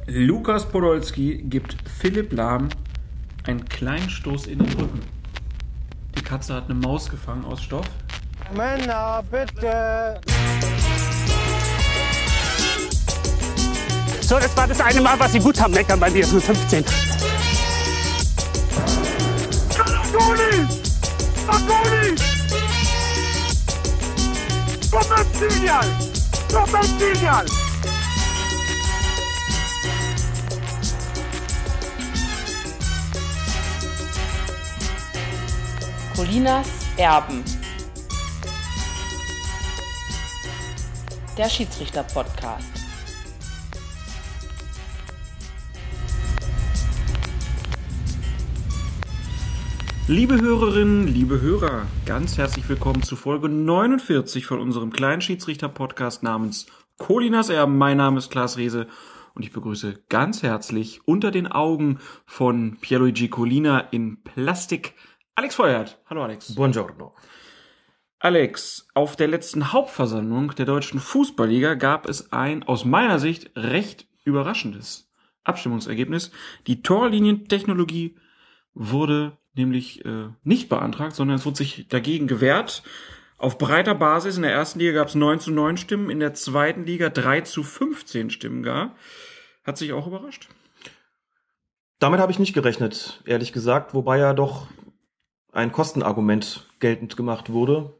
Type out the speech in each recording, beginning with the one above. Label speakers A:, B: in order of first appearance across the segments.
A: Lukas Podolski gibt Philipp Lahm einen kleinen Stoß in den Rücken. Die Katze hat eine Maus gefangen aus Stoff.
B: Männer, bitte!
C: So, das war das eine Mal, was Sie gut haben. Meckern bei mir ist nur 15.
D: Kalagoni! Agoni! Doppelzilial! Doppelzilial!
E: Colinas Erben. Der Schiedsrichter-Podcast.
A: Liebe Hörerinnen, liebe Hörer, ganz herzlich willkommen zu Folge 49 von unserem kleinen Schiedsrichter-Podcast namens Colinas Erben. Mein Name ist Klaas Rehse und ich begrüße ganz herzlich unter den Augen von Pierluigi Collina in Plastik Alex Feuerhardt. Hallo Alex.
F: Buongiorno.
A: Alex, auf der letzten Hauptversammlung der Deutschen Fußballliga gab es ein, aus meiner Sicht, recht überraschendes Abstimmungsergebnis. Die Torlinientechnologie wurde nämlich nicht beantragt, sondern es wurde sich dagegen gewehrt. Auf breiter Basis in der ersten Liga gab es 9:9 Stimmen, in der zweiten Liga 3:15 Stimmen gar. Hat sich auch überrascht?
F: Damit habe ich nicht gerechnet, ehrlich gesagt, wobei ja doch ein Kostenargument geltend gemacht wurde.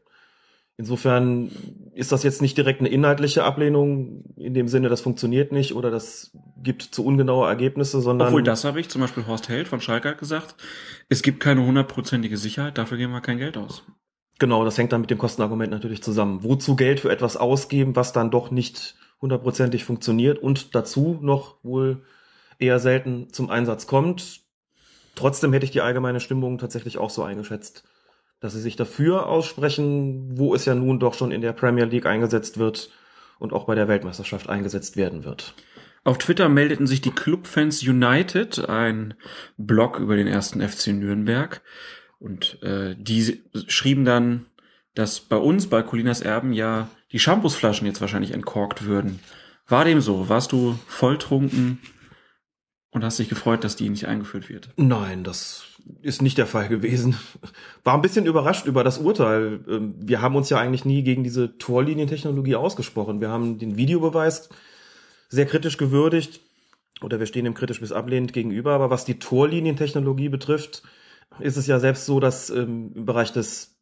F: Insofern ist das jetzt nicht direkt eine inhaltliche Ablehnung in dem Sinne, das funktioniert nicht oder das gibt zu ungenaue Ergebnisse, sondern...
A: Obwohl, das habe ich, zum Beispiel Horst Held von Schalke hat gesagt, es gibt keine 100%ige Sicherheit, dafür geben wir kein Geld aus.
F: Genau, das hängt dann mit dem Kostenargument natürlich zusammen. Wozu Geld für etwas ausgeben, was dann doch nicht 100%ig funktioniert und dazu noch wohl eher selten zum Einsatz kommt. Trotzdem hätte ich die allgemeine Stimmung tatsächlich auch so eingeschätzt, dass sie sich dafür aussprechen, wo es ja nun doch schon in der Premier League eingesetzt wird und auch bei der Weltmeisterschaft eingesetzt werden wird.
A: Auf Twitter meldeten sich die Clubfans United, ein Blog über den 1. FC Nürnberg, und die schrieben dann, dass bei uns, bei Colinas Erben, ja die Shampoosflaschen jetzt wahrscheinlich entkorkt würden. War dem so? Warst du volltrunken und hast dich gefreut, dass die nicht eingeführt wird?
F: Nein, das ist nicht der Fall gewesen. War ein bisschen überrascht über das Urteil. Wir haben uns ja eigentlich nie gegen diese Torlinientechnologie ausgesprochen. Wir haben den Videobeweis sehr kritisch gewürdigt oder wir stehen dem kritisch bis ablehnend gegenüber. Aber was die Torlinientechnologie betrifft, ist es ja selbst so, dass im Bereich des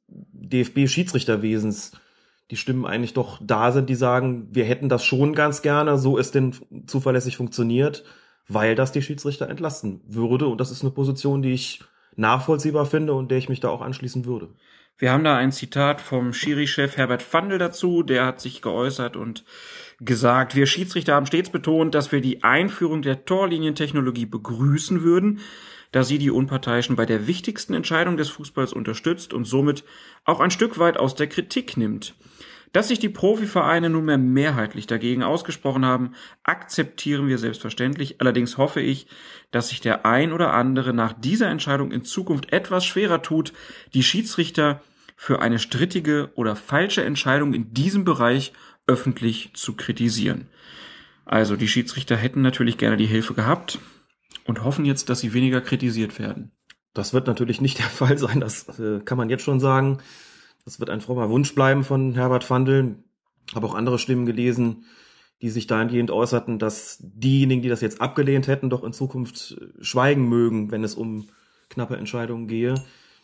F: DFB-Schiedsrichterwesens die Stimmen eigentlich doch da sind, die sagen, wir hätten das schon ganz gerne, so es denn zuverlässig funktioniert, weil das die Schiedsrichter entlasten würde. Und das ist eine Position, die ich nachvollziehbar finde und der ich mich da auch anschließen würde.
A: Wir haben da ein Zitat vom Schiri-Chef Herbert Fandl dazu, der hat sich geäußert und gesagt, wir Schiedsrichter haben stets betont, dass wir die Einführung der Torlinientechnologie begrüßen würden, da sie die Unparteiischen bei der wichtigsten Entscheidung des Fußballs unterstützt und somit auch ein Stück weit aus der Kritik nimmt. Dass sich die Profivereine nunmehr mehrheitlich dagegen ausgesprochen haben, akzeptieren wir selbstverständlich. Allerdings hoffe ich, dass sich der ein oder andere nach dieser Entscheidung in Zukunft etwas schwerer tut, die Schiedsrichter für eine strittige oder falsche Entscheidung in diesem Bereich öffentlich zu kritisieren. Also die Schiedsrichter hätten natürlich gerne die Hilfe gehabt und hoffen jetzt, dass sie weniger kritisiert werden.
F: Das wird natürlich nicht der Fall sein, das kann man jetzt schon sagen. Das wird ein frommer Wunsch bleiben von Herbert Fandl. Habe auch andere Stimmen gelesen, die sich dahingehend äußerten, dass diejenigen, die das jetzt abgelehnt hätten, doch in Zukunft schweigen mögen, wenn es um knappe Entscheidungen gehe.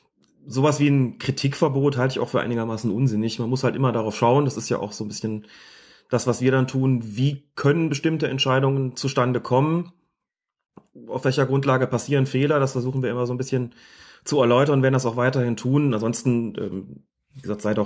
F: Sowas wie ein Kritikverbot halte ich auch für einigermaßen unsinnig. Man muss halt immer darauf schauen, das ist ja auch so ein bisschen das, was wir dann tun, wie können bestimmte Entscheidungen zustande kommen, auf welcher Grundlage passieren Fehler, das versuchen wir immer so ein bisschen zu erläutern, werden das auch weiterhin tun. Ansonsten, wie gesagt, sei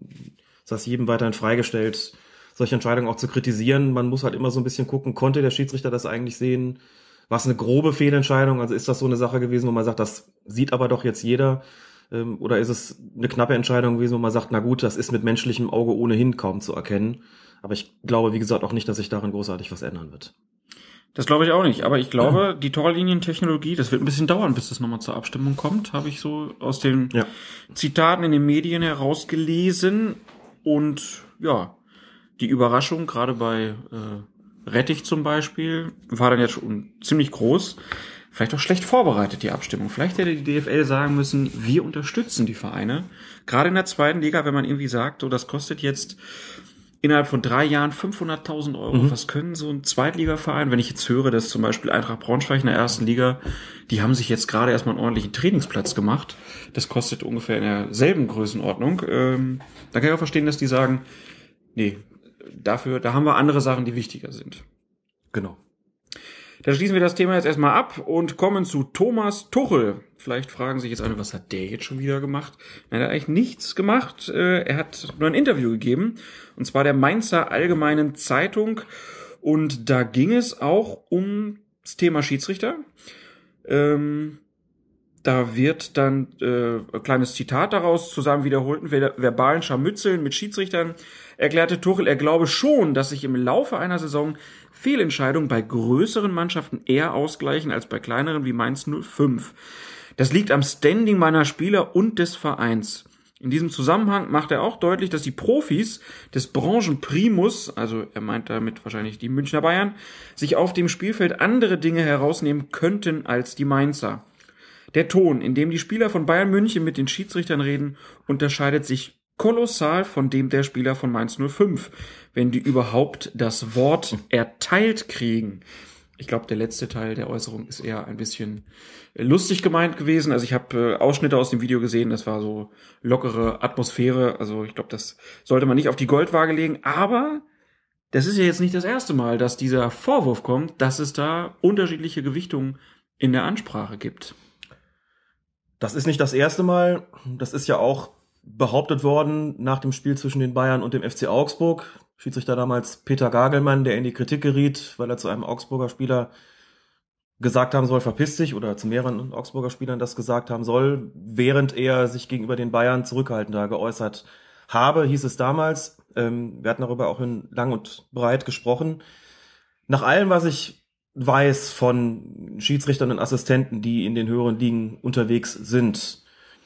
F: das jedem weiterhin freigestellt, solche Entscheidungen auch zu kritisieren. Man muss halt immer so ein bisschen gucken, konnte der Schiedsrichter das eigentlich sehen? War es eine grobe Fehlentscheidung? Also ist das so eine Sache gewesen, wo man sagt, das sieht aber doch jetzt jeder? Oder ist es eine knappe Entscheidung gewesen, wo man sagt, na gut, das ist mit menschlichem Auge ohnehin kaum zu erkennen. Aber ich glaube, wie gesagt, auch nicht, dass sich daran großartig was ändern wird.
A: Das glaube ich auch nicht, aber ich glaube, die Torlinientechnologie, das wird ein bisschen dauern, bis das nochmal zur Abstimmung kommt, habe ich so aus den Zitaten in den Medien herausgelesen. Und ja, die Überraschung, gerade bei Rettich zum Beispiel war dann jetzt schon ziemlich groß, vielleicht auch schlecht vorbereitet, die Abstimmung. Vielleicht hätte die DFL sagen müssen, wir unterstützen die Vereine. Gerade in der zweiten Liga, wenn man irgendwie sagt, so, das kostet jetzt innerhalb von 3 Jahren 500.000 Euro. Was können so ein Zweitligaverein, wenn ich jetzt höre, dass zum Beispiel Eintracht Braunschweig in der ersten Liga, die haben sich jetzt gerade erstmal einen ordentlichen Trainingsplatz gemacht. Das kostet ungefähr in derselben Größenordnung. Da kann ich auch verstehen, dass die sagen, nee, da haben wir andere Sachen, die wichtiger sind.
F: Genau.
A: Dann schließen wir das Thema jetzt erstmal ab und kommen zu Thomas Tuchel. Vielleicht fragen sich jetzt alle, was hat der jetzt schon wieder gemacht? Er hat eigentlich nichts gemacht. Er hat nur ein Interview gegeben, und zwar der Mainzer Allgemeinen Zeitung. Und da ging es auch ums Thema Schiedsrichter. Da wird dann ein kleines Zitat daraus zusammen wiederholten verbalen Scharmützeln mit Schiedsrichtern erklärte Tuchel, er glaube schon, dass sich im Laufe einer Saison Fehlentscheidungen bei größeren Mannschaften eher ausgleichen als bei kleineren wie Mainz 05. Das liegt am Standing meiner Spieler und des Vereins. In diesem Zusammenhang macht er auch deutlich, dass die Profis des Branchenprimus, also er meint damit wahrscheinlich die Münchner Bayern, sich auf dem Spielfeld andere Dinge herausnehmen könnten als die Mainzer. Der Ton, in dem die Spieler von Bayern München mit den Schiedsrichtern reden, unterscheidet sich kolossal von dem der Spieler von Mainz 05, wenn die überhaupt das Wort erteilt kriegen. Ich glaube, der letzte Teil der Äußerung ist eher ein bisschen lustig gemeint gewesen. Also ich habe Ausschnitte aus dem Video gesehen, das war so lockere Atmosphäre. Also ich glaube, das sollte man nicht auf die Goldwaage legen. Aber das ist ja jetzt nicht das erste Mal, dass dieser Vorwurf kommt, dass es da unterschiedliche Gewichtungen in der Ansprache gibt.
F: Das ist nicht das erste Mal. Das ist ja auch behauptet worden nach dem Spiel zwischen den Bayern und dem FC Augsburg. Schiedsrichter damals Peter Gagelmann, der in die Kritik geriet, weil er zu einem Augsburger Spieler gesagt haben soll, verpiss dich, oder zu mehreren Augsburger Spielern das gesagt haben soll, während er sich gegenüber den Bayern zurückhaltender geäußert habe, hieß es damals. Wir hatten darüber auch lang und breit gesprochen. Nach allem, was ich weiß von Schiedsrichtern und Assistenten, die in den höheren Ligen unterwegs sind,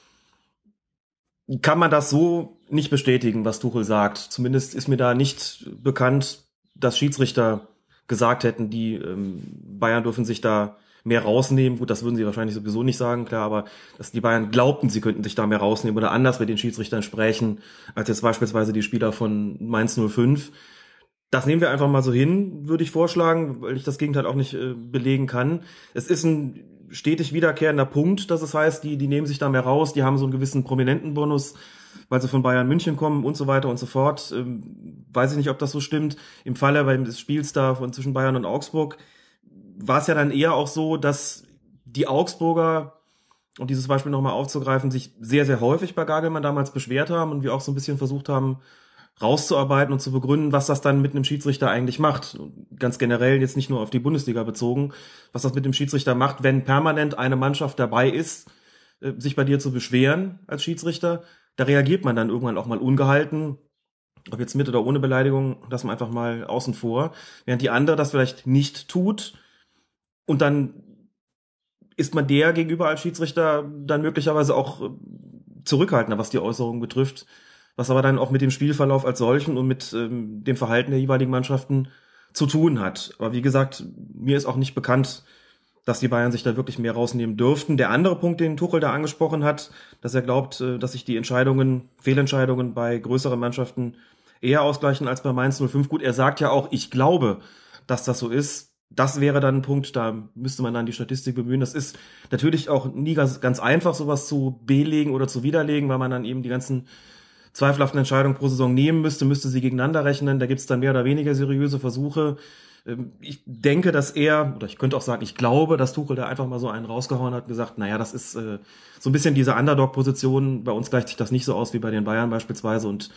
F: kann man das so nicht bestätigen, was Tuchel sagt. Zumindest ist mir da nicht bekannt, dass Schiedsrichter gesagt hätten, die Bayern dürfen sich da mehr rausnehmen. Gut, das würden sie wahrscheinlich sowieso nicht sagen, klar, aber dass die Bayern glaubten, sie könnten sich da mehr rausnehmen oder anders mit den Schiedsrichtern sprechen, als jetzt beispielsweise die Spieler von Mainz 05. Das nehmen wir einfach mal so hin, würde ich vorschlagen, weil ich das Gegenteil auch nicht belegen kann. Es ist ein stetig wiederkehrender Punkt, dass es heißt, die nehmen sich da mehr raus, die haben so einen gewissen prominenten Bonus, weil sie von Bayern München kommen und so weiter und so fort. Weiß ich nicht, ob das so stimmt. Im Falle des Spiels da zwischen Bayern und Augsburg war es ja dann eher auch so, dass die Augsburger, um dieses Beispiel nochmal aufzugreifen, sich sehr, sehr häufig bei Gagelmann damals beschwert haben und wir auch so ein bisschen versucht haben, rauszuarbeiten und zu begründen, was das dann mit einem Schiedsrichter eigentlich macht. Ganz generell, jetzt nicht nur auf die Bundesliga bezogen, was das mit dem Schiedsrichter macht, wenn permanent eine Mannschaft dabei ist, sich bei dir zu beschweren als Schiedsrichter. Da reagiert man dann irgendwann auch mal ungehalten, ob jetzt mit oder ohne Beleidigung, lassen wir einfach mal außen vor, während die andere das vielleicht nicht tut und dann ist man der gegenüber als Schiedsrichter dann möglicherweise auch zurückhaltender, was die Äußerungen betrifft, was aber dann auch mit dem Spielverlauf als solchen und mit dem Verhalten der jeweiligen Mannschaften zu tun hat. Aber wie gesagt, mir ist auch nicht bekannt, dass die Bayern sich da wirklich mehr rausnehmen dürften. Der andere Punkt, den Tuchel da angesprochen hat, dass er glaubt, dass sich die Fehlentscheidungen bei größeren Mannschaften eher ausgleichen als bei Mainz 05. Gut, er sagt ja auch, ich glaube, dass das so ist. Das wäre dann ein Punkt, da müsste man dann die Statistik bemühen. Das ist natürlich auch nie ganz einfach, sowas zu belegen oder zu widerlegen, weil man dann eben die ganzen zweifelhaften Entscheidungen pro Saison nehmen müsste sie gegeneinander rechnen. Da gibt es dann mehr oder weniger seriöse Versuche. Ich denke, ich könnte auch sagen, ich glaube, dass Tuchel da einfach mal so einen rausgehauen hat und gesagt, naja, das ist so ein bisschen diese Underdog-Position. Bei uns gleicht sich das nicht so aus wie bei den Bayern beispielsweise. Und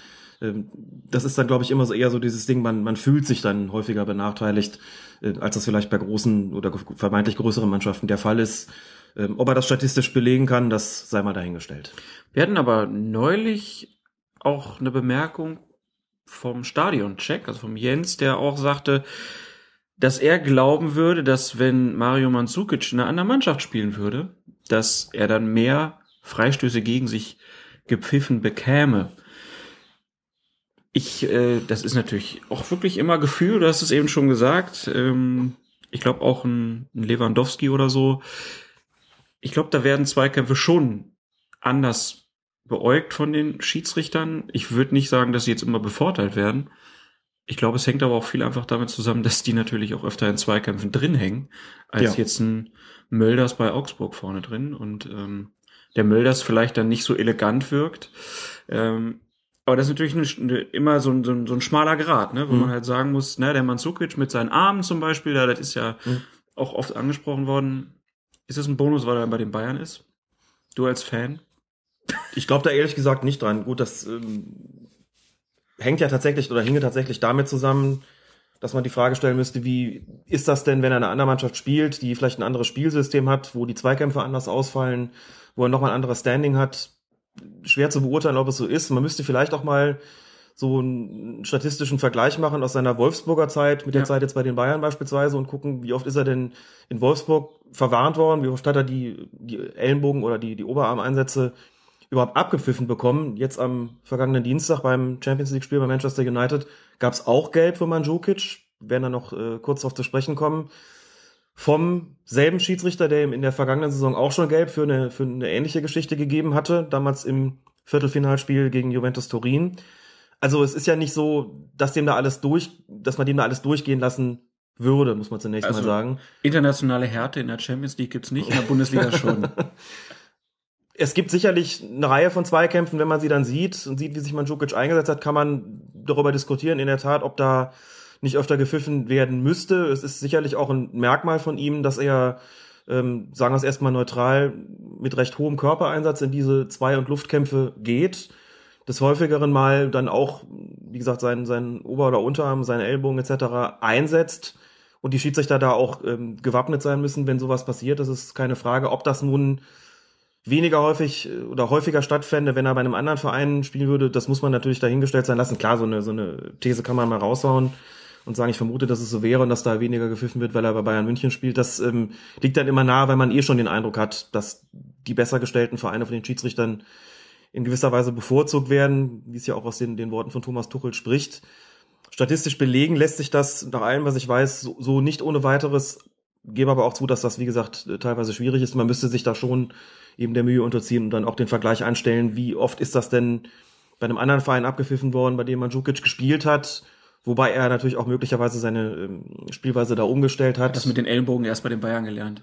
F: das ist dann, glaube ich, immer so eher so dieses Ding, man fühlt sich dann häufiger benachteiligt, als das vielleicht bei großen oder vermeintlich größeren Mannschaften der Fall ist. Ob er das statistisch belegen kann, das sei mal dahingestellt.
A: Wir hatten aber neulich auch eine Bemerkung vom Stadioncheck, also vom Jens, der auch sagte, dass er glauben würde, dass wenn Mario Mandzukic in einer anderen Mannschaft spielen würde, dass er dann mehr Freistöße gegen sich gepfiffen bekäme. Das ist natürlich auch wirklich immer Gefühl, du hast es eben schon gesagt. Ich glaube auch ein Lewandowski oder so. Ich glaube, da werden Zweikämpfe schon anders beäugt von den Schiedsrichtern. Ich würde nicht sagen, dass sie jetzt immer bevorteilt werden. Ich glaube, es hängt aber auch viel einfach damit zusammen, dass die natürlich auch öfter in Zweikämpfen drin hängen, als jetzt ein Mölders bei Augsburg vorne drin. Und der Mölders vielleicht dann nicht so elegant wirkt. Aber das ist natürlich immer so ein schmaler Grat, ne, wo man halt sagen muss, ne, der Mandzukic mit seinen Armen zum Beispiel, das ist ja auch oft angesprochen worden. Ist das ein Bonus, weil er bei den Bayern ist? Du als Fan?
F: Ich glaube da ehrlich gesagt nicht dran. Gut, das hänge tatsächlich damit zusammen, dass man die Frage stellen müsste, wie ist das denn, wenn er eine andere Mannschaft spielt, die vielleicht ein anderes Spielsystem hat, wo die Zweikämpfe anders ausfallen, wo er nochmal ein anderes Standing hat. Schwer zu beurteilen, ob es so ist. Man müsste vielleicht auch mal so einen statistischen Vergleich machen aus seiner Wolfsburger Zeit mit der Zeit jetzt bei den Bayern beispielsweise und gucken, wie oft ist er denn in Wolfsburg verwarnt worden, wie oft hat er die Ellenbogen oder die Oberarmeinsätze überhaupt abgepfiffen bekommen. Jetzt am vergangenen Dienstag beim Champions-League-Spiel bei Manchester United gab es auch Gelb für Mandzukic. Wir werden da noch kurz darauf zu sprechen kommen. Vom selben Schiedsrichter, der ihm in der vergangenen Saison auch schon Gelb für eine ähnliche Geschichte gegeben hatte, damals im Viertelfinalspiel gegen Juventus Turin. Also es ist ja nicht so, dass man dem da alles durchgehen lassen würde, muss man zunächst mal sagen.
A: Internationale Härte in der Champions League gibt's nicht, in der Bundesliga schon.
F: Es gibt sicherlich eine Reihe von Zweikämpfen, wenn man sie dann sieht und sieht, wie sich Mandzukic eingesetzt hat, kann man darüber diskutieren, in der Tat, ob da nicht öfter gepfiffen werden müsste. Es ist sicherlich auch ein Merkmal von ihm, dass er, sagen wir es erstmal neutral, mit recht hohem Körpereinsatz in diese Zwei- und Luftkämpfe geht. Des häufigeren Mal dann auch, wie gesagt, seinen Ober- oder Unterarm, seine Ellbogen etc. einsetzt und die Schiedsrichter da auch gewappnet sein müssen, wenn sowas passiert. Das ist keine Frage. Ob das nun weniger häufig oder häufiger stattfände, wenn er bei einem anderen Verein spielen würde, das muss man natürlich dahingestellt sein lassen. Klar, so eine These kann man mal raushauen und sagen, ich vermute, dass es so wäre und dass da weniger gepfiffen wird, weil er bei Bayern München spielt. Das liegt dann immer nahe, weil man schon den Eindruck hat, dass die besser gestellten Vereine von den Schiedsrichtern in gewisser Weise bevorzugt werden, wie es ja auch aus den Worten von Thomas Tuchel spricht. Statistisch belegen lässt sich das nach allem, was ich weiß, so nicht ohne weiteres. Gebe aber auch zu, dass das, wie gesagt, teilweise schwierig ist. Man müsste sich da schon eben der Mühe unterziehen und dann auch den Vergleich anstellen, wie oft ist das denn bei einem anderen Verein abgepfiffen worden, bei dem Mandzukic gespielt hat, wobei er natürlich auch möglicherweise seine Spielweise da umgestellt hat.
A: Das mit den Ellenbogen erst bei den Bayern gelernt.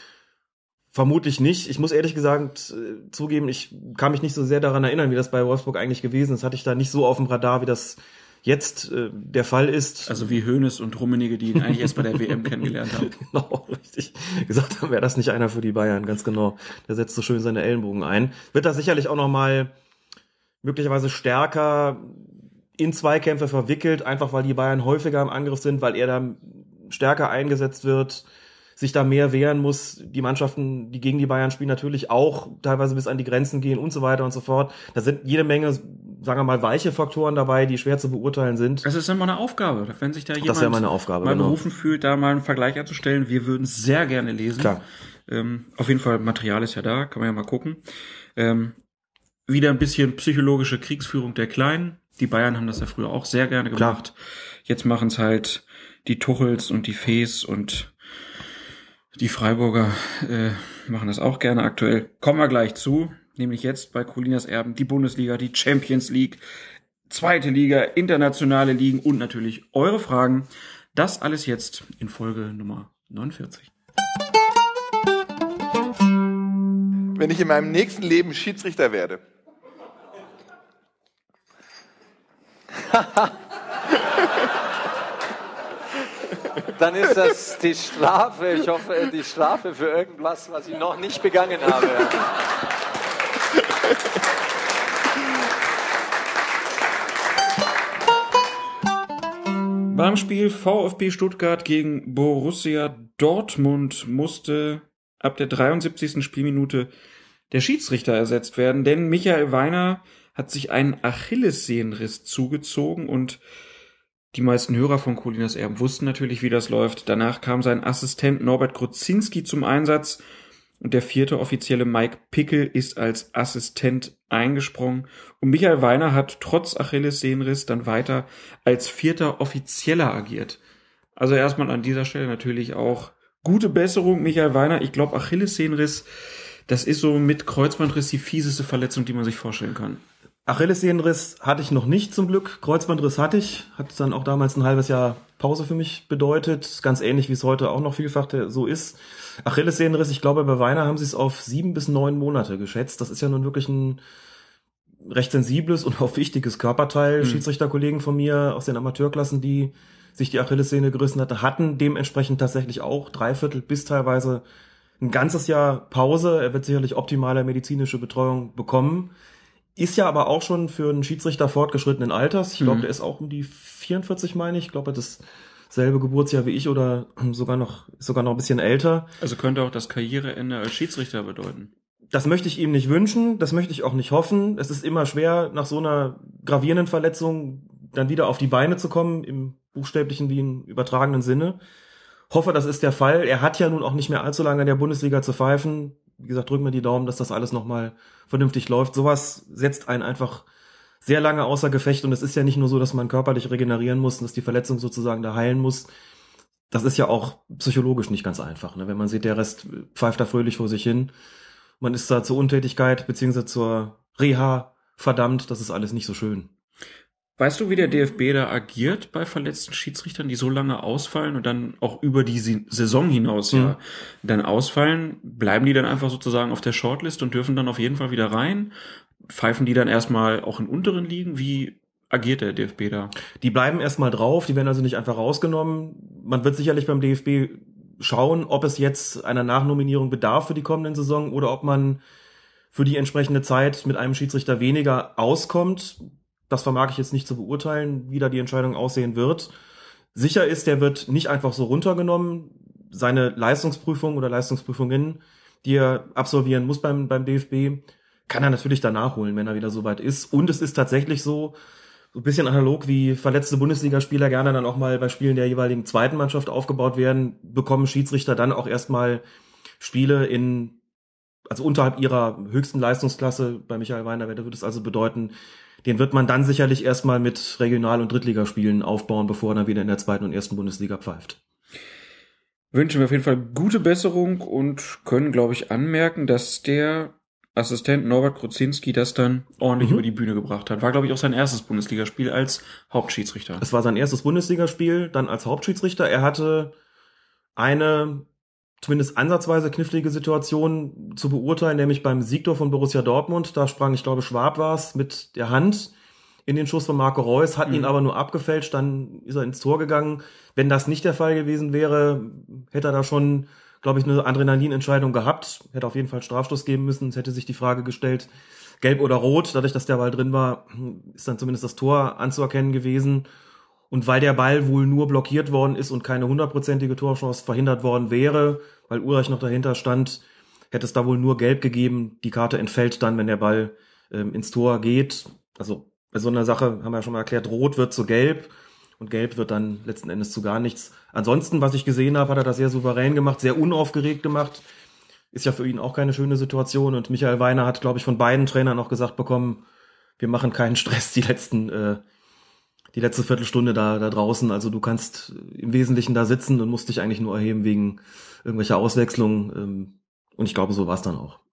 F: Vermutlich nicht. Ich muss ehrlich gesagt zugeben, ich kann mich nicht so sehr daran erinnern, wie das bei Wolfsburg eigentlich gewesen ist. Hatte ich da nicht so auf dem Radar, wie das jetzt der Fall ist.
A: Also wie Hoeneß und Rummenigge, die ihn eigentlich erst bei der WM kennengelernt haben.
F: Genau, richtig. Gesagt haben, wäre das nicht einer für die Bayern, ganz genau. Der setzt so schön seine Ellenbogen ein. Wird da sicherlich auch nochmal möglicherweise stärker in Zweikämpfe verwickelt, einfach weil die Bayern häufiger im Angriff sind, weil er da stärker eingesetzt wird, sich da mehr wehren muss. Die Mannschaften, die gegen die Bayern spielen, natürlich auch teilweise bis an die Grenzen gehen und so weiter und so fort. Da sind jede Menge, sagen wir mal, weiche Faktoren dabei, die schwer zu beurteilen sind.
A: Das ist immer eine Aufgabe. Wenn sich da jemand
F: mal
A: berufen fühlt, da mal einen Vergleich anzustellen, wir würden es sehr gerne lesen.
F: Klar.
A: Auf jeden Fall, Material ist ja da, kann man ja mal gucken. Wieder ein bisschen psychologische Kriegsführung der Kleinen. Die Bayern haben das ja früher auch sehr gerne gemacht. Klar. Jetzt machen es halt die Tuchels und die Fees und die Freiburger machen das auch gerne aktuell. Kommen wir gleich zu, nämlich jetzt bei Colinas Erben die Bundesliga, die Champions League, zweite Liga, internationale Ligen und natürlich eure Fragen. Das alles jetzt in Folge Nummer 49.
G: Wenn ich in meinem nächsten Leben Schiedsrichter werde.
B: Dann ist das die Strafe. Ich hoffe, die Strafe für irgendwas, was ich noch nicht begangen habe.
A: Beim Spiel VfB Stuttgart gegen Borussia Dortmund musste ab der 73. Spielminute der Schiedsrichter ersetzt werden, denn Michael Weiner hat sich einen Achillessehnenriss zugezogen und die meisten Hörer von Colinas Erben wussten natürlich, wie das läuft. Danach kam sein Assistent Norbert Grudzinski zum Einsatz Und der 4. Offizielle Mike Pickel ist als Assistent eingesprungen. Und Michael Weiner hat trotz Achillessehnenriss dann weiter als 4. Offizieller agiert. Also erstmal an dieser Stelle natürlich auch gute Besserung, Michael Weiner. Ich glaube, Achillessehnenriss, das ist so mit Kreuzbandriss die fieseste Verletzung, die man sich vorstellen kann.
F: Achillessehnenriss hatte ich noch nicht zum Glück. Kreuzbandriss hatte ich. Hat dann auch damals ein halbes Jahr Pause für mich bedeutet. Ganz ähnlich, wie es heute auch noch vielfach so ist. Achillessehnenriss, ich glaube, bei Weiner haben sie es auf 7 bis 9 Monate geschätzt. Das ist ja nun wirklich ein recht sensibles und auch wichtiges Körperteil. Schiedsrichterkollegen von mir aus den Amateurklassen, die sich die Achillessehne gerissen hatten dementsprechend tatsächlich auch 3/4 bis teilweise ein ganzes Jahr Pause. Er wird sicherlich optimale medizinische Betreuung bekommen. Ist ja aber auch schon für einen Schiedsrichter fortgeschrittenen Alters. Ich glaube, der ist auch um die 44, meine ich. Ich glaube, das selbe Geburtsjahr wie ich oder sogar noch ein bisschen älter.
A: Also könnte auch das Karriereende als Schiedsrichter bedeuten.
F: Das möchte ich ihm nicht wünschen, das möchte ich auch nicht hoffen. Es ist immer schwer, nach so einer gravierenden Verletzung dann wieder auf die Beine zu kommen, im buchstäblichen wie im übertragenen Sinne. Hoffe, das ist der Fall. Er hat ja nun auch nicht mehr allzu lange in der Bundesliga zu pfeifen. Wie gesagt, drücken wir die Daumen, dass das alles nochmal vernünftig läuft. Sowas setzt einen einfach sehr lange außer Gefecht und es ist ja nicht nur so, dass man körperlich regenerieren muss und dass die Verletzung sozusagen da heilen muss. Das ist ja auch psychologisch nicht ganz einfach, ne? Wenn man sieht, der Rest pfeift da fröhlich vor sich hin. Man ist da zur Untätigkeit bzw. zur Reha verdammt. Das ist alles nicht so schön.
A: Weißt du, wie der DFB da agiert bei verletzten Schiedsrichtern, die so lange ausfallen und dann auch über die Saison hinaus ja dann ausfallen? Bleiben die dann einfach sozusagen auf der Shortlist und dürfen dann auf jeden Fall wieder rein? Pfeifen die dann erstmal auch in unteren Ligen? Wie agiert der DFB da?
F: Die bleiben erstmal drauf, die werden also nicht einfach rausgenommen. Man wird sicherlich beim DFB schauen, ob es jetzt einer Nachnominierung bedarf für die kommenden Saison oder ob man für die entsprechende Zeit mit einem Schiedsrichter weniger auskommt. Das vermag ich jetzt nicht zu beurteilen, wie da die Entscheidung aussehen wird. Sicher ist, der wird nicht einfach so runtergenommen. Seine Leistungsprüfung oder Leistungsprüfungen, die er absolvieren muss beim DFB, kann er natürlich danach holen, wenn er wieder soweit ist. Und es ist tatsächlich so ein bisschen analog wie verletzte Bundesligaspieler gerne dann auch mal bei Spielen der jeweiligen zweiten Mannschaft aufgebaut werden, bekommen Schiedsrichter dann auch erstmal Spiele also unterhalb ihrer höchsten Leistungsklasse. Bei Michael Weiner wird es also bedeuten, den wird man dann sicherlich erstmal mit Regional- und Drittligaspielen aufbauen, bevor er dann wieder in der zweiten und ersten Bundesliga pfeift.
A: Wünschen wir auf jeden Fall gute Besserung und können, glaube ich, anmerken, dass der Assistent Norbert Kruczynski das dann ordentlich über die Bühne gebracht hat. War, glaube ich, auch sein erstes Bundesligaspiel als Hauptschiedsrichter.
F: Es war sein erstes Bundesligaspiel, dann als Hauptschiedsrichter. Er hatte eine zumindest ansatzweise knifflige Situation zu beurteilen, nämlich beim Siegtor von Borussia Dortmund. Da sprang, ich glaube, Schwab war es, mit der Hand in den Schuss von Marco Reus, hat ihn aber nur abgefälscht, dann ist er ins Tor gegangen. Wenn das nicht der Fall gewesen wäre, hätte er da schon, glaube ich, eine Adrenalinentscheidung gehabt. Hätte auf jeden Fall Strafstoß geben müssen. Es hätte sich die Frage gestellt, gelb oder rot. Dadurch, dass der Ball drin war, ist dann zumindest das Tor anzuerkennen gewesen. Und weil der Ball wohl nur blockiert worden ist und keine 100%ige Torchance verhindert worden wäre, weil Ulreich noch dahinter stand, hätte es da wohl nur gelb gegeben. Die Karte entfällt dann, wenn der Ball ins Tor geht. Also bei so einer Sache haben wir ja schon mal erklärt, rot wird zu gelb und gelb wird dann letzten Endes zu gar nichts. Ansonsten, was ich gesehen habe, hat er das sehr souverän gemacht, sehr unaufgeregt gemacht. Ist ja für ihn auch keine schöne Situation. Und Michael Weiner hat, glaube ich, von beiden Trainern auch gesagt bekommen, wir machen keinen Stress die letzte Viertelstunde da draußen. Also du kannst im Wesentlichen da sitzen und musst dich eigentlich nur erheben wegen irgendwelcher Auswechslungen. Und ich glaube, so war es dann auch.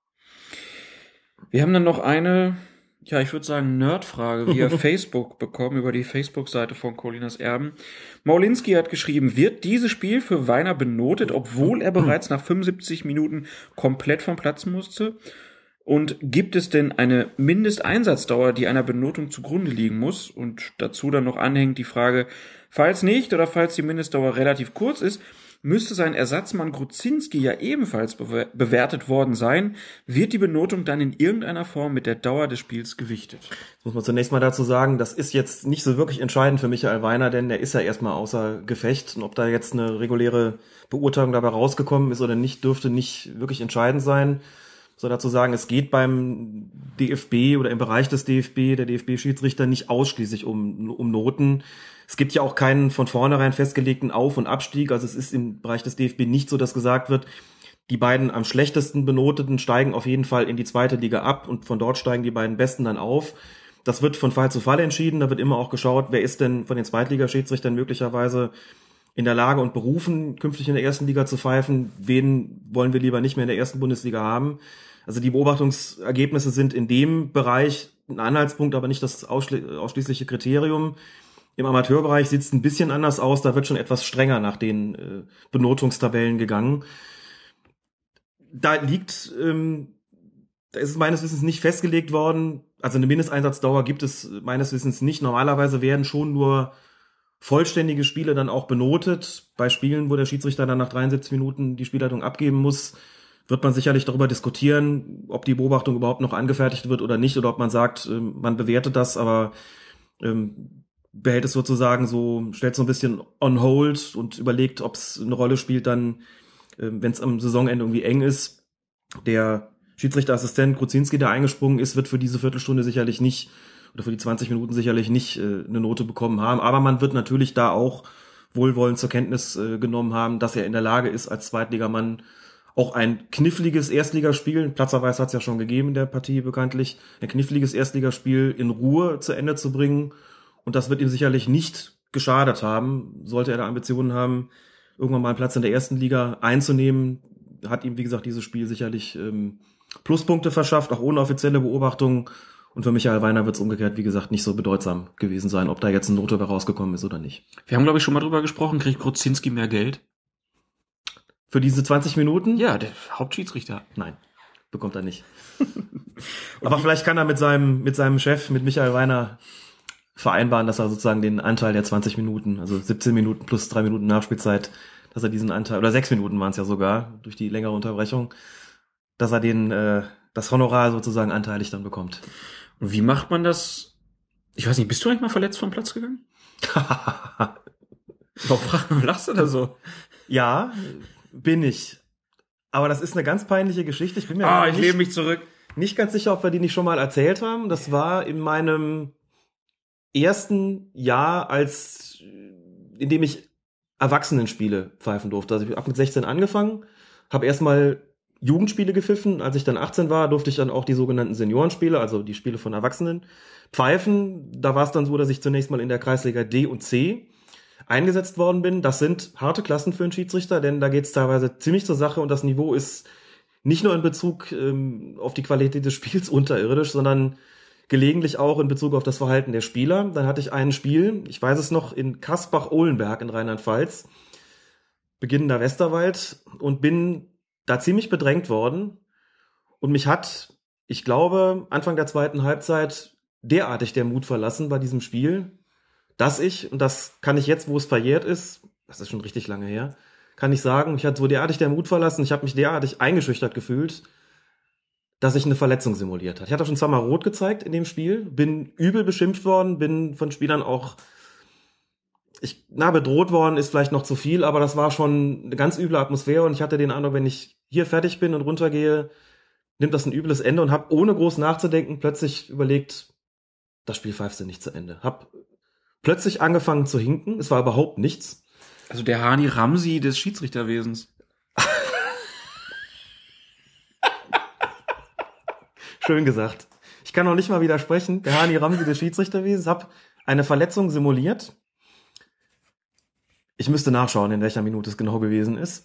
A: Wir haben dann noch eine, ja, ich würde sagen, Nerdfrage via Facebook bekommen, über die Facebook-Seite von Colinas Erben. Maulinski hat geschrieben, wird dieses Spiel für Weiner benotet, obwohl er bereits nach 75 Minuten komplett vom Platz musste? Und gibt es denn eine Mindesteinsatzdauer, die einer Benotung zugrunde liegen muss? Und dazu dann noch anhängt die Frage, falls nicht oder falls die Mindestdauer relativ kurz ist, müsste sein Ersatzmann Kruczynski ja ebenfalls bewertet worden sein. Wird die Benotung dann in irgendeiner Form mit der Dauer des Spiels gewichtet?
F: Das muss man zunächst mal dazu sagen, das ist jetzt nicht so wirklich entscheidend für Michael Weiner, denn der ist ja erstmal außer Gefecht. Und ob da jetzt eine reguläre Beurteilung dabei rausgekommen ist oder nicht, dürfte nicht wirklich entscheidend sein. So dazu sagen, es geht beim DFB oder im Bereich des DFB, der DFB-Schiedsrichter, nicht ausschließlich um Noten. Es gibt ja auch keinen von vornherein festgelegten Auf- und Abstieg. Also es ist im Bereich des DFB nicht so, dass gesagt wird, Die beiden am schlechtesten benoteten steigen auf jeden Fall in die zweite Liga ab und von dort steigen die beiden Besten dann auf. Das wird von Fall zu Fall entschieden. Da wird immer auch geschaut, wer ist denn von den Zweitligaschiedsrichtern möglicherweise in der Lage und berufen, künftig in der ersten Liga zu pfeifen. Wen wollen wir lieber nicht mehr in der ersten Bundesliga haben? Also die Beobachtungsergebnisse sind in dem Bereich ein Anhaltspunkt, aber nicht das ausschließliche Kriterium. Im Amateurbereich sieht es ein bisschen anders aus. Da wird schon etwas strenger nach den Benotungstabellen gegangen. Da ist es meines Wissens nicht festgelegt worden. Also eine Mindesteinsatzdauer gibt es meines Wissens nicht. Normalerweise werden schon nur vollständige Spiele dann auch benotet. Bei Spielen, wo der Schiedsrichter dann nach 73 Minuten die Spielleitung abgeben muss, wird man sicherlich darüber diskutieren, ob die Beobachtung überhaupt noch angefertigt wird oder nicht, oder ob man sagt, man bewertet das, aber behält es sozusagen so, stellt so ein bisschen on hold und überlegt, ob es eine Rolle spielt dann, wenn es am Saisonende irgendwie eng ist. Der Schiedsrichterassistent Kruzinski, der eingesprungen ist, wird für diese Viertelstunde sicherlich nicht, oder für die 20 Minuten sicherlich nicht eine Note bekommen haben. Aber man wird natürlich da auch wohlwollend zur Kenntnis genommen haben, dass er in der Lage ist, als Zweitligamann auch ein kniffliges Erstligaspiel, Platzverweis hat es ja schon gegeben in der Partie bekanntlich, ein kniffliges Erstligaspiel in Ruhe zu Ende zu bringen. Und das wird ihm sicherlich nicht geschadet haben, sollte er da Ambitionen haben, irgendwann mal einen Platz in der ersten Liga einzunehmen. Hat ihm, wie gesagt, dieses Spiel sicherlich Pluspunkte verschafft, auch ohne offizielle Beobachtung. Und für Michael Weiner wird es umgekehrt, wie gesagt, nicht so bedeutsam gewesen sein, ob da jetzt eine Note rausgekommen ist oder nicht.
A: Wir haben, glaube ich, schon mal drüber gesprochen, kriegt Kruzinski mehr Geld?
F: Für diese 20 Minuten?
A: Ja, der Hauptschiedsrichter.
F: Nein, bekommt er nicht. Aber vielleicht kann er mit seinem Chef, mit Michael Weiner, vereinbaren, dass er sozusagen den Anteil der 20 Minuten, also 17 Minuten plus 3 Minuten Nachspielzeit, dass er diesen Anteil, oder 6 Minuten waren es ja sogar, durch die längere Unterbrechung, dass er das Honorar sozusagen anteilig dann bekommt.
A: Und wie macht man das? Ich weiß nicht, bist du eigentlich mal verletzt vom Platz gegangen? Warum lachst du da so?
F: Ja, bin ich. Aber das ist eine ganz peinliche Geschichte. Ich bin mir
A: ich lehne mich zurück.
F: Nicht ganz sicher, ob wir die nicht schon mal erzählt haben. Das war in meinem ersten Jahr, in dem ich Erwachsenenspiele pfeifen durfte. Also ich habe mit 16 angefangen, habe erstmal Jugendspiele gepfiffen. Als ich dann 18 war, durfte ich dann auch die sogenannten Seniorenspiele, also die Spiele von Erwachsenen, pfeifen. Da war es dann so, dass ich zunächst mal in der Kreisliga D und C eingesetzt worden bin. Das sind harte Klassen für einen Schiedsrichter, denn da geht es teilweise ziemlich zur Sache und das Niveau ist nicht nur in Bezug auf die Qualität des Spiels unterirdisch, sondern gelegentlich auch in Bezug auf das Verhalten der Spieler. Dann hatte ich ein Spiel, ich weiß es noch, in Kaspach-Ohlenberg in Rheinland-Pfalz, beginnender Westerwald, und bin da ziemlich bedrängt worden. Und mich hat, ich glaube, Anfang der zweiten Halbzeit derartig der Mut verlassen bei diesem Spiel, dass ich, und das kann ich jetzt, wo es verjährt ist, das ist schon richtig lange her, kann ich sagen, ich hatte so derartig der Mut verlassen, ich habe mich derartig eingeschüchtert gefühlt, dass ich eine Verletzung simuliert habe. Ich hatte schon zweimal rot gezeigt in dem Spiel, bin übel beschimpft worden, bin von Spielern auch, bedroht worden ist vielleicht noch zu viel, aber das war schon eine ganz üble Atmosphäre und ich hatte den Eindruck, wenn ich hier fertig bin und runtergehe, nimmt das ein übles Ende und habe ohne groß nachzudenken plötzlich überlegt, das Spiel pfeifst du nicht zu Ende. Hab plötzlich angefangen zu hinken, es war überhaupt nichts.
A: Also der Hani Ramsi des Schiedsrichterwesens.
F: Schön gesagt. Ich kann noch nicht mal widersprechen. Der Hani Ramsi des Schiedsrichterwesens, habe eine Verletzung simuliert. Ich müsste nachschauen, in welcher Minute es genau gewesen ist.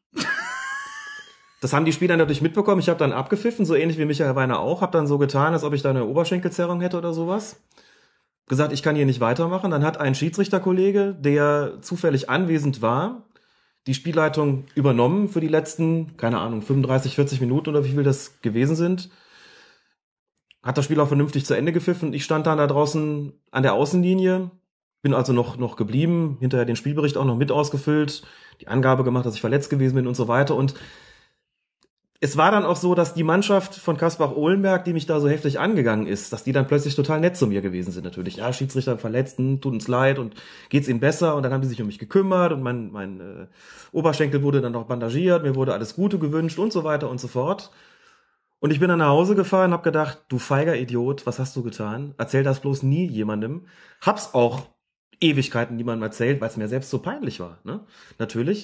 F: Das haben die Spieler natürlich mitbekommen. Ich habe dann abgepfiffen, so ähnlich wie Michael Weiner auch. Habe dann so getan, als ob ich da eine Oberschenkelzerrung hätte oder sowas. Gesagt, ich kann hier nicht weitermachen. Dann hat ein Schiedsrichterkollege, der zufällig anwesend war, die Spielleitung übernommen für die letzten, 35, 40 Minuten oder wie viel das gewesen sind. Hat das Spiel auch vernünftig zu Ende gepfiffen. Ich stand dann da draußen an der Außenlinie, bin also noch geblieben, hinterher den Spielbericht auch noch mit ausgefüllt, die Angabe gemacht, dass ich verletzt gewesen bin und so weiter. Und es war dann auch so, dass die Mannschaft von Kaspach-Ohlenberg, die mich da so heftig angegangen ist, dass die dann plötzlich total nett zu mir gewesen sind natürlich. Ja, Schiedsrichter verletzt, tut uns leid und geht's ihnen besser? Und dann haben die sich um mich gekümmert und mein Oberschenkel wurde dann noch bandagiert, mir wurde alles Gute gewünscht und so weiter und so fort. Und ich bin dann nach Hause gefahren, hab gedacht, du feiger Idiot, was hast du getan? Erzähl das bloß nie jemandem. Hab's auch Ewigkeiten niemandem erzählt, weil es mir selbst so peinlich war, ne? Natürlich.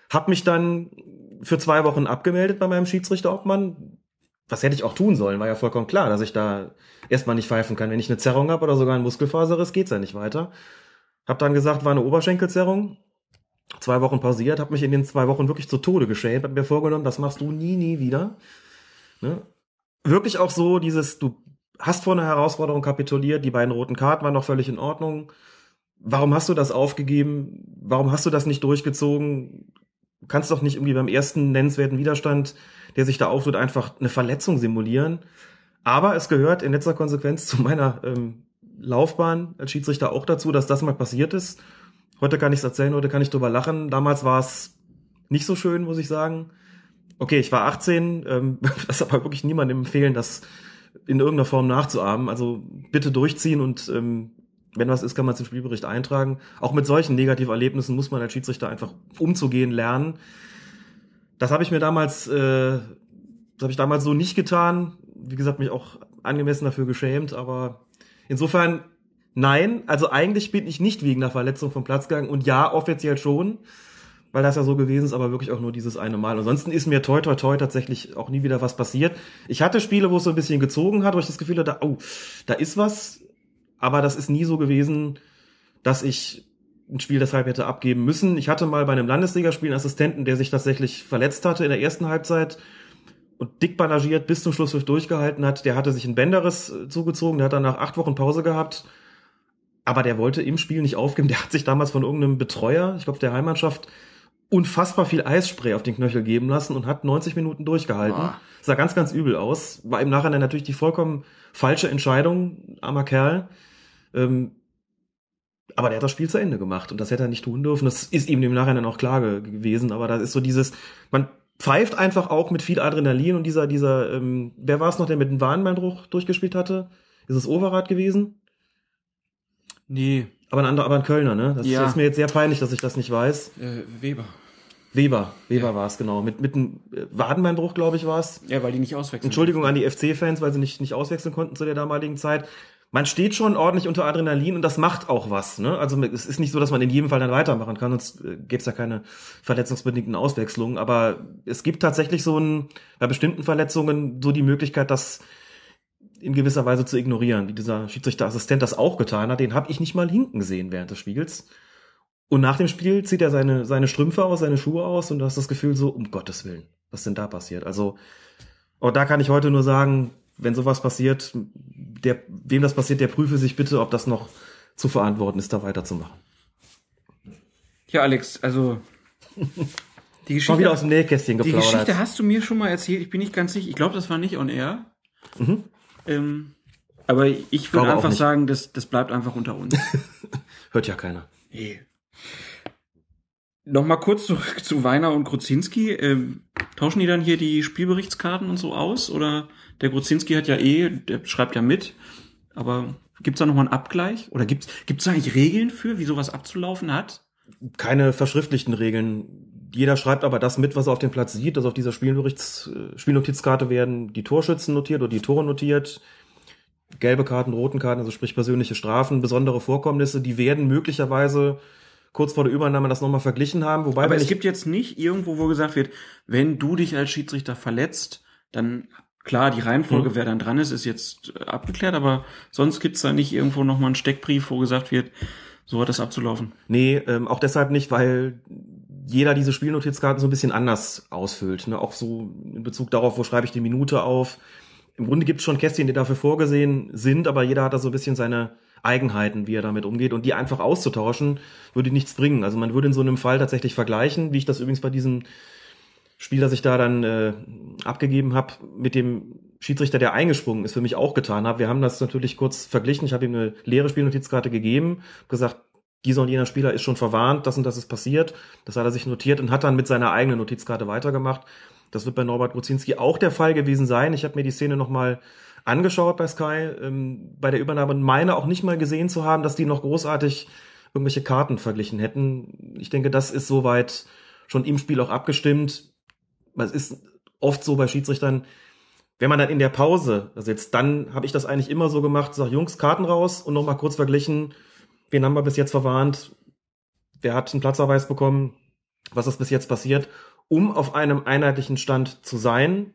F: Hab mich dann für 2 Wochen abgemeldet bei meinem Schiedsrichterobmann. Was hätte ich auch tun sollen? War ja vollkommen klar, dass ich da erstmal nicht pfeifen kann. Wenn ich eine Zerrung habe oder sogar einen Muskelfaserriss, geht's ja nicht weiter. Hab dann gesagt, war eine Oberschenkelzerrung. 2 Wochen pausiert, hab mich in den 2 Wochen wirklich zu Tode geschämt, hab mir vorgenommen, das machst du nie wieder. Ne? Wirklich auch so, du hast vor einer Herausforderung kapituliert, die beiden roten Karten waren noch völlig in Ordnung. Warum hast du das aufgegeben? Warum hast du das nicht durchgezogen? Du kannst doch nicht irgendwie beim ersten nennenswerten Widerstand, der sich da auftut, einfach eine Verletzung simulieren. Aber es gehört in letzter Konsequenz zu meiner Laufbahn als Schiedsrichter auch dazu, dass das mal passiert ist. Heute kann ich es erzählen, heute kann ich drüber lachen. Damals war es nicht so schön, muss ich sagen. Okay, ich war 18, das aber wirklich niemandem empfehlen, das in irgendeiner Form nachzuahmen. Also bitte durchziehen und wenn was ist, kann man es im Spielbericht eintragen. Auch mit solchen Negativerlebnissen muss man als Schiedsrichter einfach umzugehen lernen. Das habe ich mir damals, so nicht getan. Wie gesagt, mich auch angemessen dafür geschämt. Aber insofern, nein. Also eigentlich bin ich nicht wegen einer Verletzung vom Platz gegangen. Und ja, offiziell schon, weil das ja so gewesen ist, aber wirklich auch nur dieses eine Mal. Ansonsten ist mir toi tatsächlich auch nie wieder was passiert. Ich hatte Spiele, wo es so ein bisschen gezogen hat, wo ich das Gefühl hatte, oh, da ist was. Aber das ist nie so gewesen, dass ich ein Spiel deshalb hätte abgeben müssen. Ich hatte mal bei einem Landesligaspiel einen Assistenten, der sich tatsächlich verletzt hatte in der ersten Halbzeit und dick bandagiert bis zum Schlusspfiff durchgehalten hat. Der hatte sich einen Bänderriss zugezogen, der hat danach 8 Wochen Pause gehabt. Aber der wollte im Spiel nicht aufgeben. Der hat sich damals von irgendeinem Betreuer, ich glaube der Heimmannschaft, unfassbar viel Eisspray auf den Knöchel geben lassen und hat 90 Minuten durchgehalten.
A: Boah.
F: Sah ganz, ganz übel aus. War im Nachhinein natürlich die vollkommen falsche Entscheidung, armer Kerl. Aber der hat das Spiel zu Ende gemacht und das hätte er nicht tun dürfen. Das ist ihm im Nachhinein auch klar gewesen. Aber da ist so man pfeift einfach auch mit viel Adrenalin und dieser, wer war es noch, der mit dem Wadenbeinbruch durchgespielt hatte? Ist es Overath gewesen?
A: Nee.
F: Aber ein Kölner, ne? Das
A: Ja.
F: ist mir jetzt sehr peinlich, dass ich das nicht weiß.
A: Weber.
F: Weber war es, genau. Mit einem Wadenbeinbruch, glaube ich, war es.
A: Ja, weil die nicht auswechseln.
F: Entschuldigung an die FC-Fans, weil sie nicht auswechseln konnten zu der damaligen Zeit. Man steht schon ordentlich unter Adrenalin und das macht auch was, ne? Also es ist nicht so, dass man in jedem Fall dann weitermachen kann, sonst gäbe es ja keine verletzungsbedingten Auswechslungen. Aber es gibt tatsächlich bei bestimmten Verletzungen so die Möglichkeit, das in gewisser Weise zu ignorieren, wie dieser Schiedsrichterassistent das auch getan hat. Den habe ich nicht mal hinken sehen während des Spiels. Und nach dem Spiel zieht er seine Strümpfe aus, seine Schuhe aus und du hast das Gefühl so, um Gottes Willen, was denn da passiert? Also, auch da kann ich heute nur sagen, wenn sowas passiert, wem das passiert, der prüfe sich bitte, ob das noch zu verantworten ist, da weiterzumachen.
A: Ja, Alex, also die Geschichte,
F: Mal wieder aus dem Nähkästchen
A: die
F: geplaudert.
A: Geschichte hast du mir schon mal erzählt. Ich bin nicht ganz sicher. Ich glaube, das war nicht on air. Aber ich würde einfach sagen, das bleibt einfach unter uns.
F: Hört ja keiner.
A: Nee. Nochmal kurz zurück zu Weiner und Gruzinski. Tauschen die dann hier die Spielberichtskarten und so aus? Oder der Gruzinski hat ja der schreibt ja mit. Aber gibt's da nochmal einen Abgleich? Oder gibt's da eigentlich Regeln für, wie sowas abzulaufen hat?
F: Keine verschriftlichten Regeln. Jeder schreibt aber das mit, was er auf dem Platz sieht. Also auf dieser Spielnotizkarte werden die Torschützen notiert oder die Tore notiert. Gelbe Karten, roten Karten, also sprich persönliche Strafen, besondere Vorkommnisse, die werden möglicherweise kurz vor der Übernahme das nochmal verglichen haben. Wobei,
A: aber es gibt jetzt nicht irgendwo, wo gesagt wird, wenn du dich als Schiedsrichter verletzt, dann, klar, die Reihenfolge, wer dann dran ist jetzt abgeklärt, aber sonst gibt's da nicht irgendwo nochmal einen Steckbrief, wo gesagt wird, so hat das abzulaufen.
F: Nee, auch deshalb nicht, weil jeder diese Spielnotizkarten so ein bisschen anders ausfüllt. Ne? Auch so in Bezug darauf, wo schreibe ich die Minute auf. Im Grunde gibt's schon Kästchen, die dafür vorgesehen sind, aber jeder hat da so ein bisschen seine Eigenheiten, wie er damit umgeht. Und die einfach auszutauschen, würde nichts bringen. Also man würde in so einem Fall tatsächlich vergleichen, wie ich das übrigens bei diesem Spiel, das ich da dann abgegeben habe, mit dem Schiedsrichter, der eingesprungen ist, für mich auch getan habe. Wir haben das natürlich kurz verglichen. Ich habe ihm eine leere Spielnotizkarte gegeben, gesagt, dieser und jener Spieler ist schon verwarnt, das und das ist passiert. Das hat er sich notiert und hat dann mit seiner eigenen Notizkarte weitergemacht. Das wird bei Norbert Gruzinski auch der Fall gewesen sein. Ich habe mir die Szene nochmal angeschaut bei Sky bei der Übernahme und meine auch nicht mal gesehen zu haben, dass die noch großartig irgendwelche Karten verglichen hätten. Ich denke, das ist soweit schon im Spiel auch abgestimmt. Es ist oft so bei Schiedsrichtern, wenn man dann in der Pause sitzt, dann habe ich das eigentlich immer so gemacht, sag Jungs, Karten raus und nochmal kurz verglichen, wen haben wir bis jetzt verwarnt, wer hat einen Platzverweis bekommen, was ist bis jetzt passiert, um auf einem einheitlichen Stand zu sein,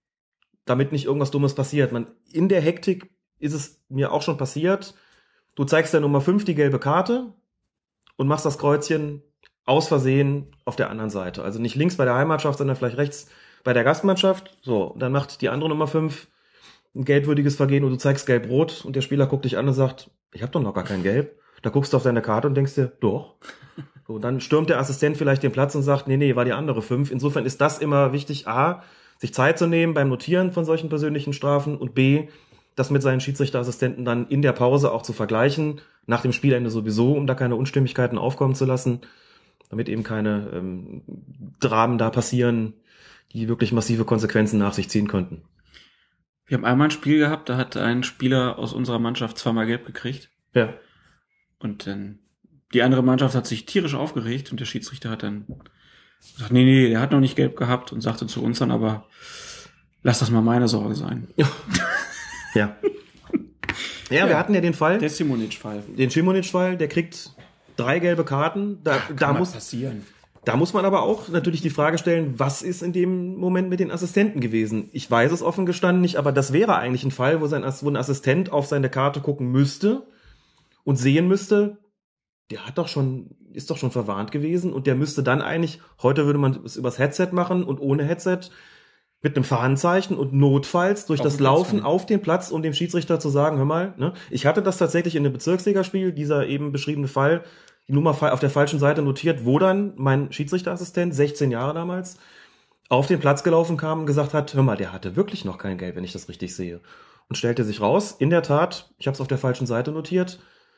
F: damit nicht irgendwas Dummes passiert. In der Hektik ist es mir auch schon passiert, du zeigst der Nummer 5 die gelbe Karte und machst das Kreuzchen aus Versehen auf der anderen Seite. Also nicht links bei der Heimmannschaft, sondern vielleicht rechts bei der Gastmannschaft. So, dann macht die andere Nummer 5 ein gelbwürdiges Vergehen und du zeigst gelb-rot und der Spieler guckt dich an und sagt, ich habe doch noch gar kein Gelb. Da guckst du auf deine Karte und denkst dir, doch. So, dann stürmt der Assistent vielleicht den Platz und sagt, nee, war die andere 5. Insofern ist das immer wichtig, A, sich Zeit zu nehmen beim Notieren von solchen persönlichen Strafen und B, das mit seinen Schiedsrichterassistenten dann in der Pause auch zu vergleichen, nach dem Spielende sowieso, um da keine Unstimmigkeiten aufkommen zu lassen, damit eben keine Dramen da passieren, die wirklich massive Konsequenzen nach sich ziehen könnten.
A: Wir haben einmal ein Spiel gehabt, da hat ein Spieler aus unserer Mannschaft zweimal gelb gekriegt.
F: Ja.
A: Und dann die andere Mannschaft hat sich tierisch aufgeregt und der Schiedsrichter hat dann gesagt, nee, der hat noch nicht gelb gehabt und sagte zu uns dann aber, lass das mal meine Sorge sein.
F: Ja. Ja, wir hatten ja den Fall.
A: Der Simonic-Fall.
F: Den Simonic-Fall, der kriegt 3 gelbe Karten. Da muss
A: passieren.
F: Da muss man aber auch natürlich die Frage stellen, was ist in dem Moment mit den Assistenten gewesen? Ich weiß es offen gestanden nicht, aber das wäre eigentlich ein Fall, wo ein Assistent auf seine Karte gucken müsste und sehen müsste, der ist doch schon verwarnt gewesen und der müsste dann eigentlich, heute würde man es übers Headset machen und ohne Headset mit einem Fahnenzeichen und notfalls durch das Laufen auf den Platz, um dem Schiedsrichter zu sagen, hör mal, ne? Ich hatte das tatsächlich in dem Bezirksligaspiel, dieser eben beschriebene Fall, die Nummer auf der falschen Seite notiert, wo dann mein Schiedsrichterassistent, 16 Jahre damals, auf den Platz gelaufen kam und gesagt hat, hör mal, der hatte wirklich noch kein Gelb, wenn ich das richtig sehe. Und stellte sich raus, in der Tat, ich habe es auf der falschen Seite notiert,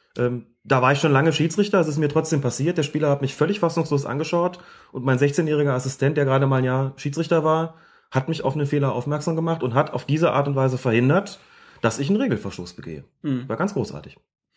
F: da war ich schon lange Schiedsrichter, es ist mir trotzdem passiert, der Spieler hat mich völlig fassungslos angeschaut und mein 16-jähriger Assistent, der gerade mal ein Jahr Schiedsrichter war, hat mich auf einen Fehler aufmerksam gemacht und hat auf diese Art und Weise verhindert, dass ich einen Regelverstoß begehe. War ganz großartig.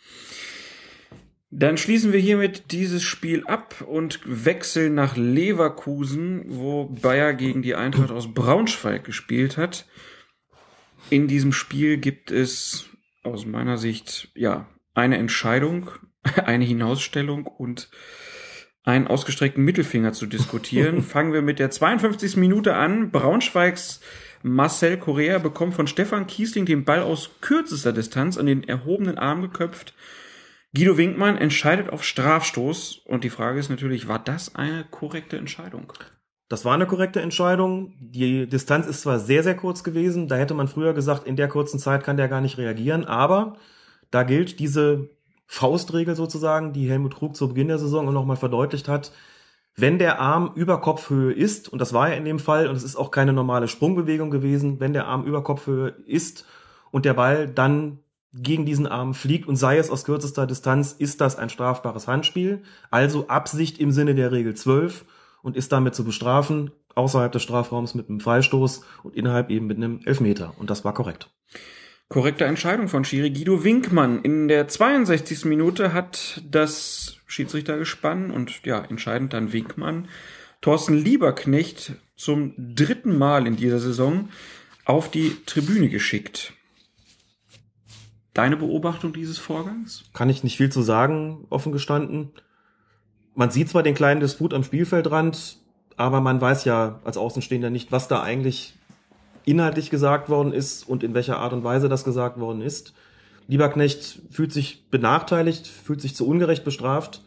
A: Dann schließen wir hiermit dieses Spiel ab und wechseln nach Leverkusen, wo Bayer gegen die Eintracht aus Braunschweig gespielt hat. In diesem Spiel gibt es aus meiner Sicht eine Entscheidung, eine Hinausstellung und einen ausgestreckten Mittelfinger zu diskutieren. Fangen wir mit der 52. Minute an. Braunschweigs Marcel Correa bekommt von Stefan Kiesling den Ball aus kürzester Distanz an den erhobenen Arm geköpft. Guido Winkmann entscheidet auf Strafstoß. Und die Frage ist natürlich, war das eine korrekte Entscheidung?
F: Das war eine korrekte Entscheidung. Die Distanz ist zwar sehr, sehr kurz gewesen. Da hätte man früher gesagt, in der kurzen Zeit kann der gar nicht reagieren. Aber da gilt diese Faustregel sozusagen, die Helmut Krug zu Beginn der Saison auch nochmal verdeutlicht hat. Wenn der Arm über Kopfhöhe ist, und das war ja in dem Fall, und es ist auch keine normale Sprungbewegung gewesen, wenn der Arm über Kopfhöhe ist und der Ball dann gegen diesen Arm fliegt und sei es aus kürzester Distanz, ist das ein strafbares Handspiel. Also Absicht im Sinne der Regel 12 und ist damit zu bestrafen, außerhalb des Strafraums mit einem Freistoß und innerhalb eben mit einem Elfmeter. Und das war korrekt.
A: Korrekte Entscheidung von Schiri Guido Winkmann. In der 62. Minute hat das Schiedsrichtergespann und entscheidend dann Winkmann Thorsten Lieberknecht zum 3. Mal in dieser Saison auf die Tribüne geschickt. Deine Beobachtung dieses Vorgangs?
F: Kann ich nicht viel zu sagen, offen gestanden. Man sieht zwar den kleinen Disput am Spielfeldrand, aber man weiß ja als Außenstehender nicht, was da eigentlich inhaltlich gesagt worden ist und in welcher Art und Weise das gesagt worden ist. Lieberknecht fühlt sich benachteiligt, fühlt sich zu Unrecht bestraft.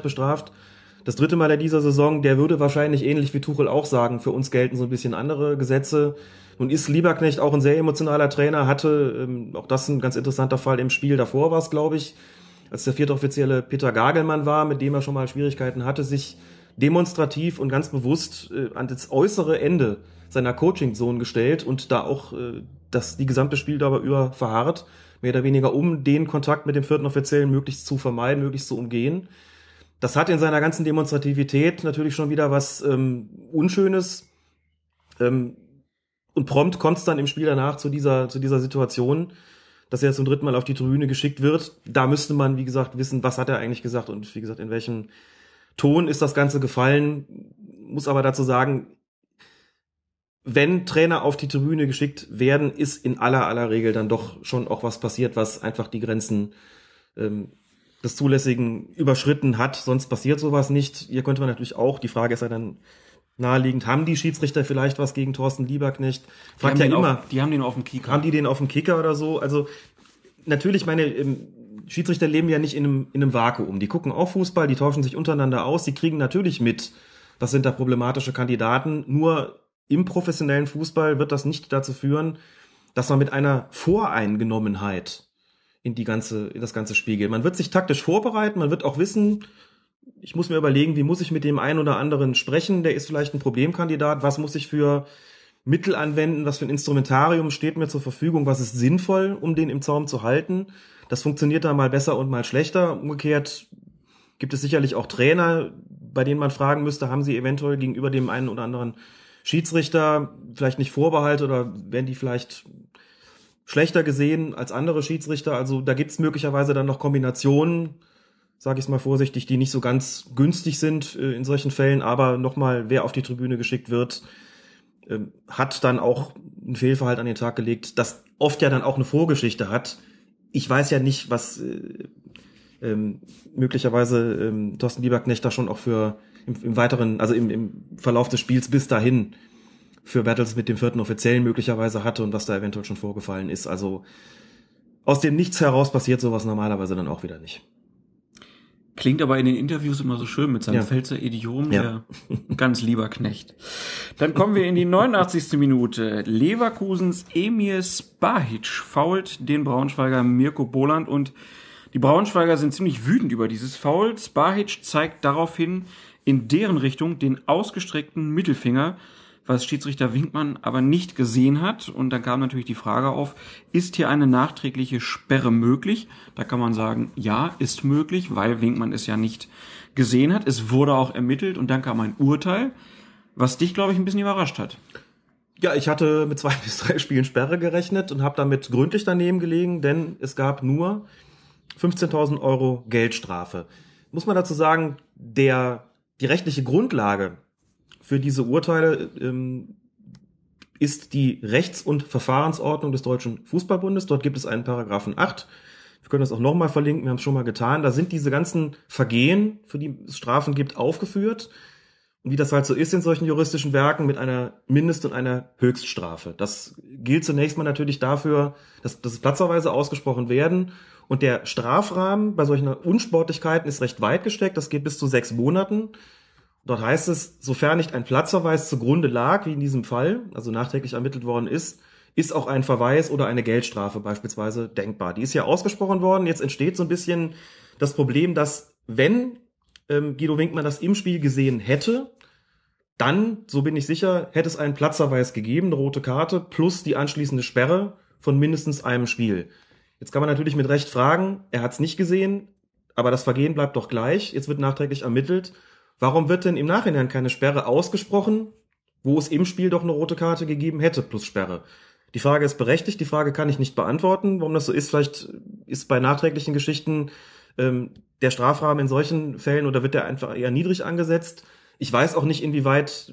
F: Das 3. Mal in dieser Saison, der würde wahrscheinlich ähnlich wie Tuchel auch sagen, für uns gelten so ein bisschen andere Gesetze. Nun ist Lieberknecht auch ein sehr emotionaler Trainer, hatte, auch das ein ganz interessanter Fall im Spiel davor war es, glaube ich, als der 4. Offizielle Peter Gagelmann war, mit dem er schon mal Schwierigkeiten hatte, sich demonstrativ und ganz bewusst an das äußere Ende seiner Coaching-Zone gestellt und da auch die gesamte Spieldauer über verharrt, mehr oder weniger, um den Kontakt mit dem 4. Offiziellen möglichst zu vermeiden, möglichst zu umgehen. Das hat in seiner ganzen Demonstrativität natürlich schon wieder was Unschönes. Und prompt kommt es dann im Spiel danach zu dieser Situation, dass er zum 3. Mal auf die Tribüne geschickt wird. Da müsste man, wie gesagt, wissen, was hat er eigentlich gesagt und wie gesagt, in welchem Ton ist das Ganze gefallen. Muss aber dazu sagen, wenn Trainer auf die Tribüne geschickt werden, ist in aller Regel dann doch schon auch was passiert, was einfach die Grenzen des Zulässigen überschritten hat, sonst passiert sowas nicht. Hier könnte man natürlich auch, die Frage ist ja dann naheliegend, haben die Schiedsrichter vielleicht was gegen Thorsten Lieberknecht? Fragt ja immer.
A: Die haben den auf dem Kicker.
F: Haben die den auf dem Kicker oder so? Also natürlich, Schiedsrichter leben ja nicht in einem Vakuum. Die gucken auch Fußball, die tauschen sich untereinander aus, die kriegen natürlich mit, was sind da problematische Kandidaten. Nur im professionellen Fußball wird das nicht dazu führen, dass man mit einer Voreingenommenheit in das ganze Spiel geht. Man wird sich taktisch vorbereiten, man wird auch wissen, ich muss mir überlegen, wie muss ich mit dem einen oder anderen sprechen, der ist vielleicht ein Problemkandidat, was muss ich für Mittel anwenden, was für ein Instrumentarium steht mir zur Verfügung, was ist sinnvoll, um den im Zaum zu halten. Das funktioniert da mal besser und mal schlechter. Umgekehrt gibt es sicherlich auch Trainer, bei denen man fragen müsste, haben sie eventuell gegenüber dem einen oder anderen Schiedsrichter vielleicht nicht Vorbehalte oder werden die vielleicht schlechter gesehen als andere Schiedsrichter? Also da gibt es möglicherweise dann noch Kombinationen, sage ich es mal vorsichtig, die nicht so ganz günstig sind in solchen Fällen, aber nochmal, wer auf die Tribüne geschickt wird, hat dann auch ein Fehlverhalten an den Tag gelegt, das oft ja dann auch eine Vorgeschichte hat. Ich weiß ja nicht, was möglicherweise Thorsten Lieberknecht da schon auch für im weiteren, also im Verlauf des Spiels bis dahin für Battles mit dem 4. Offiziellen möglicherweise hatte und was da eventuell schon vorgefallen ist. Also aus dem Nichts heraus passiert sowas normalerweise dann auch wieder nicht.
A: Klingt aber in den Interviews immer so schön mit seinem Pfälzer Idiom, der ganz lieber Knecht. Dann kommen wir in die 89. Minute. Leverkusens Emir Spahic foult den Braunschweiger Mirko Boland und die Braunschweiger sind ziemlich wütend über dieses Foul. Spahic zeigt daraufhin in deren Richtung den ausgestreckten Mittelfinger, was Schiedsrichter Winkmann aber nicht gesehen hat. Und dann kam natürlich die Frage auf, ist hier eine nachträgliche Sperre möglich? Da kann man sagen, ja, ist möglich, weil Winkmann es ja nicht gesehen hat. Es wurde auch ermittelt und dann kam ein Urteil, was dich, glaube ich, ein bisschen überrascht hat.
F: Ja, ich hatte mit 2 bis 3 Spielen Sperre gerechnet und habe damit gründlich daneben gelegen, denn es gab nur 15.000 Euro Geldstrafe. Muss man dazu sagen, die rechtliche Grundlage für diese Urteile ist die Rechts- und Verfahrensordnung des Deutschen Fußballbundes. Dort gibt es einen Paragraphen 8. Wir können das auch nochmal verlinken, wir haben es schon mal getan. Da sind diese ganzen Vergehen, für die es Strafen gibt, aufgeführt. Und wie das halt so ist in solchen juristischen Werken mit einer Mindest- und einer Höchststrafe. Das gilt zunächst mal natürlich dafür, dass platzerweise ausgesprochen werden. Und der Strafrahmen bei solchen Unsportlichkeiten ist recht weit gesteckt. Das geht bis zu 6 Monaten. Dort heißt es, sofern nicht ein Platzverweis zugrunde lag, wie in diesem Fall, also nachträglich ermittelt worden ist auch ein Verweis oder eine Geldstrafe beispielsweise denkbar. Die ist ja ausgesprochen worden. Jetzt entsteht so ein bisschen das Problem, dass wenn Guido Winkmann das im Spiel gesehen hätte, dann, so bin ich sicher, hätte es einen Platzverweis gegeben, eine rote Karte, plus die anschließende Sperre von mindestens einem Spiel. Jetzt kann man natürlich mit Recht fragen, er hat es nicht gesehen, aber das Vergehen bleibt doch gleich. Jetzt wird nachträglich ermittelt. Warum wird denn im Nachhinein keine Sperre ausgesprochen, wo es im Spiel doch eine rote Karte gegeben hätte plus Sperre? Die Frage ist berechtigt, die Frage kann ich nicht beantworten, warum das so ist. Vielleicht ist bei nachträglichen Geschichten der Strafrahmen in solchen Fällen oder wird der einfach eher niedrig angesetzt. Ich weiß auch nicht, inwieweit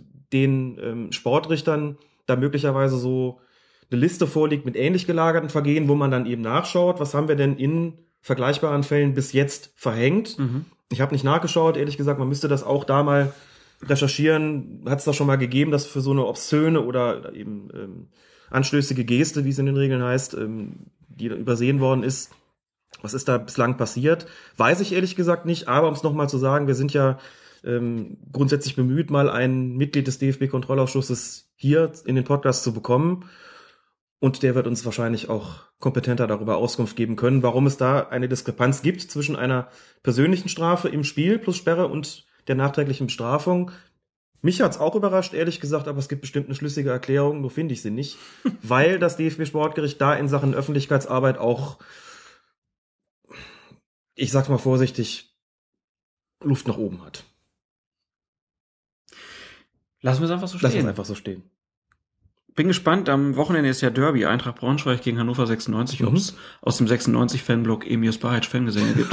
F: den Sportrichtern da möglicherweise so eine Liste vorliegt mit ähnlich gelagerten Vergehen, wo man dann eben nachschaut, was haben wir denn in vergleichbaren Fällen bis jetzt verhängt. Ich habe nicht nachgeschaut, ehrlich gesagt, man müsste das auch da mal recherchieren. Hat es da schon mal gegeben, dass für so eine obszöne oder eben anstößige Geste, wie es in den Regeln heißt, die übersehen worden ist, was ist da bislang passiert? Weiß ich ehrlich gesagt nicht, aber um es nochmal zu sagen, wir sind ja grundsätzlich bemüht, mal ein Mitglied des DFB-Kontrollausschusses hier in den Podcast zu bekommen. Und der wird uns wahrscheinlich auch kompetenter darüber Auskunft geben können, warum es da eine Diskrepanz gibt zwischen einer persönlichen Strafe im Spiel plus Sperre und der nachträglichen Bestrafung. Mich hat's auch überrascht, ehrlich gesagt, aber es gibt bestimmt eine schlüssige Erklärung, nur finde ich sie nicht, weil das DFB-Sportgericht da in Sachen Öffentlichkeitsarbeit auch, ich sag's mal vorsichtig, Luft nach oben hat.
A: Lassen wir es einfach so stehen.
F: Lassen wir es einfach so stehen.
A: Bin gespannt, am Wochenende ist ja Derby, Eintracht Braunschweig gegen Hannover 96, ob es aus dem 96-Fanblock Emir Spahic Fangesänge gibt.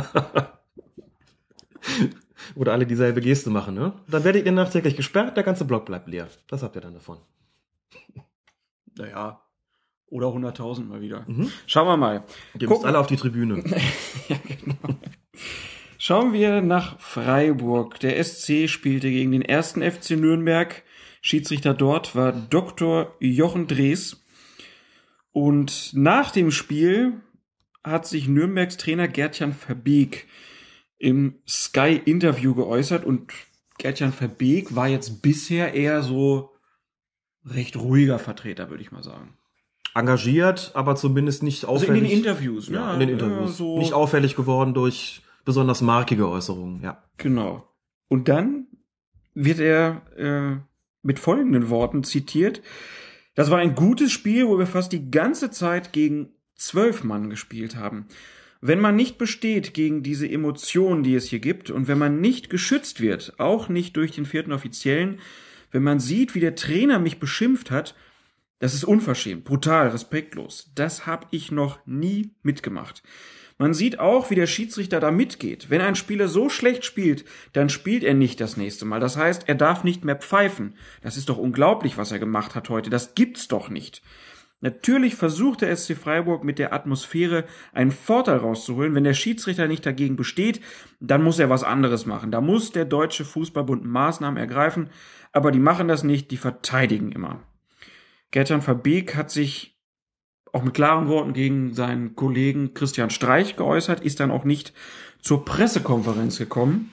F: Oder alle dieselbe Geste machen, ne? Dann werdet ihr nachträglich gesperrt, der ganze Block bleibt leer. Das habt ihr dann davon.
A: Naja, oder 100.000 mal wieder. Schauen wir mal.
F: Ihr müsst alle auf die Tribüne.
A: Ja, genau. Schauen wir nach Freiburg. Der SC spielte gegen den 1. FC Nürnberg. Schiedsrichter dort war Dr. Jochen Drees. Und nach dem Spiel hat sich Nürnbergs Trainer Gert-Jan Verbeek im Sky-Interview geäußert. Und Gert-Jan Verbeek war jetzt bisher eher so recht ruhiger Vertreter, würde ich mal sagen.
F: Engagiert, aber zumindest nicht auffällig.
A: Also in den Interviews, ne?
F: Ja, in den Interviews.
A: So
F: nicht auffällig geworden durch besonders markige Äußerungen, ja.
A: Genau. Und dann wird er mit folgenden Worten zitiert. Das war ein gutes Spiel, wo wir fast die ganze Zeit gegen 12 Mann gespielt haben. Wenn man nicht besteht gegen diese Emotionen, die es hier gibt, und wenn man nicht geschützt wird, auch nicht durch den 4. Offiziellen, wenn man sieht, wie der Trainer mich beschimpft hat, das ist unverschämt, brutal, respektlos. Das habe ich noch nie mitgemacht. Man sieht auch, wie der Schiedsrichter da mitgeht. Wenn ein Spieler so schlecht spielt, dann spielt er nicht das nächste Mal. Das heißt, er darf nicht mehr pfeifen. Das ist doch unglaublich, was er gemacht hat heute. Das gibt's doch nicht. Natürlich versucht der SC Freiburg mit der Atmosphäre einen Vorteil rauszuholen. Wenn der Schiedsrichter nicht dagegen besteht, dann muss er was anderes machen. Da muss der Deutsche Fußballbund Maßnahmen ergreifen. Aber die machen das nicht, die verteidigen immer. Gert-Jan Verbeek hat sich auch mit klaren Worten gegen seinen Kollegen Christian Streich geäußert, ist dann auch nicht zur Pressekonferenz gekommen.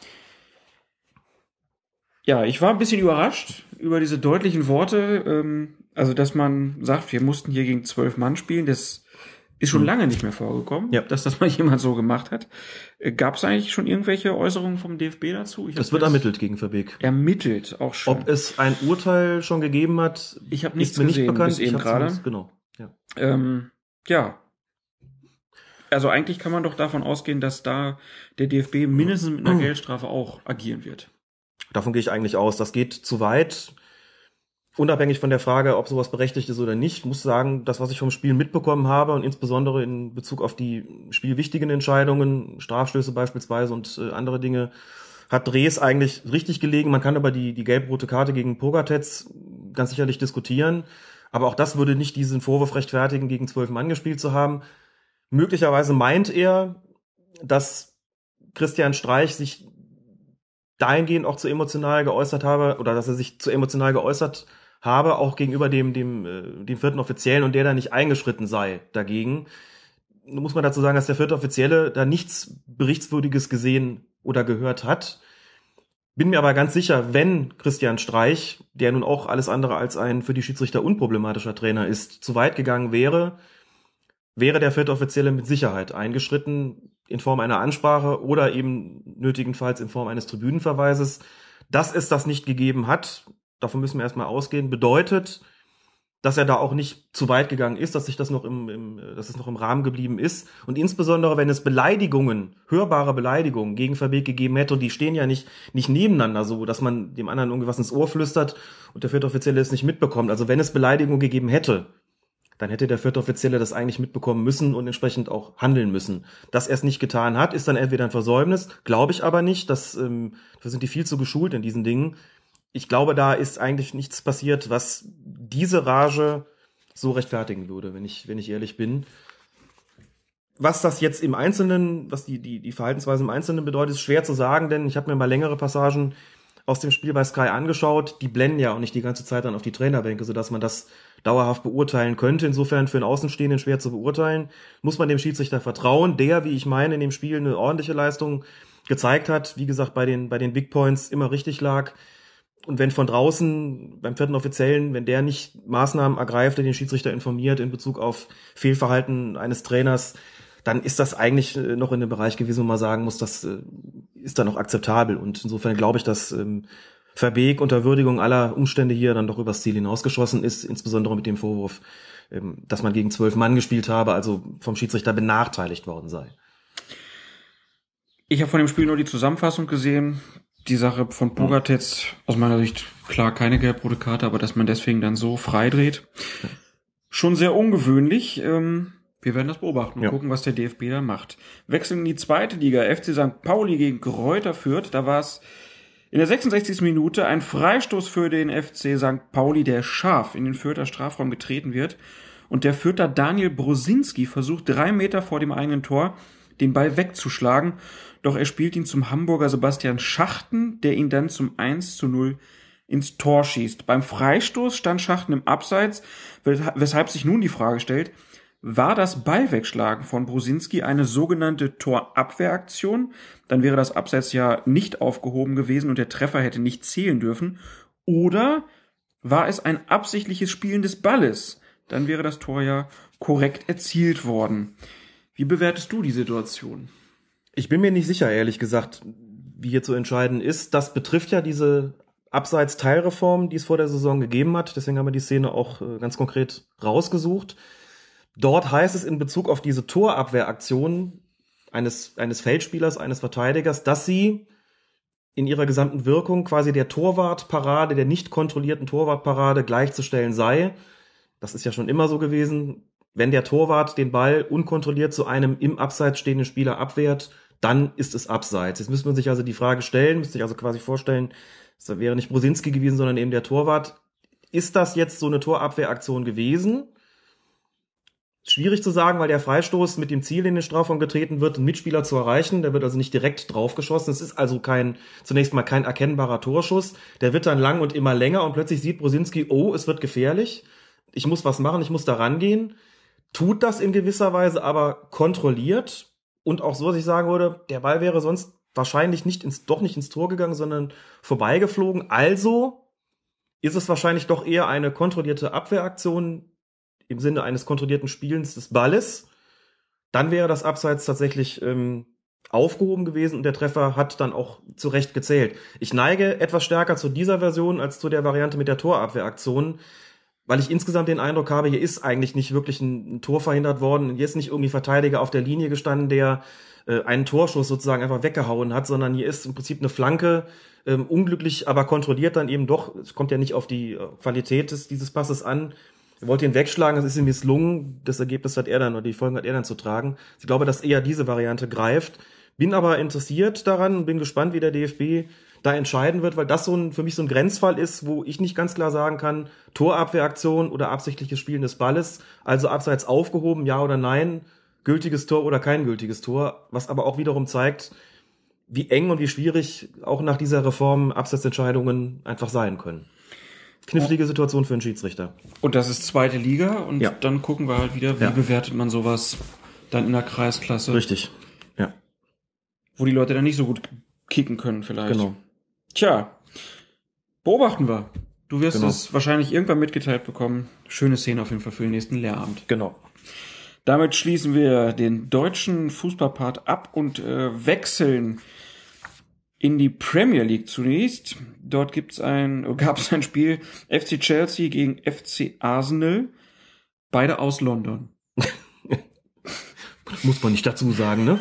A: Ja, ich war ein bisschen überrascht über diese deutlichen Worte, also dass man sagt, wir mussten hier gegen 12 Mann spielen, das ist schon lange nicht mehr vorgekommen,
F: ja,
A: dass das mal jemand so gemacht hat. Gab es eigentlich schon irgendwelche Äußerungen vom DFB dazu?
F: Es wird ermittelt gegen Verbeek.
A: Ermittelt, auch schon.
F: Ob es ein Urteil schon gegeben hat,
A: ich habe nichts
F: ist mir
A: gesehen,
F: nicht bekannt.
A: bis eben gerade.
F: Genau. Ja.
A: Ja. Also eigentlich kann man doch davon ausgehen, dass da der DFB mindestens mit einer Geldstrafe auch agieren wird.
F: Davon gehe ich eigentlich aus. Das geht zu weit. Unabhängig von der Frage, ob sowas berechtigt ist oder nicht, muss sagen, das, was ich vom Spiel mitbekommen habe und insbesondere in Bezug auf die spielwichtigen Entscheidungen, Strafstöße beispielsweise und andere Dinge, hat Drees eigentlich richtig gelegen. Man kann über die gelb-rote Karte gegen Pogatetz ganz sicherlich diskutieren. Aber auch das würde nicht diesen Vorwurf rechtfertigen, gegen 12 Mann gespielt zu haben. Möglicherweise meint er, dass Christian Streich sich dahingehend auch zu emotional geäußert habe, oder dass er sich zu emotional geäußert habe, auch gegenüber dem 4. Offiziellen und der da nicht eingeschritten sei dagegen. Nun muss man dazu sagen, dass der 4. Offizielle da nichts Berichtswürdiges gesehen oder gehört hat. Bin mir aber ganz sicher, wenn Christian Streich, der nun auch alles andere als ein für die Schiedsrichter unproblematischer Trainer ist, zu weit gegangen wäre der 4. Offizielle mit Sicherheit eingeschritten in Form einer Ansprache oder eben nötigenfalls in Form eines Tribünenverweises. Dass es das nicht gegeben hat, davon müssen wir erstmal ausgehen, bedeutet, dass er da auch nicht zu weit gegangen ist, dass sich das noch dass es noch im Rahmen geblieben ist. Und insbesondere, wenn es Beleidigungen, hörbare Beleidigungen gegen Verbeek gegeben hätte, und die stehen ja nicht nebeneinander so, dass man dem anderen irgendwie was ins Ohr flüstert und der 4. Offizielle es nicht mitbekommt. Also wenn es Beleidigungen gegeben hätte, dann hätte der 4. Offizielle das eigentlich mitbekommen müssen und entsprechend auch handeln müssen. Dass er es nicht getan hat, ist dann entweder ein Versäumnis, glaube ich aber nicht. Dafür sind die viel zu geschult in diesen Dingen. Ich glaube, da ist eigentlich nichts passiert, was diese Rage so rechtfertigen würde, wenn ich ehrlich bin. Was das jetzt im Einzelnen, was die Verhaltensweise im Einzelnen bedeutet, ist schwer zu sagen, denn ich habe mir mal längere Passagen aus dem Spiel bei Sky angeschaut. Die blenden ja auch nicht die ganze Zeit dann auf die Trainerbänke, sodass man das dauerhaft beurteilen könnte. Insofern für einen Außenstehenden schwer zu beurteilen. Muss man dem Schiedsrichter vertrauen, der, wie ich meine, in dem Spiel eine ordentliche Leistung gezeigt hat. Wie gesagt, bei den Big Points immer richtig lag. Und wenn von draußen beim 4. Offiziellen, wenn der nicht Maßnahmen ergreift, der den Schiedsrichter informiert in Bezug auf Fehlverhalten eines Trainers, dann ist das eigentlich noch in dem Bereich gewesen, wo man sagen muss, das ist dann noch akzeptabel. Und insofern glaube ich, dass Verbeek unter Würdigung aller Umstände hier dann doch übers Ziel hinausgeschossen ist, insbesondere mit dem Vorwurf, dass man gegen 12 Mann gespielt habe, also vom Schiedsrichter benachteiligt worden sei.
A: Ich habe von dem Spiel nur die Zusammenfassung gesehen. Die Sache von Pogatetz, aus meiner Sicht, klar, keine gelb-rote Karte, aber dass man deswegen dann so freidreht. Schon sehr ungewöhnlich. Wir werden das beobachten und gucken, was der DFB da macht. Wechseln in die 2. Liga. FC St. Pauli gegen Greuther Fürth. Da war es in der 66. Minute ein Freistoß für den FC St. Pauli, der scharf in den Fürther Strafraum getreten wird. Und der Fürther Daniel Brosinski versucht 3 Meter vor dem eigenen Tor den Ball wegzuschlagen. Doch er spielt ihn zum Hamburger Sebastian Schachten, der ihn dann zum 1:0 ins Tor schießt. Beim Freistoß stand Schachten im Abseits, weshalb sich nun die Frage stellt, war das Ballwegschlagen von Brusinski eine sogenannte Torabwehraktion? Dann wäre das Abseits ja nicht aufgehoben gewesen und der Treffer hätte nicht zählen dürfen. Oder war es ein absichtliches Spielen des Balles? Dann wäre das Tor ja korrekt erzielt worden. Wie bewertest du die Situation?
F: Ich bin mir nicht sicher, ehrlich gesagt, wie hier zu entscheiden ist. Das betrifft ja diese Abseits-Teilreform, die es vor der Saison gegeben hat. Deswegen haben wir die Szene auch ganz konkret rausgesucht. Dort heißt es in Bezug auf diese Torabwehraktion eines Feldspielers, eines Verteidigers, dass sie in ihrer gesamten Wirkung quasi der Torwartparade, der nicht kontrollierten Torwartparade gleichzustellen sei. Das ist ja schon immer so gewesen. Wenn der Torwart den Ball unkontrolliert zu einem im Abseits stehenden Spieler abwehrt, dann ist es Abseits. Jetzt müsste man sich also die Frage stellen, müsste sich also quasi vorstellen, das wäre nicht Brusinski gewesen, sondern eben der Torwart. Ist das jetzt so eine Torabwehraktion gewesen? Schwierig zu sagen, weil der Freistoß mit dem Ziel in den Strafraum getreten wird, einen Mitspieler zu erreichen. Der wird also nicht direkt draufgeschossen. Es ist also zunächst mal kein erkennbarer Torschuss. Der wird dann lang und immer länger und plötzlich sieht Brusinski, oh, es wird gefährlich. Ich muss was machen, ich muss da rangehen. Tut das in gewisser Weise aber kontrolliert und auch so, dass ich sagen würde, der Ball wäre sonst wahrscheinlich nicht ins Tor gegangen, sondern vorbeigeflogen. Also ist es wahrscheinlich doch eher eine kontrollierte Abwehraktion im Sinne eines kontrollierten Spielens des Balles. Dann wäre das Abseits tatsächlich aufgehoben gewesen und der Treffer hat dann auch zu Recht gezählt. Ich neige etwas stärker zu dieser Version als zu der Variante mit der Torabwehraktion, weil ich insgesamt den Eindruck habe, hier ist eigentlich nicht wirklich ein Tor verhindert worden. Hier ist nicht irgendwie Verteidiger auf der Linie gestanden, der einen Torschuss sozusagen einfach weggehauen hat, sondern hier ist im Prinzip eine Flanke, unglücklich, aber kontrolliert dann eben doch. Es kommt ja nicht auf die Qualität dieses Passes an. Er wollte ihn wegschlagen, das ist ihm misslungen. Das Ergebnis hat er dann, oder die Folgen hat er dann zu tragen. Ich glaube, dass eher diese Variante greift. Bin aber interessiert daran und bin gespannt, wie der DFB da entscheiden wird, weil das für mich so ein Grenzfall ist, wo ich nicht ganz klar sagen kann, Torabwehraktion oder absichtliches Spielen des Balles, also Abseits aufgehoben, ja oder nein, gültiges Tor oder kein gültiges Tor, was aber auch wiederum zeigt, wie eng und wie schwierig auch nach dieser Reform Abseitsentscheidungen einfach sein können. Knifflige Situation für einen Schiedsrichter.
A: Und das ist zweite Liga und
F: Ja.
A: dann gucken wir halt wieder, wie bewertet man sowas dann in der Kreisklasse.
F: Richtig, ja.
A: Wo die Leute dann nicht so gut kicken können vielleicht.
F: Genau.
A: Tja, beobachten wir. Du wirst
F: Genau.
A: es wahrscheinlich irgendwann mitgeteilt bekommen. Schöne Szene auf jeden Fall für den nächsten Lehrabend.
F: Genau.
A: Damit schließen wir den deutschen Fußballpart ab und wechseln in die Premier League zunächst. Dort gab es ein Spiel FC Chelsea gegen FC Arsenal. Beide aus London.
F: Muss man nicht dazu sagen, ne?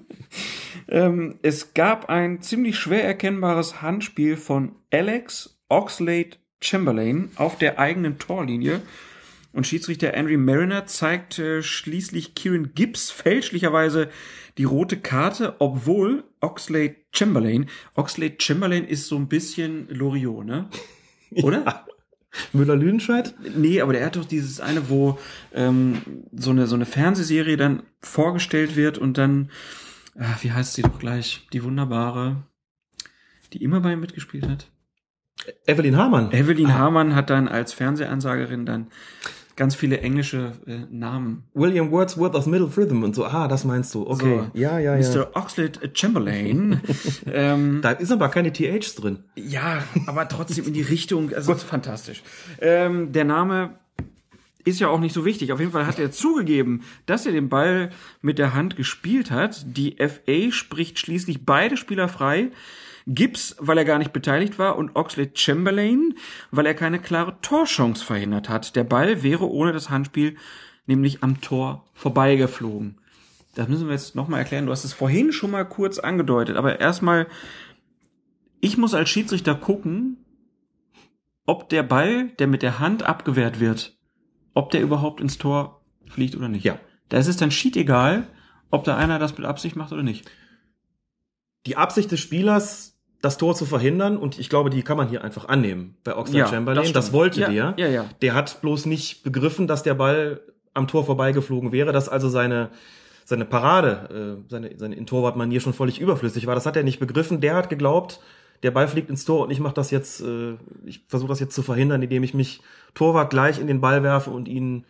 A: Es gab ein ziemlich schwer erkennbares Handspiel von Alex Oxlade-Chamberlain auf der eigenen Torlinie. Und Schiedsrichter Andrew Mariner zeigt schließlich Kieran Gibbs fälschlicherweise die rote Karte, obwohl Oxlade-Chamberlain ist so ein bisschen Loriot, ne? Oder?
F: Ja. Müller-Lüdenscheid?
A: Nee, aber der hat doch dieses eine, wo so eine Fernsehserie dann vorgestellt wird und dann, wie heißt sie doch gleich, die wunderbare, die immer bei ihm mitgespielt hat?
F: Evelyn Hamann.
A: Evelyn Hamann hat dann als Fernsehansagerin dann ganz viele englische Namen.
F: William Wordsworth of Middle Fritham und so. Das meinst du. Okay.
A: So,
F: Ja.
A: Mr. Oxlade-Chamberlain.
F: Da ist aber keine THs drin.
A: Ja, aber trotzdem in die Richtung, also fantastisch. Der Name ist ja auch nicht so wichtig. Auf jeden Fall hat er zugegeben, dass er den Ball mit der Hand gespielt hat. Die FA spricht schließlich beide Spieler frei. Gibbs, weil er gar nicht beteiligt war, und Oxlade-Chamberlain, weil er keine klare Torchance verhindert hat. Der Ball wäre ohne das Handspiel nämlich am Tor vorbeigeflogen. Das müssen wir jetzt nochmal erklären. Du hast es vorhin schon mal kurz angedeutet, aber erstmal, ich muss als Schiedsrichter gucken, ob der Ball, der mit der Hand abgewehrt wird, ob der überhaupt ins Tor fliegt oder nicht.
F: Ja.
A: Da ist es dann egal, ob da einer das mit Absicht macht oder nicht.
F: Die Absicht des Spielers, das Tor zu verhindern, und ich glaube, die kann man hier einfach annehmen bei Oxlade-Chamberlain. Das wollte der.
A: Ja.
F: Der hat bloß nicht begriffen, dass der Ball am Tor vorbeigeflogen wäre, dass also seine seine Parade, seine in Torwartmanier schon völlig überflüssig war. Das hat er nicht begriffen. Der hat geglaubt, der Ball fliegt ins Tor und ich mache das jetzt, ich versuche das jetzt zu verhindern, indem ich mich Torwart gleich in den Ball werfe und ihn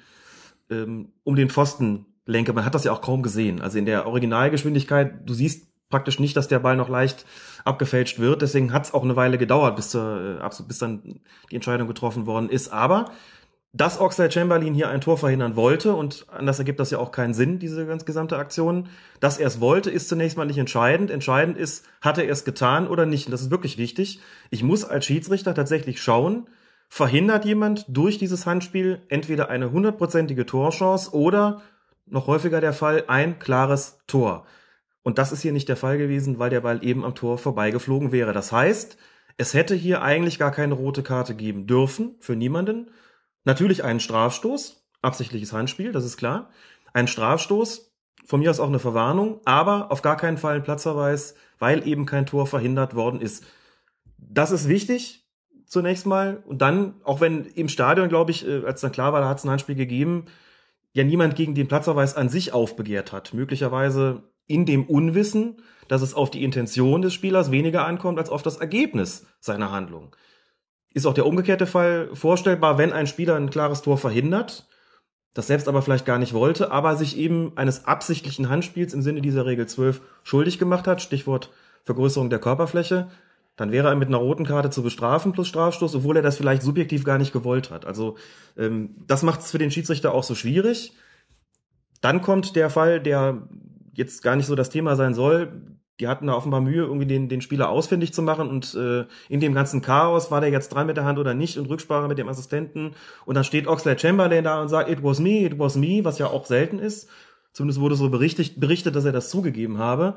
F: um den Pfosten lenke. Man hat das ja auch kaum gesehen. Also in der Originalgeschwindigkeit, du siehst praktisch nicht, dass der Ball noch leicht abgefälscht wird. Deswegen hat es auch eine Weile gedauert, bis dann die Entscheidung getroffen worden ist. Aber dass Oxlade-Chamberlain hier ein Tor verhindern wollte, und anders ergibt das ja auch keinen Sinn, diese ganz gesamte Aktion, dass er es wollte, ist zunächst mal nicht entscheidend. Entscheidend ist, hat er es getan oder nicht? Und das ist wirklich wichtig. Ich muss als Schiedsrichter tatsächlich schauen, verhindert jemand durch dieses Handspiel entweder eine 100%ige Torchance oder, noch häufiger der Fall, ein klares Tor. Und das ist hier nicht der Fall gewesen, weil der Ball eben am Tor vorbeigeflogen wäre. Das heißt, es hätte hier eigentlich gar keine rote Karte geben dürfen, für niemanden. Natürlich einen Strafstoß, absichtliches Handspiel, das ist klar. Ein Strafstoß, von mir aus auch eine Verwarnung, aber auf gar keinen Fall ein Platzverweis, weil eben kein Tor verhindert worden ist. Das ist wichtig, zunächst mal. Und dann, auch wenn im Stadion, glaube ich, als dann klar war, da hat es ein Handspiel gegeben, ja niemand gegen den Platzverweis an sich aufbegehrt hat. Möglicherweise in dem Unwissen, dass es auf die Intention des Spielers weniger ankommt, als auf das Ergebnis seiner Handlung. Ist auch der umgekehrte Fall vorstellbar, wenn ein Spieler ein klares Tor verhindert, das selbst aber vielleicht gar nicht wollte, aber sich eben eines absichtlichen Handspiels im Sinne dieser Regel 12 schuldig gemacht hat, Stichwort Vergrößerung der Körperfläche, dann wäre er mit einer roten Karte zu bestrafen plus Strafstoß, obwohl er das vielleicht subjektiv gar nicht gewollt hat. Also das macht es für den Schiedsrichter auch so schwierig. Dann kommt der Fall, der jetzt gar nicht so das Thema sein soll. Die hatten da offenbar Mühe, irgendwie den Spieler ausfindig zu machen, und in dem ganzen Chaos, war der jetzt dran mit der Hand oder nicht, und Rücksprache mit dem Assistenten, und dann steht Oxlade-Chamberlain da und sagt, it was me, was ja auch selten ist. Zumindest wurde so berichtet, dass er das zugegeben habe.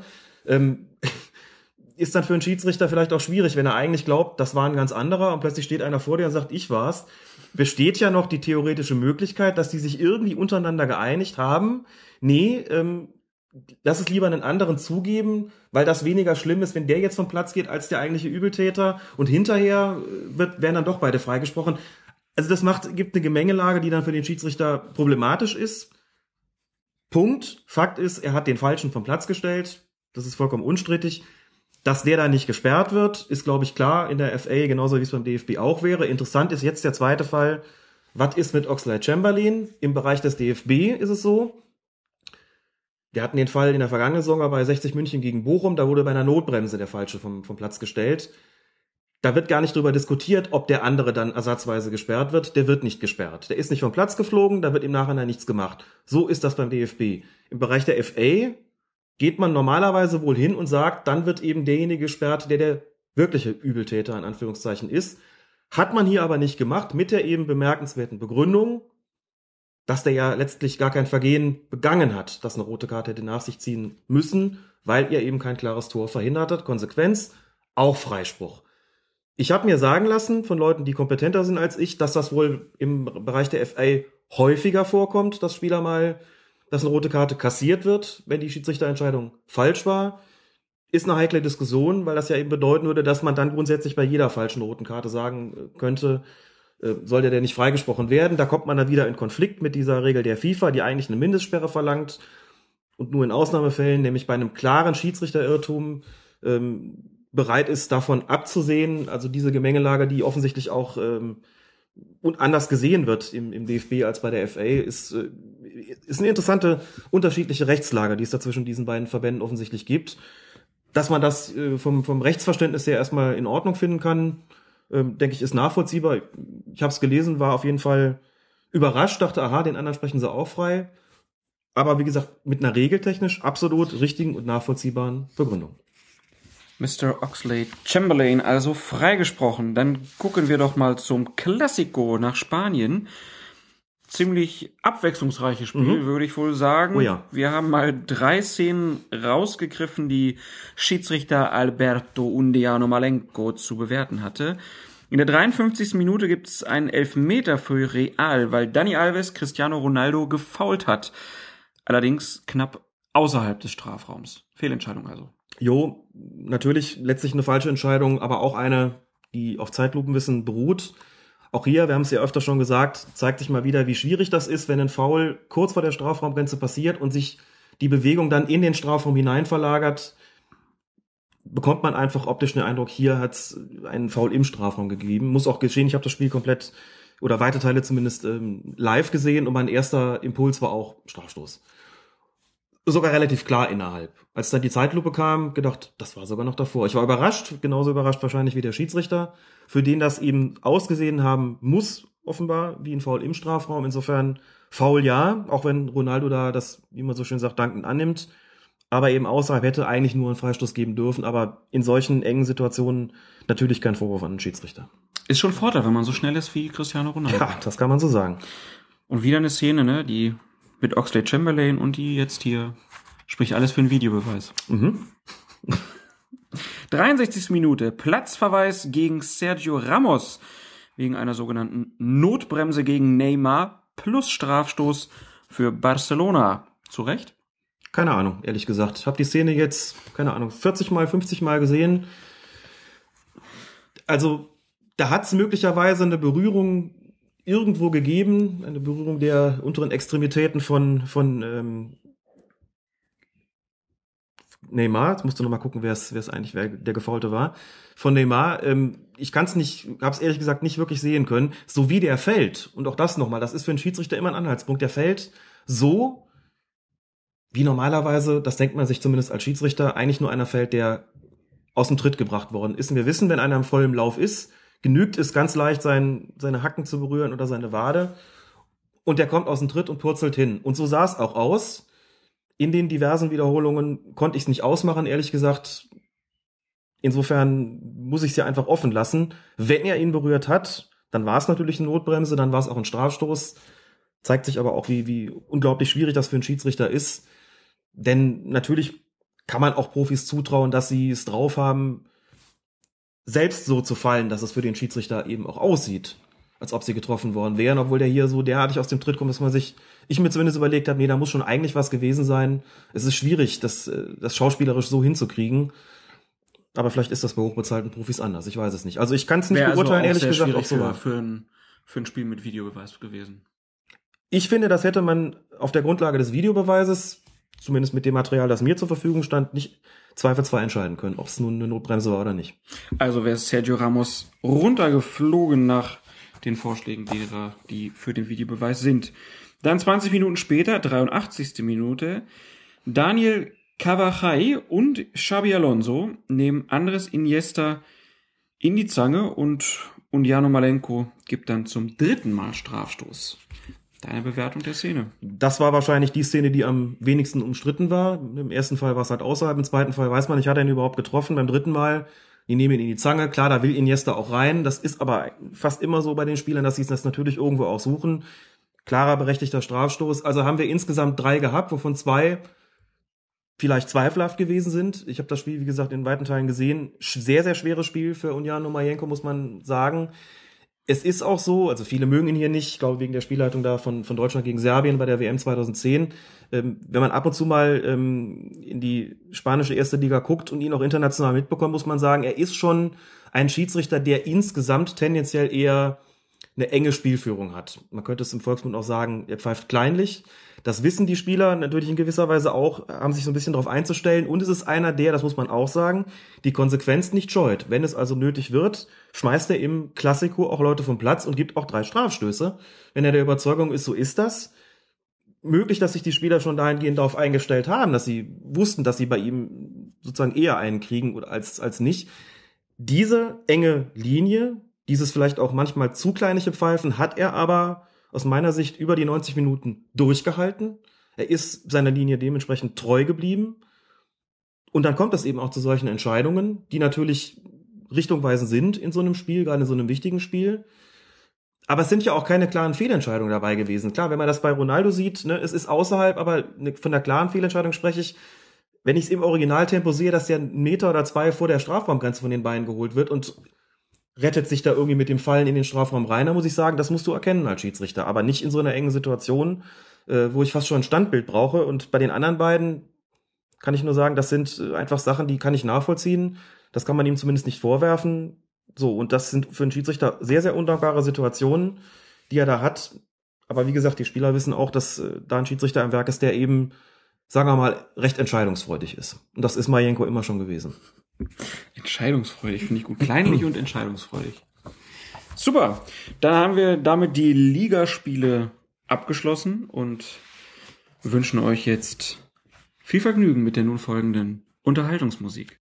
F: Ist dann für einen Schiedsrichter vielleicht auch schwierig, wenn er eigentlich glaubt, das war ein ganz anderer, und plötzlich steht einer vor dir und sagt, ich war's. Besteht ja noch die theoretische Möglichkeit, dass die sich irgendwie untereinander geeinigt haben. Nee, lass es lieber einen anderen zugeben, weil das weniger schlimm ist, wenn der jetzt vom Platz geht als der eigentliche Übeltäter, und hinterher werden dann doch beide freigesprochen. Also das gibt eine Gemengelage, die dann für den Schiedsrichter problematisch ist. Punkt. Fakt ist, er hat den Falschen vom Platz gestellt. Das ist vollkommen unstrittig. Dass der da nicht gesperrt wird, ist, glaube ich, klar in der FA, genauso wie es beim DFB auch wäre. Interessant ist jetzt der zweite Fall. Was ist mit Oxlade-Chamberlain? Im Bereich des DFB ist es so. Wir hatten den Fall in der vergangenen Saison bei 60 München gegen Bochum. Da wurde bei einer Notbremse der Falsche vom Platz gestellt. Da wird gar nicht drüber diskutiert, ob der andere dann ersatzweise gesperrt wird. Der wird nicht gesperrt. Der ist nicht vom Platz geflogen, da wird im Nachhinein nichts gemacht. So ist das beim DFB. Im Bereich der FA geht man normalerweise wohl hin und sagt, dann wird eben derjenige gesperrt, der wirkliche Übeltäter in Anführungszeichen ist. Hat man hier aber nicht gemacht, mit der eben bemerkenswerten Begründung, dass der ja letztlich gar kein Vergehen begangen hat, das eine rote Karte hätte nach sich ziehen müssen, weil er eben kein klares Tor verhindert hat. Konsequenz, auch Freispruch. Ich habe mir sagen lassen von Leuten, die kompetenter sind als ich, dass das wohl im Bereich der FA häufiger vorkommt, dass eine rote Karte kassiert wird, wenn die Schiedsrichterentscheidung falsch war. Ist eine heikle Diskussion, weil das ja eben bedeuten würde, dass man dann grundsätzlich bei jeder falschen roten Karte sagen könnte, soll der denn nicht freigesprochen werden. Da kommt man dann wieder in Konflikt mit dieser Regel der FIFA, die eigentlich eine Mindestsperre verlangt und nur in Ausnahmefällen, nämlich bei einem klaren Schiedsrichterirrtum, bereit ist, davon abzusehen. Also diese Gemengelage, die offensichtlich auch und anders gesehen wird im DFB als bei der FA, ist eine interessante unterschiedliche Rechtslage, die es da zwischen diesen beiden Verbänden offensichtlich gibt. Dass man das vom Rechtsverständnis her erstmal in Ordnung finden kann, denke ich, ist nachvollziehbar. Ich habe es gelesen, war auf jeden Fall überrascht, dachte, aha, den anderen sprechen sie auch frei. Aber wie gesagt, mit einer regeltechnisch absolut richtigen und nachvollziehbaren Begründung.
A: Mr. Oxlade-Chamberlain also freigesprochen. Dann gucken wir doch mal zum Classico nach Spanien. Ziemlich abwechslungsreiches Spiel, würde ich wohl sagen.
F: Oh ja.
A: Wir haben mal 3 Szenen rausgegriffen, die Schiedsrichter Alberto Undiano Malenko zu bewerten hatte. In der 53. Minute gibt es einen Elfmeter für Real, weil Dani Alves Cristiano Ronaldo gefoult hat. Allerdings knapp außerhalb des Strafraums. Fehlentscheidung also.
F: Jo, natürlich letztlich eine falsche Entscheidung, aber auch eine, die auf Zeitlupenwissen beruht. Auch hier, wir haben es ja öfter schon gesagt, zeigt sich mal wieder, wie schwierig das ist, wenn ein Foul kurz vor der Strafraumgrenze passiert und sich die Bewegung dann in den Strafraum hinein verlagert, bekommt man einfach optisch den Eindruck, hier hat es einen Foul im Strafraum gegeben. Muss auch geschehen, ich habe das Spiel komplett oder weite Teile zumindest live gesehen und mein erster Impuls war auch Strafstoß. Sogar relativ klar innerhalb. Als dann die Zeitlupe kam, gedacht, das war sogar noch davor. Ich war überrascht, genauso überrascht wahrscheinlich wie der Schiedsrichter, für den das eben ausgesehen haben muss, offenbar, wie ein Foul im Strafraum. Insofern Foul ja, auch wenn Ronaldo da das, wie man so schön sagt, dankend annimmt, aber eben außerhalb hätte eigentlich nur einen Freistoß geben dürfen, aber in solchen engen Situationen natürlich kein Vorwurf an den Schiedsrichter.
A: Ist schon Vorteil, wenn man so schnell ist wie Cristiano Ronaldo.
F: Ja, das kann man so sagen.
A: Und wieder eine Szene, ne, die mit Oxlade-Chamberlain und die jetzt hier spricht alles für einen Videobeweis. 63. Minute, Platzverweis gegen Sergio Ramos wegen einer sogenannten Notbremse gegen Neymar plus Strafstoß für Barcelona. Zu Recht?
F: Keine Ahnung, ehrlich gesagt. Hab die Szene jetzt, 40 Mal, 50 Mal gesehen. Also, da hat es möglicherweise eine Berührung irgendwo gegeben, eine Berührung der unteren Extremitäten von Neymar. Jetzt musst du noch mal gucken, wer der Gefaulte war. Von Neymar. Ich hab's ehrlich gesagt nicht wirklich sehen können. So wie der fällt, und auch das nochmal, das ist für einen Schiedsrichter immer ein Anhaltspunkt, der fällt so, wie normalerweise, das denkt man sich zumindest als Schiedsrichter, eigentlich nur einer fällt, der aus dem Tritt gebracht worden ist. Und wir wissen, wenn einer im vollen Lauf ist, genügt es ganz leicht, seine Hacken zu berühren oder seine Wade. Und der kommt aus dem Tritt und purzelt hin. Und so sah es auch aus. In den diversen Wiederholungen konnte ich es nicht ausmachen, ehrlich gesagt. Insofern muss ich es ja einfach offen lassen. Wenn er ihn berührt hat, dann war es natürlich eine Notbremse, dann war es auch ein Strafstoß. Zeigt sich aber auch, wie unglaublich schwierig das für einen Schiedsrichter ist. Denn natürlich kann man auch Profis zutrauen, dass sie es drauf haben, selbst so zu fallen, dass es für den Schiedsrichter eben auch aussieht, als ob sie getroffen worden wären, obwohl der hier so derartig aus dem Tritt kommt, dass ich mir zumindest überlegt habe, nee, da muss schon eigentlich was gewesen sein. Es ist schwierig, das schauspielerisch so hinzukriegen. Aber vielleicht ist das bei hochbezahlten Profis anders, ich weiß es nicht. Also ich kann es nicht beurteilen, ehrlich gesagt, ob so war.
A: Für ein Spiel mit Videobeweis gewesen.
F: Ich finde, das hätte man auf der Grundlage des Videobeweises, zumindest mit dem Material, das mir zur Verfügung stand, nicht zweifelsfrei entscheiden können, ob es nun eine Notbremse war oder nicht.
A: Also wäre Sergio Ramos runtergeflogen nach den Vorschlägen derer, die für den Videobeweis sind. Dann 20 Minuten später, 83. Minute, Daniel Carvajal und Xabi Alonso nehmen Andres Iniesta in die Zange und Jarmolenko gibt dann zum 3. Mal Strafstoß. Deine Bewertung der Szene?
F: Das war wahrscheinlich die Szene, die am wenigsten umstritten war. Im ersten Fall war es halt außerhalb, im zweiten Fall weiß man nicht, hat er ihn überhaupt getroffen. Beim 3. Mal, die nehmen ihn in die Zange. Klar, da will Iniesta auch rein. Das ist aber fast immer so bei den Spielern, dass sie es das natürlich irgendwo auch suchen. Klarer, berechtigter Strafstoß. Also haben wir insgesamt 3 gehabt, wovon 2 vielleicht zweifelhaft gewesen sind. Ich habe das Spiel, wie gesagt, in weiten Teilen gesehen. Sehr, sehr schweres Spiel für Jarmolenko, muss man sagen. Es ist auch so, also viele mögen ihn hier nicht, ich glaube wegen der Spielleitung da von Deutschland gegen Serbien bei der WM 2010. Wenn man ab und zu mal in die spanische erste Liga guckt und ihn auch international mitbekommt, muss man sagen, er ist schon ein Schiedsrichter, der insgesamt tendenziell eher eine enge Spielführung hat. Man könnte es im Volksmund auch sagen, er pfeift kleinlich. Das wissen die Spieler natürlich in gewisser Weise auch, haben sich so ein bisschen darauf einzustellen. Und es ist einer, der, das muss man auch sagen, die Konsequenz nicht scheut. Wenn es also nötig wird, schmeißt er im Klassiko auch Leute vom Platz und gibt auch 3 Strafstöße. Wenn er der Überzeugung ist, so ist das. Möglich, dass sich die Spieler schon dahingehend darauf eingestellt haben, dass sie wussten, dass sie bei ihm sozusagen eher einen kriegen als nicht. Diese enge Linie, dieses vielleicht auch manchmal zu kleinliche Pfeifen, hat er aber aus meiner Sicht über die 90 Minuten durchgehalten. Er ist seiner Linie dementsprechend treu geblieben. Und dann kommt es eben auch zu solchen Entscheidungen, die natürlich richtungweisend sind in so einem Spiel, gerade in so einem wichtigen Spiel. Aber es sind ja auch keine klaren Fehlentscheidungen dabei gewesen. Klar, wenn man das bei Ronaldo sieht, ne, es ist außerhalb, aber von der klaren Fehlentscheidung spreche ich, wenn ich es im Originaltempo sehe, dass der 1 Meter oder 2 vor der Strafraumgrenze von den Beinen geholt wird und rettet sich da irgendwie mit dem Fallen in den Strafraum rein, da muss ich sagen, das musst du erkennen als Schiedsrichter, aber nicht in so einer engen Situation, wo ich fast schon ein Standbild brauche. Und bei den anderen beiden kann ich nur sagen, das sind einfach Sachen, die kann ich nachvollziehen. Das kann man ihm zumindest nicht vorwerfen. So, und das sind für einen Schiedsrichter sehr, sehr undankbare Situationen, die er da hat. Aber wie gesagt, die Spieler wissen auch, dass da ein Schiedsrichter am Werk ist, der eben sagen wir mal, recht entscheidungsfreudig ist. Und das ist Majenko immer schon gewesen.
A: Entscheidungsfreudig, finde ich gut. Kleinlich und entscheidungsfreudig. Super, dann haben wir damit die Ligaspiele abgeschlossen und wünschen euch jetzt viel Vergnügen mit der nun folgenden Unterhaltungsmusik.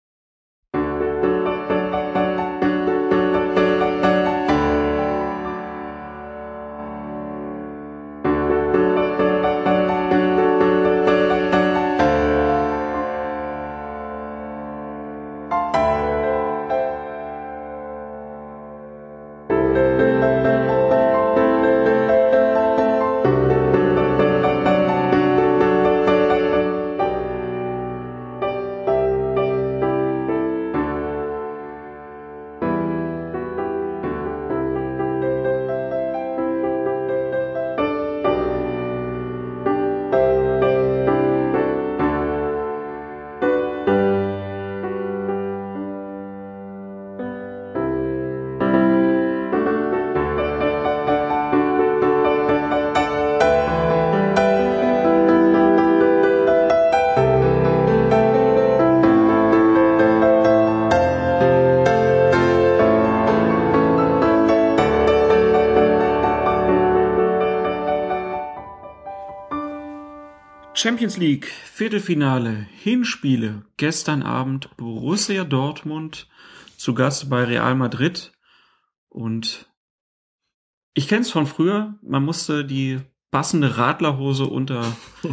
A: Champions League, Viertelfinale, Hinspiele, gestern Abend Borussia Dortmund zu Gast bei Real Madrid und ich kenne es von früher, man musste die passende Radlerhose unter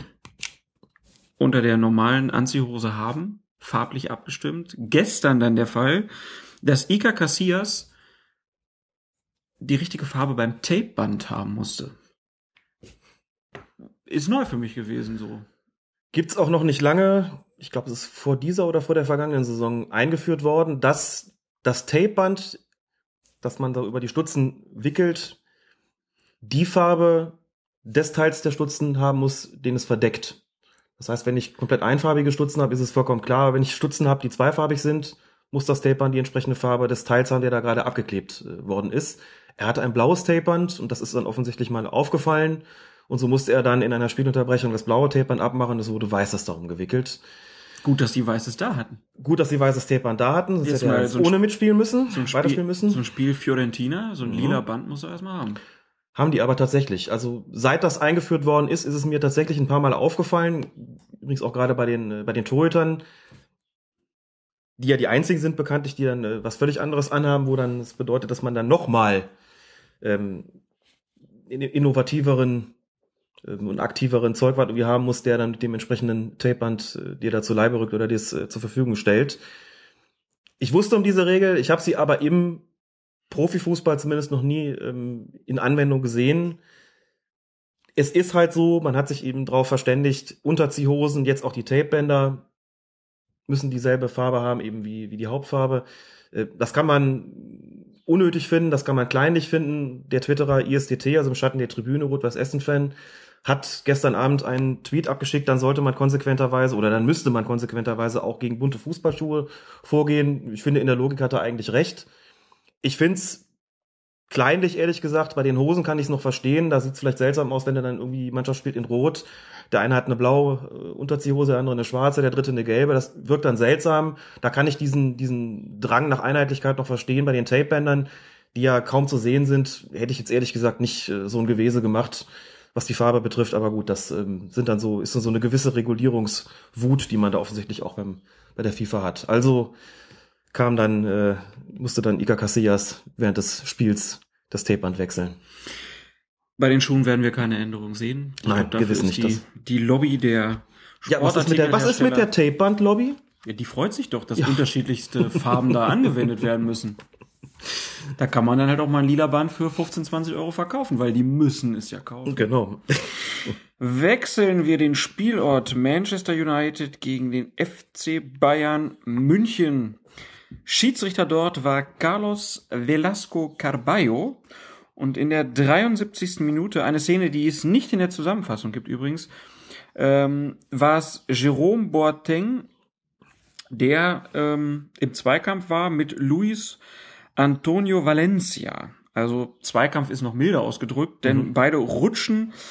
A: der normalen Anziehhose haben, farblich abgestimmt. Gestern dann der Fall, dass Iker Casillas die richtige Farbe beim Tapeband haben musste. Ist neu für mich gewesen, so.
F: Gibt's auch noch nicht lange, ich glaube, es ist vor dieser oder vor der vergangenen Saison eingeführt worden, dass das Tapeband, das man da über die Stutzen wickelt, die Farbe des Teils der Stutzen haben muss, den es verdeckt. Das heißt, wenn ich komplett einfarbige Stutzen habe, ist es vollkommen klar. Wenn ich Stutzen habe, die zweifarbig sind, muss das Tapeband die entsprechende Farbe des Teils haben, der da gerade abgeklebt worden ist. Er hatte ein blaues Tapeband und das ist dann offensichtlich mal aufgefallen. Und so musste er dann in einer Spielunterbrechung das blaue Tapeband abmachen. Es wurde weißes darum gewickelt.
A: Gut, dass die weißes da hatten.
F: Gut, dass sie weißes Tapeband da hatten. Sonst
A: Jetzt
F: hätte er
A: mal
F: jetzt
A: so ein
F: ohne mitspielen müssen,
A: So
F: weiterspielen müssen.
A: ein Spiel Fiorentina, so ein lila Band muss er erstmal haben.
F: Haben die aber tatsächlich. Also seit das eingeführt worden ist es mir tatsächlich ein paar Mal aufgefallen. Übrigens auch gerade bei den Torhütern, die ja die einzigen sind bekanntlich, die dann was völlig anderes anhaben, wo dann das bedeutet, dass man dann nochmal innovativeren und aktiveren Zeugwart irgendwie haben muss, der dann mit dem entsprechenden Tapeband dir da zu Leibe rückt oder dir es zur Verfügung stellt. Ich wusste um diese Regel, ich habe sie aber im Profifußball zumindest noch nie in Anwendung gesehen. Es ist halt so, man hat sich eben drauf verständigt, Unterziehhosen, jetzt auch die Tapebänder müssen dieselbe Farbe haben, eben wie die Hauptfarbe. Das kann man unnötig finden, das kann man kleinlich finden. Der Twitterer ISDT, also im Schatten der Tribüne, Rot-Weiß Essen-Fan, hat gestern Abend einen Tweet abgeschickt, dann müsste man konsequenterweise auch gegen bunte Fußballschuhe vorgehen. Ich finde, in der Logik hat er eigentlich recht. Ich find's kleinlich, ehrlich gesagt. Bei den Hosen kann ich es noch verstehen. Da sieht's vielleicht seltsam aus, wenn dann irgendwie die Mannschaft spielt in Rot. Der eine hat eine blaue Unterziehhose, der andere eine schwarze, der dritte eine gelbe. Das wirkt dann seltsam. Da kann ich diesen Drang nach Einheitlichkeit noch verstehen. Bei den Tapebändern, die ja kaum zu sehen sind, hätte ich jetzt ehrlich gesagt nicht so ein Gewese gemacht, was die Farbe betrifft. Aber gut, das ist dann so eine gewisse Regulierungswut, die man da offensichtlich auch bei der FIFA hat. Also musste dann Iker Casillas während des Spiels das Tapeband wechseln.
A: Bei den Schuhen werden wir keine Änderung sehen.
F: Nein, gewiss nicht.
A: Die Lobby der
F: Sportartikel. Was ist mit der Tapeband-Lobby?
A: Ja, die freut sich doch, dass unterschiedlichste Farben da angewendet werden müssen. Da kann man dann halt auch mal ein lila Band für 15, 20 Euro verkaufen, weil die müssen es ja kaufen.
F: Genau.
A: Wechseln wir den Spielort Manchester United gegen den FC Bayern München. Schiedsrichter dort war Carlos Velasco Carballo und in der 73. Minute, eine Szene, die es nicht in der Zusammenfassung gibt übrigens, war es Jerome Boateng, der im Zweikampf war mit Luis Antonio Valencia. Also Zweikampf ist noch milder ausgedrückt, denn beide rutschen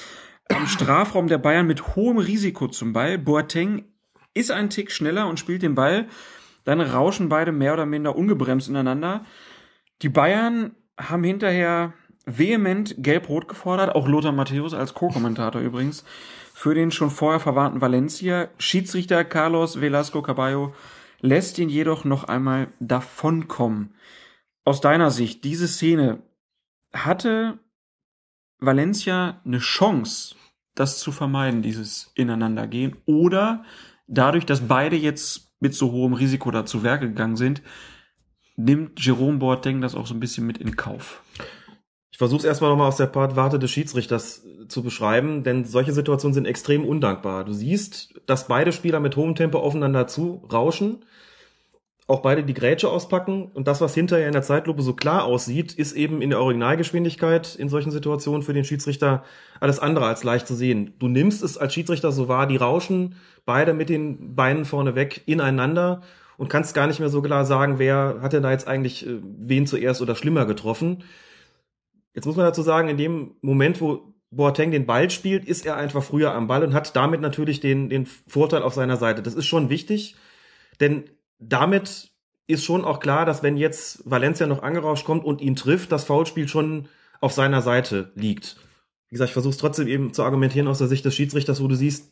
A: am Strafraum der Bayern mit hohem Risiko zum Ball. Boateng ist ein Tick schneller und spielt den Ball. Dann rauschen beide mehr oder minder ungebremst ineinander. Die Bayern haben hinterher vehement gelb-rot gefordert, auch Lothar Matthäus als Co-Kommentator übrigens, für den schon vorher verwarnten Valencia. Schiedsrichter Carlos Velasco Caballo lässt ihn jedoch noch einmal davonkommen. Aus deiner Sicht, diese Szene, hatte Valencia eine Chance, das zu vermeiden, dieses Ineinandergehen? Oder dadurch, dass beide jetzt mit so hohem Risiko da zu Werke gegangen sind, nimmt Jerome Boateng das auch so ein bisschen mit in Kauf?
F: Ich versuche es erstmal nochmal aus der Warte des Schiedsrichters zu beschreiben, denn solche Situationen sind extrem undankbar. Du siehst, dass beide Spieler mit hohem Tempo aufeinander zu rauschen, auch beide die Grätsche auspacken, und das, was hinterher in der Zeitlupe so klar aussieht, ist eben in der Originalgeschwindigkeit in solchen Situationen für den Schiedsrichter alles andere als leicht zu sehen. Du nimmst es als Schiedsrichter so wahr, die rauschen beide mit den Beinen vorne weg ineinander und kannst gar nicht mehr so klar sagen, wer hat denn da jetzt eigentlich wen zuerst oder schlimmer getroffen. Jetzt muss man dazu sagen, in dem Moment, wo Boateng den Ball spielt, ist er einfach früher am Ball und hat damit natürlich den Vorteil auf seiner Seite. Das ist schon wichtig, denn damit ist schon auch klar, dass wenn jetzt Valencia noch angerauscht kommt und ihn trifft, das Foulspiel schon auf seiner Seite liegt. Wie gesagt, ich versuche es trotzdem eben zu argumentieren aus der Sicht des Schiedsrichters, wo du siehst,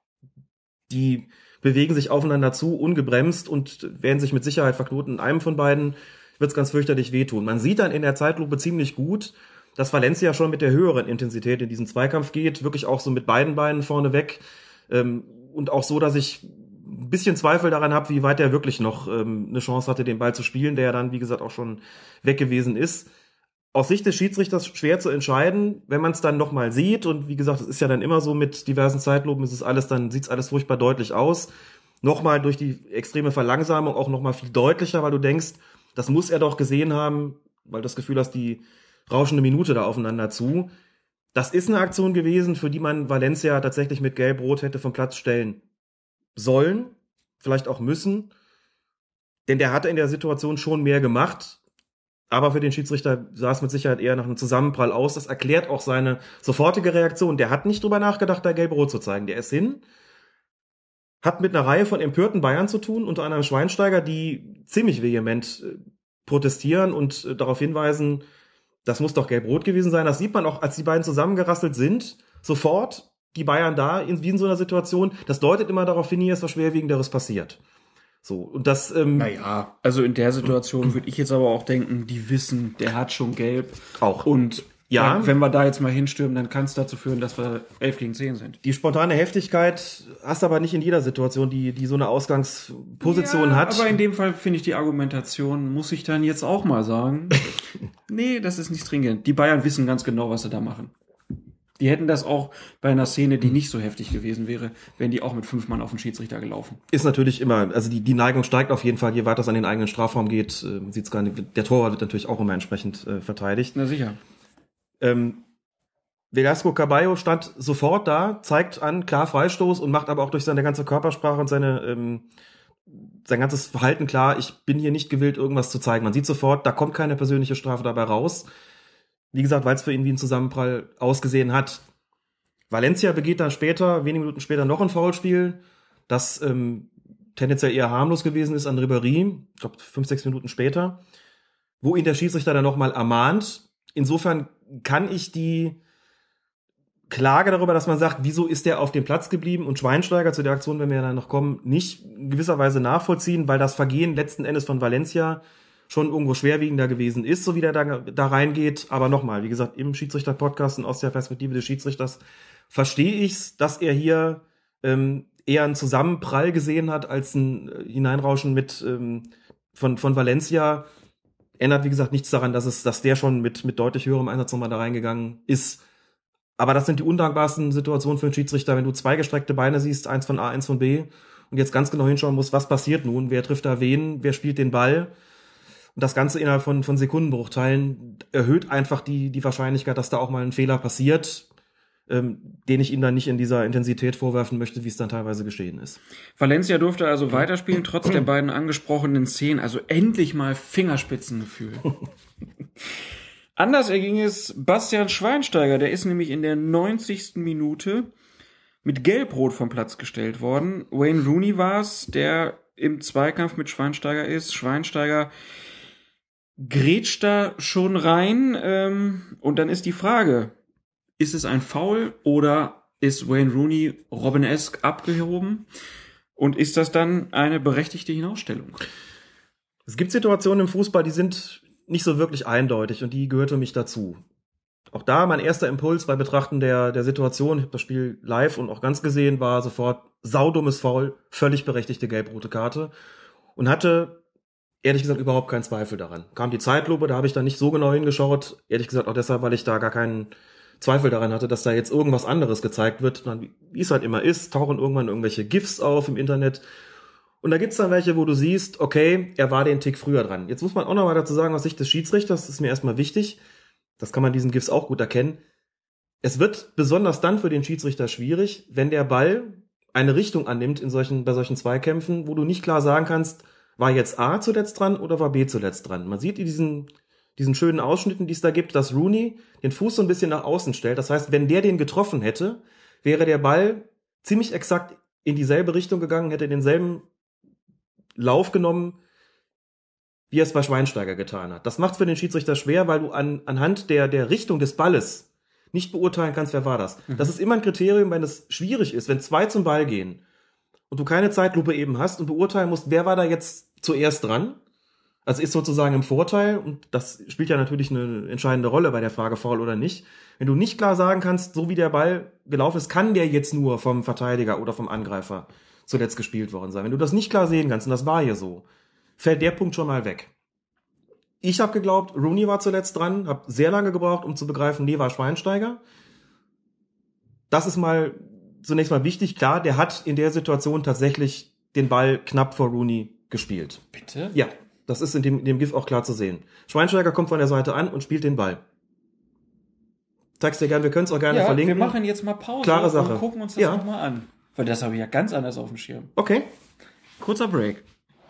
F: die bewegen sich aufeinander zu, ungebremst, und werden sich mit Sicherheit verknoten. In einem von beiden wird es ganz fürchterlich wehtun. Man sieht dann in der Zeitlupe ziemlich gut, dass Valencia schon mit der höheren Intensität in diesen Zweikampf geht, wirklich auch so mit beiden Beinen vorne weg, und auch so, dass ich ein bisschen Zweifel daran habe, wie weit er wirklich noch eine Chance hatte, den Ball zu spielen, der ja dann, wie gesagt, auch schon weg gewesen ist. Aus Sicht des Schiedsrichters schwer zu entscheiden, wenn man es dann nochmal sieht, und wie gesagt, es ist ja dann immer so mit diversen Zeitlupen, dann sieht es alles furchtbar deutlich aus. Nochmal durch die extreme Verlangsamung auch nochmal viel deutlicher, weil du denkst, das muss er doch gesehen haben, weil du das Gefühl hast, die rauschende Minute da aufeinander zu. Das ist eine Aktion gewesen, für die man Valencia tatsächlich mit Gelb-Rot hätte vom Platz stellen sollen, vielleicht auch müssen, denn der hatte in der Situation schon mehr gemacht, aber für den Schiedsrichter sah es mit Sicherheit eher nach einem Zusammenprall aus. Das erklärt auch seine sofortige Reaktion. Der hat nicht drüber nachgedacht, da Gelb-Rot zu zeigen. Der ist hin, hat mit einer Reihe von empörten Bayern zu tun, unter anderem Schweinsteiger, die ziemlich vehement protestieren und darauf hinweisen, das muss doch Gelb-Rot gewesen sein. Das sieht man auch, als die beiden zusammengerasselt sind, sofort die Bayern da, wie in so einer Situation. Das deutet immer darauf hin, hier ist was Schwerwiegenderes passiert. So, und das,
A: naja, also in der Situation würde ich jetzt aber auch denken, die wissen, der hat schon Gelb.
F: Auch.
A: Und
F: ja,
A: wenn wir da jetzt mal hinstürmen, dann kann es dazu führen, dass wir 11 gegen 10 sind.
F: Die spontane Heftigkeit hast aber nicht in jeder Situation, die so eine Ausgangsposition hat.
A: Aber in dem Fall finde ich die Argumentation, muss ich dann jetzt auch mal sagen, nee, das ist nicht stringent. Die Bayern wissen ganz genau, was sie da machen. Die hätten das auch bei einer Szene, die nicht so heftig gewesen wäre, wären die auch mit 5 Mann auf den Schiedsrichter gelaufen.
F: Ist natürlich immer, also die Neigung steigt auf jeden Fall, je weiter es an den eigenen Strafraum geht, sieht's gar nicht. Der Torwart wird natürlich auch immer entsprechend verteidigt.
A: Na sicher.
F: Velasco Caballo stand sofort da, zeigt an, klar Freistoß, und macht aber auch durch seine ganze Körpersprache und sein ganzes Verhalten klar, ich bin hier nicht gewillt, irgendwas zu zeigen. Man sieht sofort, da kommt keine persönliche Strafe dabei raus. Wie gesagt, weil es für ihn wie ein Zusammenprall ausgesehen hat. Valencia begeht dann später, wenige Minuten später, noch ein Foulspiel, das tendenziell eher harmlos gewesen ist an Ribéry, ich glaube 5-6 Minuten später, wo ihn der Schiedsrichter dann nochmal ermahnt. Insofern kann ich die Klage darüber, dass man sagt, wieso ist der auf dem Platz geblieben, und Schweinsteiger, zu der Aktion, wenn wir dann noch kommen, nicht in gewisser Weise nachvollziehen, weil das Vergehen letzten Endes von Valencia schon irgendwo schwerwiegender gewesen ist, so wie der da reingeht. Aber nochmal, wie gesagt, im Schiedsrichter-Podcast und aus der Perspektive des Schiedsrichters verstehe ich's, dass er hier eher einen Zusammenprall gesehen hat, als ein Hineinrauschen von Valencia. Ändert, wie gesagt, nichts daran, dass der schon mit deutlich höherem Einsatz nochmal da reingegangen ist. Aber das sind die undankbarsten Situationen für einen Schiedsrichter, wenn du 2 gestreckte Beine siehst, eins von A, eins von B, und jetzt ganz genau hinschauen musst, was passiert nun, wer trifft da wen, wer spielt den Ball. Und das Ganze innerhalb von Sekundenbruchteilen erhöht einfach die Wahrscheinlichkeit, dass da auch mal ein Fehler passiert, den ich ihm dann nicht in dieser Intensität vorwerfen möchte, wie es dann teilweise geschehen ist.
A: Valencia durfte also weiterspielen, trotz der beiden angesprochenen Szenen. Also endlich mal Fingerspitzengefühl. Anders erging es Bastian Schweinsteiger, der ist nämlich in der 90. Minute mit Gelb-Rot vom Platz gestellt worden. Wayne Rooney war es, der im Zweikampf mit Schweinsteiger ist. Schweinsteiger grätscht da schon rein und dann ist die Frage, ist es ein Foul oder ist Wayne Rooney Robben-esque abgehoben und ist das dann eine berechtigte Hinausstellung?
F: Es gibt Situationen im Fußball, die sind nicht so wirklich eindeutig und die gehört für mich dazu. Auch da mein erster Impuls bei Betrachten der Situation, ich habe das Spiel live und auch ganz gesehen, war sofort saudummes Foul, völlig berechtigte gelb-rote Karte und hatte ehrlich gesagt überhaupt keinen Zweifel daran. Kam die Zeitlupe, da habe ich dann nicht so genau hingeschaut, ehrlich gesagt auch deshalb, weil ich da gar keinen Zweifel daran hatte, dass da jetzt irgendwas anderes gezeigt wird. Dann, wie es halt immer ist, tauchen irgendwann irgendwelche GIFs auf im Internet und da gibt's dann welche, wo du siehst, okay, er war den Tick früher dran. Jetzt muss man auch noch mal dazu sagen, aus Sicht des Schiedsrichters, das ist mir erstmal wichtig, das kann man diesen GIFs auch gut erkennen. Es wird besonders dann für den Schiedsrichter schwierig, wenn der Ball eine Richtung annimmt bei solchen Zweikämpfen, wo du nicht klar sagen kannst, war jetzt A zuletzt dran oder war B zuletzt dran. Man sieht in diesen schönen Ausschnitten, die es da gibt, dass Rooney den Fuß so ein bisschen nach außen stellt. Das heißt, wenn der den getroffen hätte, wäre der Ball ziemlich exakt in dieselbe Richtung gegangen, hätte denselben Lauf genommen, wie er es bei Schweinsteiger getan hat. Das macht es für den Schiedsrichter schwer, weil du anhand der Richtung des Balles nicht beurteilen kannst, wer war das. Das ist immer ein Kriterium, wenn es schwierig ist, wenn zwei zum Ball gehen und du keine Zeitlupe eben hast und beurteilen musst, wer war da jetzt zuerst dran. Also ist sozusagen im Vorteil und das spielt ja natürlich eine entscheidende Rolle bei der Frage Foul oder nicht. Wenn du nicht klar sagen kannst, so wie der Ball gelaufen ist, kann der jetzt nur vom Verteidiger oder vom Angreifer zuletzt gespielt worden sein. Wenn du das nicht klar sehen kannst, und das war hier so, fällt der Punkt schon mal weg. Ich habe geglaubt, Rooney war zuletzt dran, habe sehr lange gebraucht, um zu begreifen, nee, war Schweinsteiger. Das ist mal zunächst mal wichtig. Klar, der hat in der Situation tatsächlich den Ball knapp vor Rooney gespielt.
A: Bitte?
F: Ja, das ist in dem GIF auch klar zu sehen. Schweinsteiger kommt von der Seite an und spielt den Ball. Zeig's dir gerne, wir können es auch gerne verlinken.
A: Wir machen jetzt mal Pause
F: Klare Sache.
A: und gucken uns das nochmal an. Weil das habe ich ja ganz anders auf dem Schirm.
F: Okay.
A: Kurzer Break.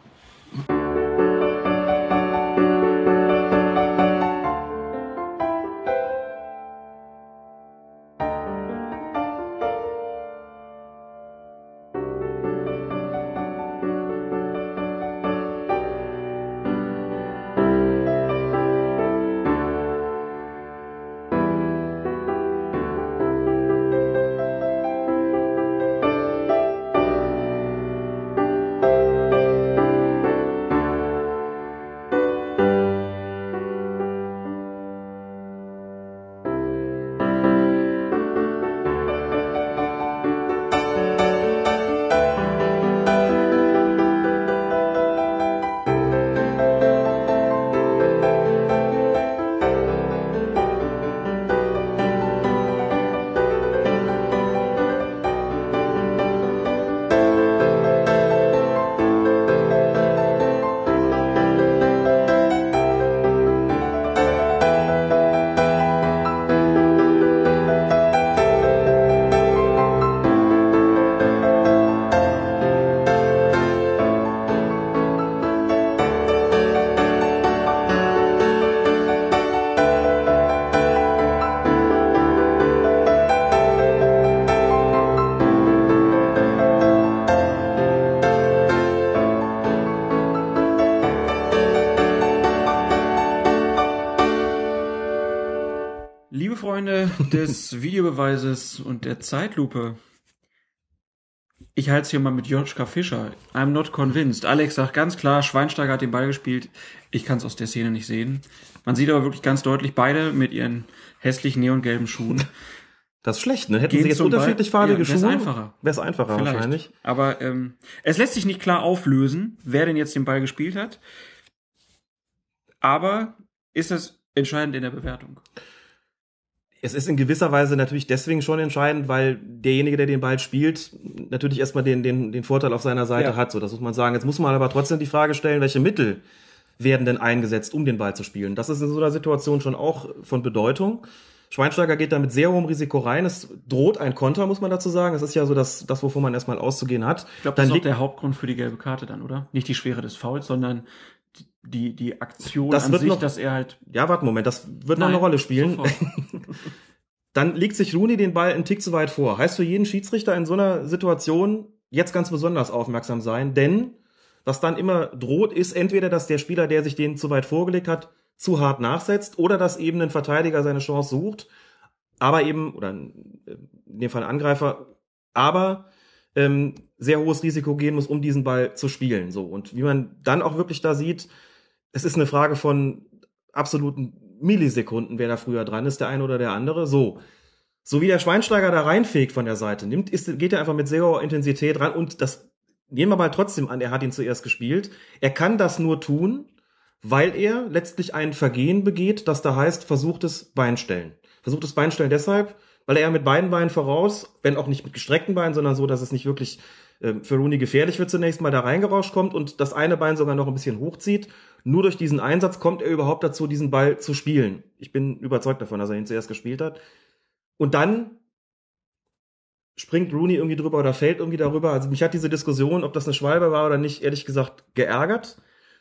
A: Liebe Freunde des Videobeweises und der Zeitlupe, ich halte es hier mal mit Joschka Fischer. I'm not convinced. Alex sagt ganz klar, Schweinsteiger hat den Ball gespielt. Ich kann es aus der Szene nicht sehen. Man sieht aber wirklich ganz deutlich, beide mit ihren hässlichen neongelben Schuhen.
F: Das ist schlecht, ne? Hätten sie jetzt unterschiedlich farbige Schuhe,
A: wäre
F: es einfacher
A: vielleicht.
F: Wahrscheinlich.
A: Aber es lässt sich nicht klar auflösen, wer denn jetzt den Ball gespielt hat. Aber ist das entscheidend in der Bewertung?
F: Es ist in gewisser Weise natürlich deswegen schon entscheidend, weil derjenige, der den Ball spielt, natürlich erstmal den Vorteil auf seiner Seite hat. So, das muss man sagen. Jetzt muss man aber trotzdem die Frage stellen, welche Mittel werden denn eingesetzt, um den Ball zu spielen? Das ist in so einer Situation schon auch von Bedeutung. Schweinsteiger geht da mit sehr hohem Risiko rein. Es droht ein Konter, muss man dazu sagen. Das ist ja so das wovon man erstmal auszugehen hat.
A: Ich glaube, das ist auch der Hauptgrund für die gelbe Karte dann, oder? Nicht die Schwere des Fouls, sondern die Aktion
F: Das
A: an
F: wird
A: sich,
F: noch-
A: dass er halt...
F: Ja, warte, Moment, das wird noch
A: Nein,
F: eine Rolle spielen.
A: sofort.
F: Dann legt sich Rooney den Ball einen Tick zu weit vor. Heißt für jeden Schiedsrichter in so einer Situation jetzt ganz besonders aufmerksam sein, denn was dann immer droht, ist entweder, dass der Spieler, der sich den zu weit vorgelegt hat, zu hart nachsetzt oder dass eben ein Verteidiger seine Chance sucht, aber eben, oder in dem Fall ein Angreifer, aber sehr hohes Risiko gehen muss, um diesen Ball zu spielen. So. Und wie man dann auch wirklich da sieht, es ist eine Frage von absoluten Millisekunden, wer da früher dran ist, der eine oder der andere. So wie der Schweinsteiger da reinfegt von der Seite, geht er einfach mit sehr hoher Intensität ran und das nehmen wir mal trotzdem an, er hat ihn zuerst gespielt. Er kann das nur tun, weil er letztlich ein Vergehen begeht, das da heißt, versuchtes Beinstellen. Versuchtes Beinstellen deshalb, weil er mit beiden Beinen voraus, wenn auch nicht mit gestreckten Beinen, sondern so, dass es nicht wirklich für Rooney gefährlich wird, zunächst mal da reingerauscht kommt und das eine Bein sogar noch ein bisschen hochzieht. Nur durch diesen Einsatz kommt er überhaupt dazu, diesen Ball zu spielen. Ich bin überzeugt davon, dass er ihn zuerst gespielt hat. Und dann springt Rooney irgendwie drüber oder fällt irgendwie darüber. Also mich hat diese Diskussion, ob das eine Schwalbe war oder nicht, ehrlich gesagt geärgert.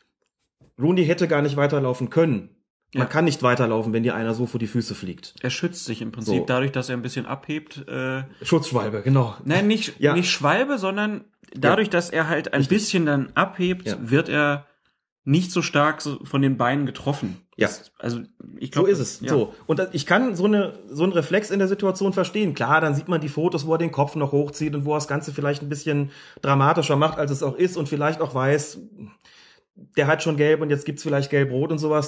F: Rooney hätte gar nicht weiterlaufen können. Man kann nicht weiterlaufen, wenn dir einer so vor die Füße fliegt.
A: Er schützt sich im Prinzip
F: So.
A: dadurch, dass er ein bisschen abhebt.
F: Schutzschwalbe, genau.
A: Nein, nicht Schwalbe, sondern dadurch, dass er halt ein bisschen dann abhebt, wird er nicht so stark von den Beinen getroffen.
F: Ja.
A: Also ich glaube,
F: So ist es.
A: Ja.
F: So. Und ich kann so einen Reflex in der Situation verstehen. Klar, dann sieht man die Fotos, wo er den Kopf noch hochzieht und wo er das Ganze vielleicht ein bisschen dramatischer macht, als es auch ist und vielleicht auch weiß, der hat schon gelb und jetzt gibt's vielleicht gelb-rot und sowas.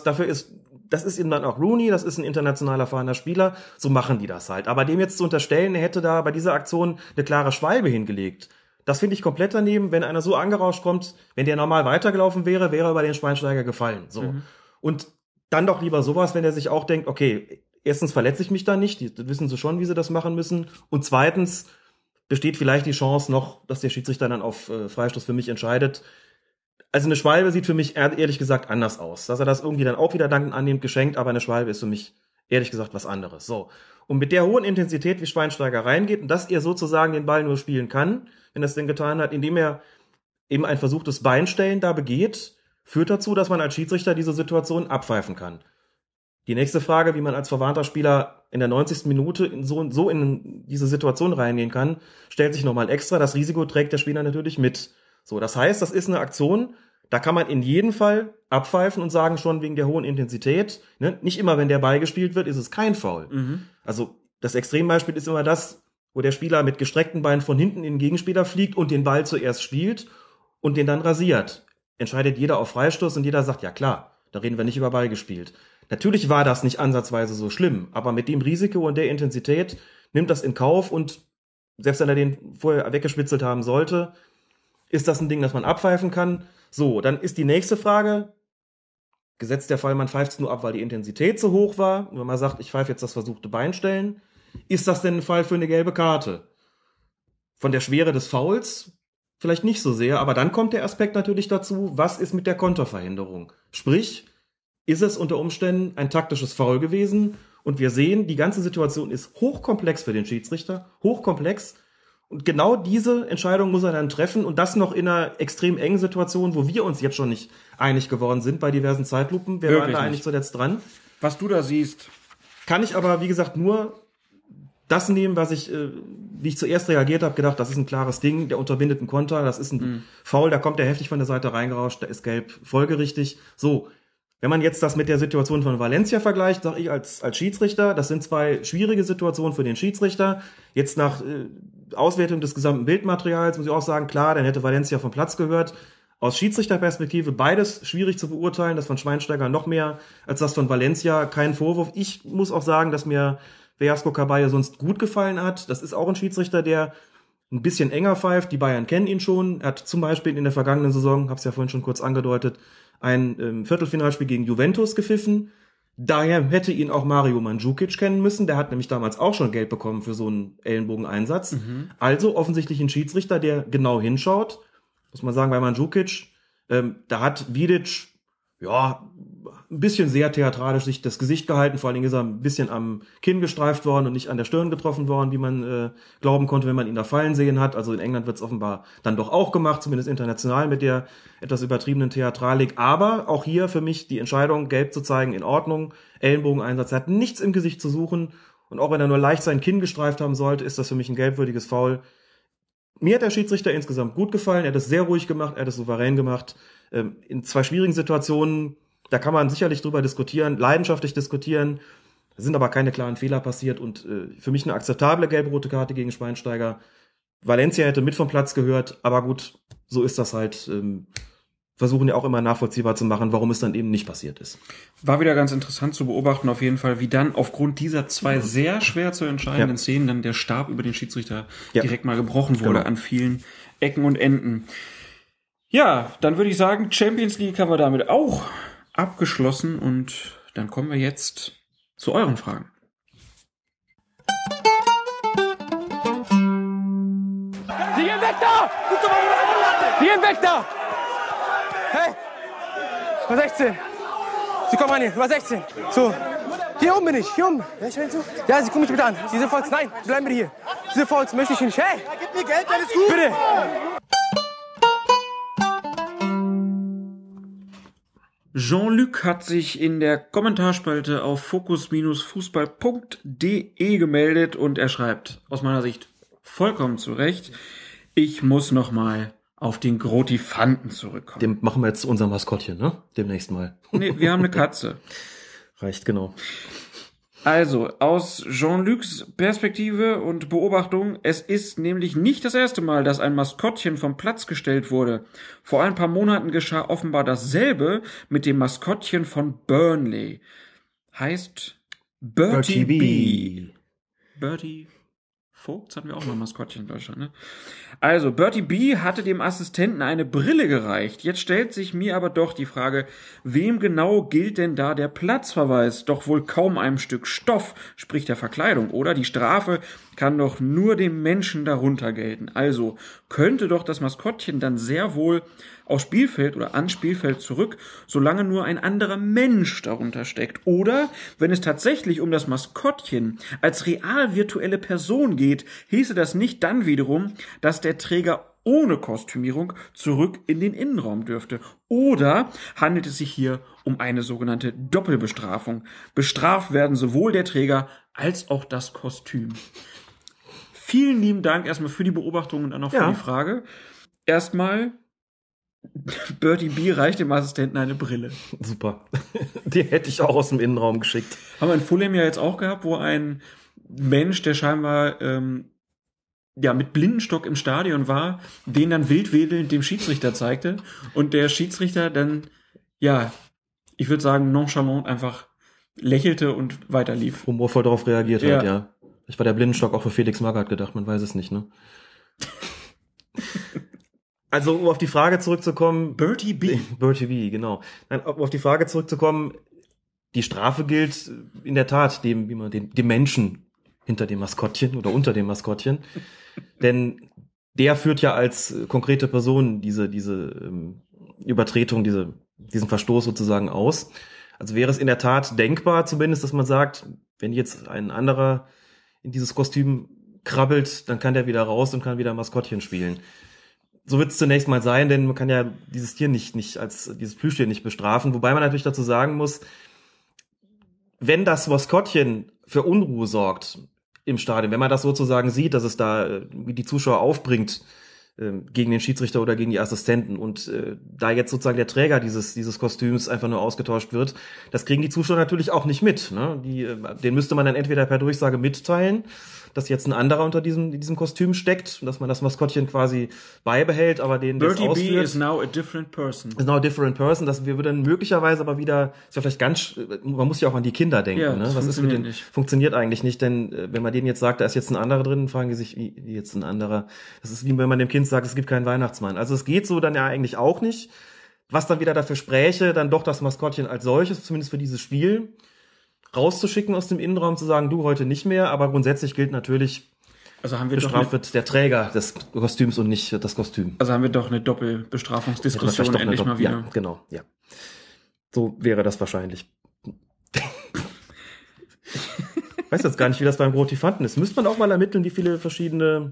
F: Das ist eben dann auch Rooney, das ist ein international erfahrener Spieler. So machen die das halt. Aber dem jetzt zu unterstellen, er hätte da bei dieser Aktion eine klare Schwalbe hingelegt, das finde ich komplett daneben. Wenn einer so angerauscht kommt, wenn der normal weitergelaufen wäre, wäre er über den Schweinsteiger gefallen. So. Und dann doch lieber sowas, wenn er sich auch denkt, okay, erstens verletze ich mich da nicht, die wissen sie schon, wie sie das machen müssen. Und zweitens besteht vielleicht die Chance noch, dass der Schiedsrichter dann auf Freistoß für mich entscheidet. Also eine Schwalbe sieht für mich ehrlich gesagt anders aus. Dass er das irgendwie dann auch wieder dankend annimmt, geschenkt, aber eine Schwalbe ist für mich ehrlich gesagt was anderes. So. Und mit der hohen Intensität, wie Schweinsteiger reingeht und dass er sozusagen den Ball nur spielen kann, wenn er es denn getan hat, indem er eben ein versuchtes Beinstellen da begeht, führt dazu, dass man als Schiedsrichter diese Situation abpfeifen kann. Die nächste Frage, wie man als verwarnter Spieler in der 90. Minute so in diese Situation reingehen kann, stellt sich nochmal extra. Das Risiko trägt der Spieler natürlich mit. So, das heißt, das ist eine Aktion, da kann man in jedem Fall abpfeifen und sagen schon wegen der hohen Intensität, ne? Nicht immer, wenn der Ball gespielt wird, ist es kein Foul. Also das Extrembeispiel ist immer das, wo der Spieler mit gestreckten Beinen von hinten in den Gegenspieler fliegt und den Ball zuerst spielt und den dann rasiert. Entscheidet jeder auf Freistoß und jeder sagt, ja klar, da reden wir nicht über Ball gespielt. Natürlich war das nicht ansatzweise so schlimm, aber mit dem Risiko und der Intensität nimmt das in Kauf und selbst wenn er den vorher weggespitzelt haben sollte, ist das ein Ding, das man abpfeifen kann. So, dann ist die nächste Frage, gesetzt der Fall, man pfeift es nur ab, weil die Intensität so hoch war, und wenn man sagt, ich pfeife jetzt das versuchte Beinstellen, ist das denn ein Fall für eine gelbe Karte? Von der Schwere des Fouls vielleicht nicht so sehr, aber dann kommt der Aspekt natürlich dazu, was ist mit der Konterverhinderung? Sprich, ist es unter Umständen ein taktisches Foul gewesen? Und wir sehen, die ganze Situation ist hochkomplex für den Schiedsrichter, hochkomplex. Und genau diese Entscheidung muss er dann treffen und das noch in einer extrem engen Situation, wo wir uns jetzt schon nicht einig geworden sind bei diversen Zeitlupen. Wer war da eigentlich zuletzt dran?
A: Was du da siehst.
F: Kann ich aber, wie gesagt, nur das nehmen, was ich, wie ich zuerst reagiert habe, gedacht, das ist ein klares Ding, der unterbindet einen Konter, das ist ein Foul, da kommt der heftig von der Seite reingerauscht, da ist gelb folgerichtig. So, wenn man jetzt das mit der Situation von Valencia vergleicht, sage ich als Schiedsrichter, das sind zwei schwierige Situationen für den Schiedsrichter. Jetzt nach Auswertung des gesamten Bildmaterials muss ich auch sagen, klar, dann hätte Valencia vom Platz gehört. Aus Schiedsrichterperspektive beides schwierig zu beurteilen, das von Schweinsteiger noch mehr als das von Valencia, kein Vorwurf. Ich muss auch sagen, dass mir Velasco Caballo sonst gut gefallen hat. Das ist auch ein Schiedsrichter, der ein bisschen enger pfeift. Die Bayern kennen ihn schon. Er hat zum Beispiel in der vergangenen Saison, habe es ja vorhin schon kurz angedeutet, ein Viertelfinalspiel gegen Juventus gepfiffen. Daher hätte ihn auch Mario Mandzukic kennen müssen. Der hat nämlich damals auch schon Geld bekommen für so einen Ellenbogeneinsatz. Also offensichtlich ein Schiedsrichter, der genau hinschaut. Muss man sagen, bei Mandzukic, da hat Vidic, ja, ein bisschen sehr theatralisch sich das Gesicht gehalten. Vor allen Dingen ist er ein bisschen am Kinn gestreift worden und nicht an der Stirn getroffen worden, wie man glauben konnte, wenn man ihn da fallen sehen hat. Also in England wird es offenbar dann doch auch gemacht, zumindest international mit der etwas übertriebenen Theatralik. Aber auch hier für mich die Entscheidung, gelb zu zeigen, in Ordnung. Ellenbogeneinsatz, er hat nichts im Gesicht zu suchen. Und auch wenn er nur leicht sein Kinn gestreift haben sollte, ist das für mich ein gelbwürdiges Foul. Mir hat der Schiedsrichter insgesamt gut gefallen. Er hat es sehr ruhig gemacht, er hat es souverän gemacht. In 2 schwierigen Situationen, da kann man sicherlich drüber diskutieren, leidenschaftlich diskutieren. Da sind aber keine klaren Fehler passiert und für mich eine akzeptable gelb-rote Karte gegen Schweinsteiger. Valencia hätte mit vom Platz gehört, aber gut, so ist das halt. Versuchen ja auch immer nachvollziehbar zu machen, warum es dann eben nicht passiert ist.
A: War wieder ganz interessant zu beobachten auf jeden Fall, wie dann aufgrund dieser 2 sehr schwer zu entscheidenden Szenen dann der Stab über den Schiedsrichter direkt mal gebrochen wurde an vielen Ecken und Enden. Ja, dann würde ich sagen, Champions League haben wir damit auch abgeschlossen und dann kommen wir jetzt zu euren Fragen.
C: Die gehen weg da! Die gehen weg da! Hey! Nummer 16. Sie kommen ran hier, Nummer 16. So. Hier oben bin ich, hier oben. Ja, sie gucken mich bitte an. Diese Fouls, nein, bleiben bitte hier. Diese Fouls möchte ich nicht. Hey! Gib mir Geld, dann ist gut. Bitte!
A: Jean-Luc hat sich in der Kommentarspalte auf focus-fußball.de gemeldet und er schreibt, aus meiner Sicht vollkommen zu Recht, ich muss nochmal auf den Grotifanten zurückkommen.
F: Dem machen wir jetzt unser Maskottchen, ne? Demnächst mal.
A: Nee, wir haben eine Katze.
F: Reicht, genau.
A: Also, aus Jean-Lucs Perspektive und Beobachtung, es ist nämlich nicht das erste Mal, dass ein Maskottchen vom Platz gestellt wurde. Vor ein paar Monaten geschah offenbar dasselbe mit dem Maskottchen von Burnley. Heißt Bertie B. Bertie Vogts hatten wir auch mal ein Maskottchen in Deutschland, ne? Also, Bertie B hatte dem Assistenten eine Brille gereicht. Jetzt stellt sich mir aber doch die Frage, wem genau gilt denn da der Platzverweis? Doch wohl kaum einem Stück Stoff, sprich der Verkleidung, oder? Die Strafe kann doch nur dem Menschen darunter gelten. Also könnte doch das Maskottchen dann sehr wohl aufs Spielfeld oder ans Spielfeld zurück, solange nur ein anderer Mensch darunter steckt. Oder wenn es tatsächlich um das Maskottchen als real virtuelle Person geht, hieße das nicht dann wiederum, dass der Träger ohne Kostümierung zurück in den Innenraum dürfte. Oder handelt es sich hier um eine sogenannte Doppelbestrafung? Bestraft werden sowohl der Träger als auch das Kostüm. Vielen lieben Dank erstmal für die Beobachtung und dann auch für die Frage. Erstmal, Bertie B reicht dem Assistenten eine Brille.
F: Super. Die hätte ich auch aus dem Innenraum geschickt.
A: Haben wir in Fulham ja jetzt auch gehabt, wo ein Mensch, der scheinbar mit Blindenstock im Stadion war, den dann wildwedelnd dem Schiedsrichter zeigte und der Schiedsrichter dann, ich würde sagen, nonchalant einfach lächelte und weiterlief.
F: Humorvoll darauf reagiert hat, ja. Ich war der Blindenstock auch für Felix Magath gedacht, man weiß es nicht, ne? Also, um auf die Frage zurückzukommen.
A: Bertie B,
F: genau. Nein, um auf die Frage zurückzukommen, die Strafe gilt in der Tat dem Menschen hinter dem Maskottchen oder unter dem Maskottchen. Denn der führt ja als konkrete Person diese Übertretung, diesen Verstoß sozusagen aus. Also wäre es in der Tat denkbar zumindest, dass man sagt, wenn jetzt ein anderer in dieses Kostüm krabbelt, dann kann der wieder raus und kann wieder Maskottchen spielen. So wird es zunächst mal sein, denn man kann ja dieses Tier nicht als dieses Plüschtier nicht bestrafen. Wobei man natürlich dazu sagen muss, wenn das Maskottchen für Unruhe sorgt im Stadion, wenn man das sozusagen sieht, dass es da wie die Zuschauer aufbringt gegen den Schiedsrichter oder gegen die Assistenten und da jetzt sozusagen der Träger dieses Kostüms einfach nur ausgetauscht wird, das kriegen die Zuschauer natürlich auch nicht mit. Ne? Den müsste man dann entweder per Durchsage mitteilen, dass jetzt ein anderer unter diesem Kostüm steckt, dass man das Maskottchen quasi beibehält, aber den das ausführt.
A: Bertie B is now a different person.
F: Is now a different person. Das wir dann möglicherweise aber wieder, ist ja vielleicht man muss ja auch an die Kinder denken.
A: Ja,
F: ne? Was ist mit den? Funktioniert eigentlich nicht, denn wenn man denen jetzt sagt, da ist jetzt ein anderer drin, fragen die sich, wie jetzt ein anderer. Das ist wie wenn man dem Kind sagt, es gibt keinen Weihnachtsmann. Also es geht so dann ja eigentlich auch nicht. Was dann wieder dafür spräche, dann doch das Maskottchen als solches, zumindest für dieses Spiel, rauszuschicken aus dem Innenraum, zu sagen, du heute nicht mehr, aber grundsätzlich gilt natürlich,
A: also haben wir
F: bestraft wird der Träger des Kostüms und nicht das Kostüm.
A: Also haben wir doch eine Doppelbestrafungsdiskussion endlich mal wieder.
F: Ja, genau, ja. So wäre das wahrscheinlich. Ich weiß jetzt gar nicht, wie das beim Grotifanten ist. Müsste man auch mal ermitteln, wie viele verschiedene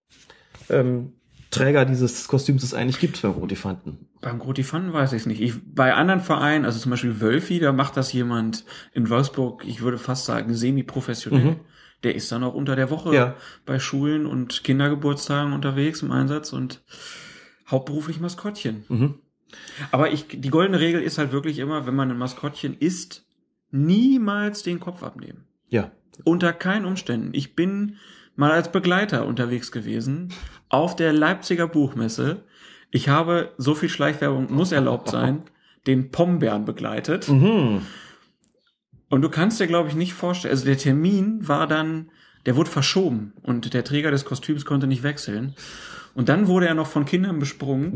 F: Träger dieses Kostüms es eigentlich gibt beim Grotifanten.
A: Beim Grotifanten weiß ich es nicht. Bei anderen Vereinen, also zum Beispiel Wölfi, da macht das jemand in Wolfsburg, ich würde fast sagen, semi-professionell. Der ist dann auch unter der Woche bei Schulen und Kindergeburtstagen unterwegs im Einsatz und hauptberuflich Maskottchen. Aber die goldene Regel ist halt wirklich immer, wenn man ein Maskottchen isst, niemals den Kopf abnehmen.
F: Ja.
A: Unter keinen Umständen. Ich bin mal als Begleiter unterwegs gewesen auf der Leipziger Buchmesse. Ich habe, so viel Schleichwerbung muss erlaubt sein, den Pombeeren begleitet. Und du kannst dir, glaube ich, nicht vorstellen, also der Termin war dann, der wurde verschoben und der Träger des Kostüms konnte nicht wechseln. Und dann wurde er noch von Kindern besprungen.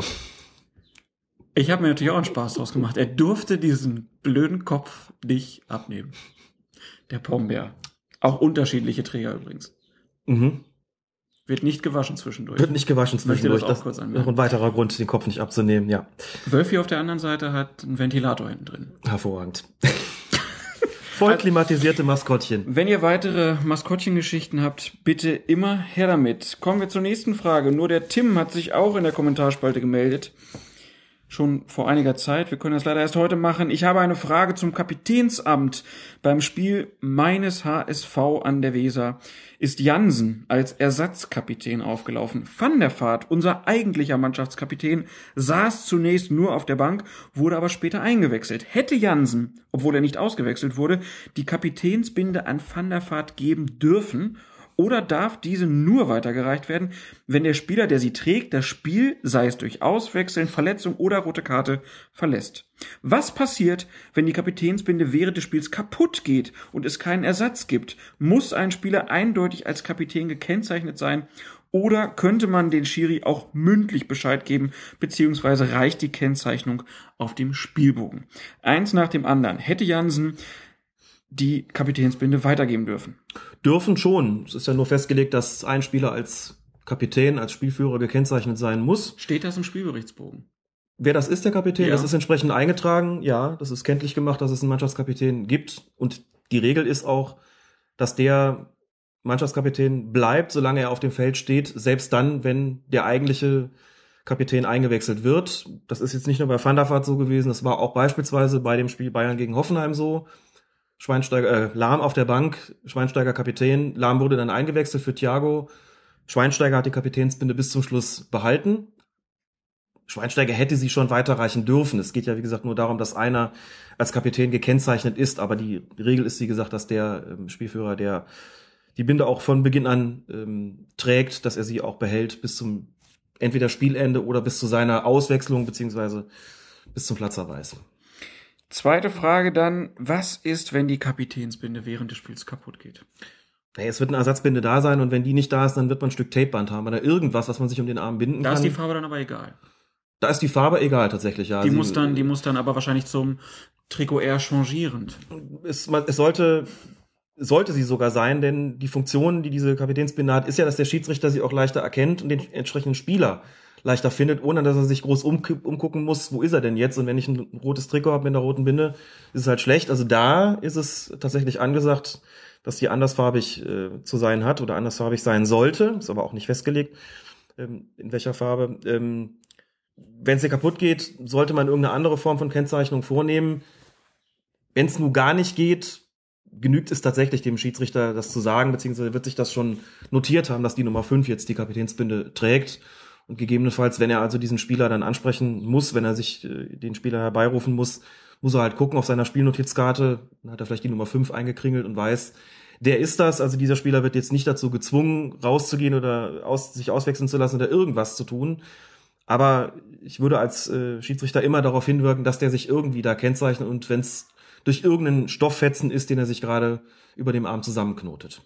A: Ich habe mir natürlich auch einen Spaß draus gemacht. Er durfte diesen blöden Kopf nicht abnehmen. Der Pombeer. Auch unterschiedliche Träger übrigens. Wird nicht gewaschen zwischendurch.
F: Wird nicht gewaschen zwischendurch.
A: Das auch kurz anmerken.
F: Noch ein weiterer Grund, den Kopf nicht abzunehmen, ja.
A: Wölfi auf der anderen Seite hat einen Ventilator hinten drin.
F: Hervorragend. Voll klimatisierte Maskottchen.
A: Wenn ihr weitere Maskottchengeschichten habt, bitte immer her damit. Kommen wir zur nächsten Frage. Nur der Tim hat sich auch in der Kommentarspalte gemeldet. Schon vor einiger Zeit. Wir können das leider erst heute machen. Ich habe eine Frage zum Kapitänsamt. Beim Spiel meines HSV an der Weser ist Jansen als Ersatzkapitän aufgelaufen. Van der Vaart, unser eigentlicher Mannschaftskapitän, saß zunächst nur auf der Bank, wurde aber später eingewechselt. Hätte Jansen, obwohl er nicht ausgewechselt wurde, die Kapitänsbinde an Van der Vaart geben dürfen, oder darf diese nur weitergereicht werden, wenn der Spieler, der sie trägt, das Spiel, sei es durch Auswechseln, Verletzung oder rote Karte, verlässt? Was passiert, wenn die Kapitänsbinde während des Spiels kaputt geht und es keinen Ersatz gibt? Muss ein Spieler eindeutig als Kapitän gekennzeichnet sein? Oder könnte man den Schiri auch mündlich Bescheid geben, beziehungsweise reicht die Kennzeichnung auf dem Spielbogen? Eins nach dem anderen. Hätte Jansen die Kapitänsbinde weitergeben dürfen?
F: Dürfen schon. Es ist ja nur festgelegt, dass ein Spieler als Kapitän, als Spielführer gekennzeichnet sein muss.
A: Steht das im Spielberichtsbogen?
F: Wer das ist, der Kapitän,
A: Ja.
F: das ist entsprechend eingetragen. Ja, das ist kenntlich gemacht, dass es einen Mannschaftskapitän gibt. Und die Regel ist auch, dass der Mannschaftskapitän bleibt, solange er auf dem Feld steht, selbst dann, wenn der eigentliche Kapitän eingewechselt wird. Das ist jetzt nicht nur bei Van der Vaart so gewesen, das war auch beispielsweise bei dem Spiel Bayern gegen Hoffenheim so. Lahm auf der Bank, Schweinsteiger Kapitän, Lahm wurde dann eingewechselt für Thiago. Schweinsteiger hat die Kapitänsbinde bis zum Schluss behalten. Schweinsteiger hätte sie schon weiterreichen dürfen. Es geht ja, wie gesagt, nur darum, dass einer als Kapitän gekennzeichnet ist, aber die Regel ist, wie gesagt, dass der Spielführer, der die Binde auch von Beginn an trägt, dass er sie auch behält bis zum entweder Spielende oder bis zu seiner Auswechslung beziehungsweise bis zum Platzverweis.
A: Zweite Frage dann, was ist, wenn die Kapitänsbinde während des Spiels kaputt geht?
F: Naja, es wird eine Ersatzbinde da sein und wenn die nicht da ist, dann wird man ein Stück Tapeband haben oder irgendwas, was man sich um den Arm binden
A: Da
F: kann.
A: ist die Farbe dann aber egal.
F: Da ist die Farbe egal tatsächlich, ja.
A: Die muss dann aber wahrscheinlich zum Trikot eher changierend.
F: Es sollte sie sogar sein, denn die Funktion, die diese Kapitänsbinde hat, ist ja, dass der Schiedsrichter sie auch leichter erkennt und den entsprechenden Spieler leichter findet, ohne dass er sich groß umgucken muss, wo ist er denn jetzt? Und wenn ich ein rotes Trikot habe mit einer roten Binde, ist es halt schlecht. Also da ist es tatsächlich angesagt, dass die andersfarbig zu sein hat oder andersfarbig sein sollte. Ist aber auch nicht festgelegt, in welcher Farbe. Wenn es dir kaputt geht, sollte man irgendeine andere Form von Kennzeichnung vornehmen. Wenn es nun gar nicht geht, genügt es tatsächlich dem Schiedsrichter, das zu sagen, beziehungsweise wird sich das schon notiert haben, dass die Nummer 5 jetzt die Kapitänsbinde trägt. Und gegebenenfalls, wenn er also diesen Spieler dann ansprechen muss, wenn er sich den Spieler herbeirufen muss, muss er halt gucken auf seiner Spielnotizkarte, dann hat er vielleicht die Nummer 5 eingekringelt und weiß, der ist das, also dieser Spieler wird jetzt nicht dazu gezwungen, rauszugehen oder sich auswechseln zu lassen oder irgendwas zu tun. Aber ich würde als Schiedsrichter immer darauf hinwirken, dass der sich irgendwie da kennzeichnet und wenn es durch irgendeinen Stofffetzen ist, den er sich gerade über dem Arm zusammenknotet.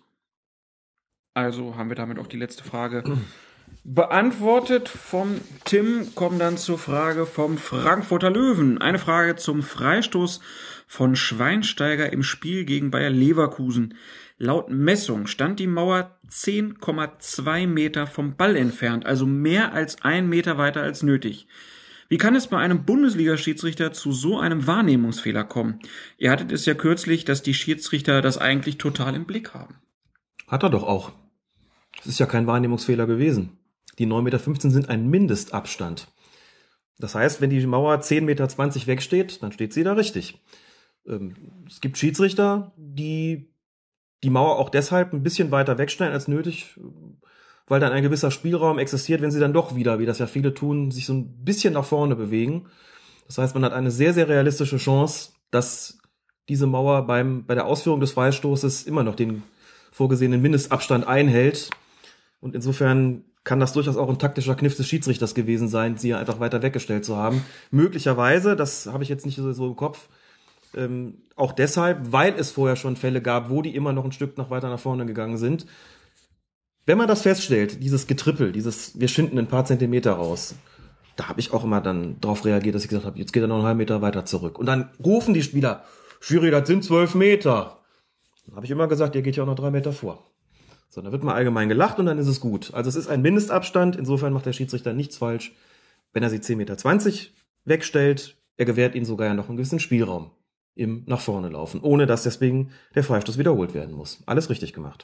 A: Also haben wir damit auch die letzte Frage beantwortet vom Tim. Kommen dann zur Frage vom Frankfurter Löwen. Eine Frage zum Freistoß von Schweinsteiger im Spiel gegen Bayer Leverkusen. Laut Messung stand die Mauer 10,2 Meter vom Ball entfernt, also mehr als 1 Meter weiter als nötig. Wie kann es bei einem Bundesliga-Schiedsrichter zu so einem Wahrnehmungsfehler kommen? Ihr hattet es ja kürzlich, dass die Schiedsrichter das eigentlich total im Blick haben.
F: Hat er doch auch. Es ist ja kein Wahrnehmungsfehler gewesen. Die 9,15 Meter sind ein Mindestabstand. Das heißt, wenn die Mauer 10,20 Meter wegsteht, dann steht sie da richtig. Es gibt Schiedsrichter, die die Mauer auch deshalb ein bisschen weiter wegstellen als nötig, weil dann ein gewisser Spielraum existiert, wenn sie dann doch wieder, wie das ja viele tun, sich so ein bisschen nach vorne bewegen. Das heißt, man hat eine sehr, sehr realistische Chance, dass diese Mauer bei der Ausführung des Freistoßes immer noch den vorgesehenen Mindestabstand einhält. Und insofern kann das durchaus auch ein taktischer Kniff des Schiedsrichters gewesen sein, sie einfach weiter weggestellt zu haben. Möglicherweise, das habe ich jetzt nicht so im Kopf, auch deshalb, weil es vorher schon Fälle gab, wo die immer noch ein Stück weiter nach vorne gegangen sind. Wenn man das feststellt, dieses Getrippel, wir schinden ein paar Zentimeter raus, da habe ich auch immer dann drauf reagiert, dass ich gesagt habe, jetzt geht er noch einen halben Meter weiter zurück. Und dann rufen die Spieler, Schiri, das sind 12 Meter. Dann habe ich immer gesagt, ihr geht ja auch noch 3 Meter vor. So, dann wird mal allgemein gelacht und dann ist es gut. Also es ist ein Mindestabstand, insofern macht der Schiedsrichter nichts falsch. Wenn er sie 10,20 Meter wegstellt, er gewährt ihnen sogar ja noch einen gewissen Spielraum im nach vorne laufen, ohne dass deswegen der Freistoß wiederholt werden muss. Alles richtig gemacht.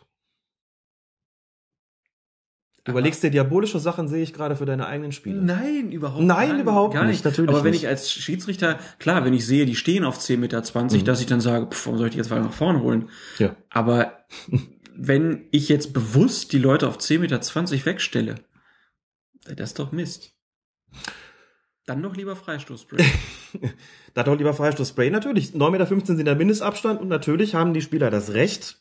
F: Du überlegst dir diabolische Sachen, sehe ich gerade für deine eigenen Spiele.
A: Nein, überhaupt
F: gar nicht. Natürlich
A: aber wenn
F: nicht.
A: ich als Schiedsrichter, klar, wenn ich sehe, die stehen auf 10,20 Meter, dass ich dann sage, warum soll ich die jetzt weiter nach vorne holen?
F: Ja.
A: Aber wenn ich jetzt bewusst die Leute auf 10,20 Meter wegstelle, das ist doch Mist. Dann doch lieber Freistoßspray.
F: Da doch lieber Freistoßspray. Natürlich, 9,15 Meter sind der Mindestabstand und natürlich haben die Spieler das Recht,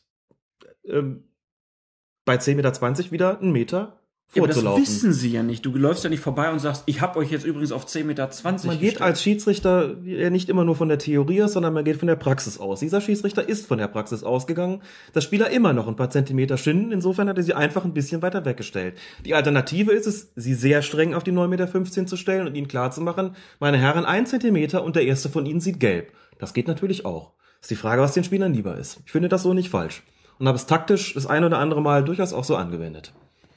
F: bei 10,20 Meter wieder einen Meter vorzulaufen.
A: Ja, aber das wissen sie ja nicht. Du läufst ja nicht vorbei und sagst, ich habe euch jetzt übrigens auf 10,20 Meter
F: Man geht als Schiedsrichter ja nicht immer nur von der Theorie aus, sondern man geht von der Praxis aus. Dieser Schiedsrichter ist von der Praxis ausgegangen, dass Spieler immer noch ein paar Zentimeter schinden. Insofern hat er sie einfach ein bisschen weiter weggestellt. Die Alternative ist es, sie sehr streng auf die 9,15 Meter zu stellen und ihnen klarzumachen, meine Herren, 1 Zentimeter und der erste von ihnen sieht gelb. Das geht natürlich auch. Ist die Frage, was den Spielern lieber ist. Ich finde das so nicht falsch. Und habe es taktisch das ein oder andere Mal durchaus auch so angewendet.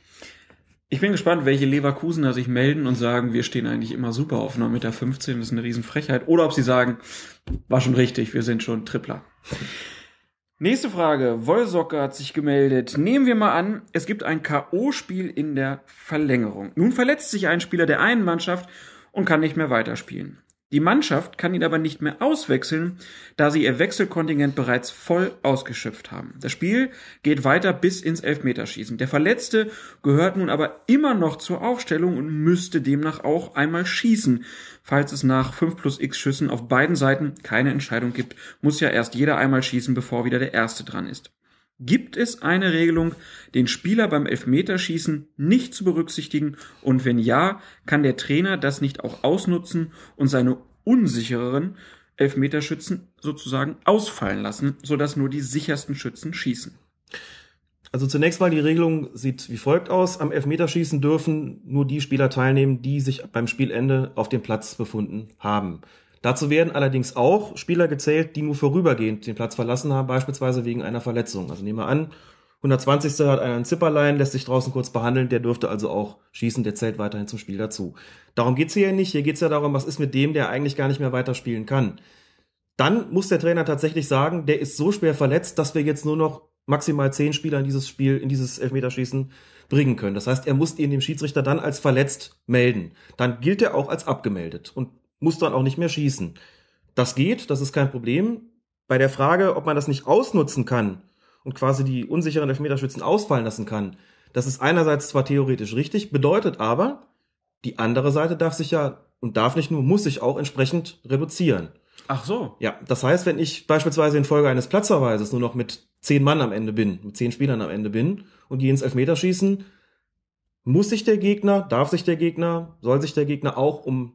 A: Ich bin gespannt, welche Leverkusener sich melden und sagen, wir stehen eigentlich immer super auf 9,15 Meter, das ist eine Riesenfrechheit. Oder ob sie sagen, war schon richtig, wir sind schon Tripler. Nächste Frage. Wollsocke hat sich gemeldet. Nehmen wir mal an, es gibt ein K.O.-Spiel in der Verlängerung. Nun verletzt sich ein Spieler der einen Mannschaft und kann nicht mehr weiterspielen. Die Mannschaft kann ihn aber nicht mehr auswechseln, da sie ihr Wechselkontingent bereits voll ausgeschöpft haben. Das Spiel geht weiter bis ins Elfmeterschießen. Der Verletzte gehört nun aber immer noch zur Aufstellung und müsste demnach auch einmal schießen. Falls es nach 5+X Schüssen auf beiden Seiten keine Entscheidung gibt, muss ja erst jeder einmal schießen, bevor wieder der Erste dran ist. Gibt es eine Regelung, den Spieler beim Elfmeterschießen nicht zu berücksichtigen? Und wenn ja, kann der Trainer das nicht auch ausnutzen und seine unsichereren Elfmeterschützen sozusagen ausfallen lassen, sodass nur die sichersten Schützen schießen?
F: Also zunächst mal, die Regelung sieht wie folgt aus. Am Elfmeterschießen dürfen nur die Spieler teilnehmen, die sich beim Spielende auf dem Platz befunden haben. Dazu werden allerdings auch Spieler gezählt, die nur vorübergehend den Platz verlassen haben, beispielsweise wegen einer Verletzung. Also nehmen wir an, 120. hat einer ein Zipperlein, lässt sich draußen kurz behandeln, der dürfte also auch schießen, der zählt weiterhin zum Spiel dazu. Darum geht's hier nicht, hier geht's ja darum, was ist mit dem, der eigentlich gar nicht mehr weiterspielen kann. Dann muss der Trainer tatsächlich sagen, der ist so schwer verletzt, dass wir jetzt nur noch maximal 10 Spieler in dieses Spiel, in dieses Elfmeterschießen bringen können. Das heißt, er muss ihn dem Schiedsrichter dann als verletzt melden. Dann gilt er auch als abgemeldet und muss dann auch nicht mehr schießen. Das geht, das ist kein Problem. Bei der Frage, ob man das nicht ausnutzen kann und quasi die unsicheren Elfmeterschützen ausfallen lassen kann, das ist einerseits zwar theoretisch richtig, bedeutet aber, die andere Seite darf sich ja und darf nicht nur, muss sich auch entsprechend reduzieren.
A: Ach so.
F: Ja, das heißt, wenn ich beispielsweise infolge eines Platzverweises nur noch mit 10 Mann am Ende bin, mit 10 Spielern am Ende bin und die ins Elfmeterschießen, muss sich der Gegner, darf sich der Gegner, soll sich der Gegner auch um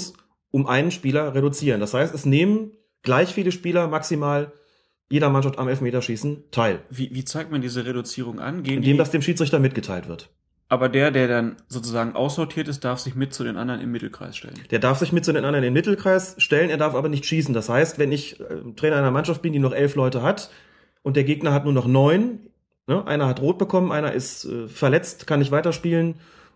F: einen Spieler reduzieren. Das heißt, es nehmen gleich viele Spieler maximal jeder Mannschaft am Elfmeterschießen teil.
A: Wie zeigt man diese Reduzierung an?
F: Indem das dem Schiedsrichter mitgeteilt wird.
A: Aber der dann sozusagen aussortiert ist, darf sich mit zu den anderen im Mittelkreis stellen.
F: Der darf sich mit zu den anderen im Mittelkreis stellen, er darf aber nicht schießen. Das heißt, wenn ich Trainer einer Mannschaft bin, die noch 11 Leute hat und der Gegner hat nur noch 9, ne, einer hat rot bekommen, einer ist verletzt, kann nicht weiterspielen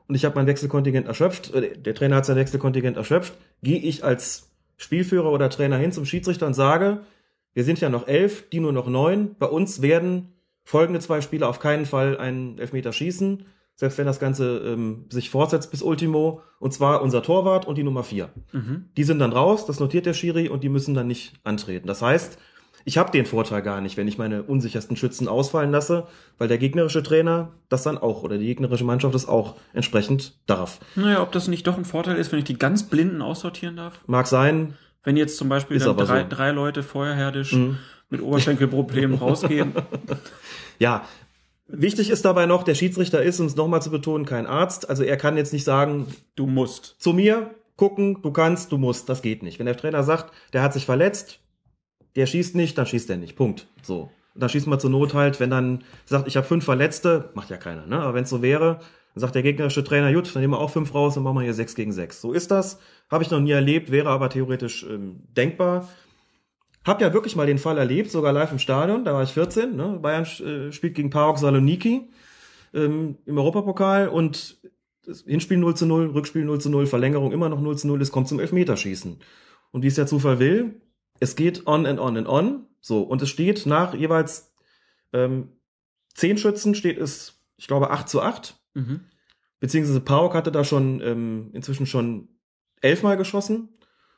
F: und ich habe mein Wechselkontingent erschöpft, der Trainer hat sein Wechselkontingent erschöpft, gehe ich als Spielführer oder Trainer hin zum Schiedsrichter und sage, wir sind ja noch 11, die nur noch 9, bei uns werden folgende 2 Spieler auf keinen Fall einen Elfmeter schießen, selbst wenn das Ganze sich fortsetzt bis Ultimo, und zwar unser Torwart und die Nummer 4. Die sind dann raus, das notiert der Schiri und die müssen dann nicht antreten. Das heißt, ich habe den Vorteil gar nicht, wenn ich meine unsichersten Schützen ausfallen lasse, weil der gegnerische Trainer das dann auch oder die gegnerische Mannschaft das auch entsprechend darf.
A: Naja, ob das nicht doch ein Vorteil ist, wenn ich die ganz Blinden aussortieren darf?
F: Mag sein.
A: Wenn jetzt zum Beispiel dann drei Leute feuerherdisch mit Oberschenkelproblemen rausgehen.
F: Ja, wichtig ist dabei noch, der Schiedsrichter ist, um es nochmal zu betonen, kein Arzt. Also er kann jetzt nicht sagen,
A: du musst
F: zu mir gucken, du kannst, du musst. Das geht nicht. Wenn der Trainer sagt, der hat sich verletzt, der schießt nicht, dann schießt er nicht. Punkt. So. Und dann schießt man zur Not halt, wenn dann sagt, ich habe 5 Verletzte, macht ja keiner, ne? Aber wenn es so wäre, dann sagt der gegnerische Trainer, gut, dann nehmen wir auch 5 raus und machen wir hier 6 gegen 6. So ist das. Habe ich noch nie erlebt, wäre aber theoretisch denkbar. Hab ja wirklich mal den Fall erlebt, sogar live im Stadion, da war ich 14, ne? Bayern spielt gegen PAOK Saloniki im Europapokal und Hinspiel 0:0, Rückspiel 0:0, Verlängerung immer noch 0:0, es kommt zum Elfmeterschießen. Und wie es der Zufall will, es geht on and on and on. So, und es steht nach jeweils 10 Schützen steht es, ich glaube, 8:8. Beziehungsweise PAOK hatte da schon inzwischen schon 11 Mal geschossen.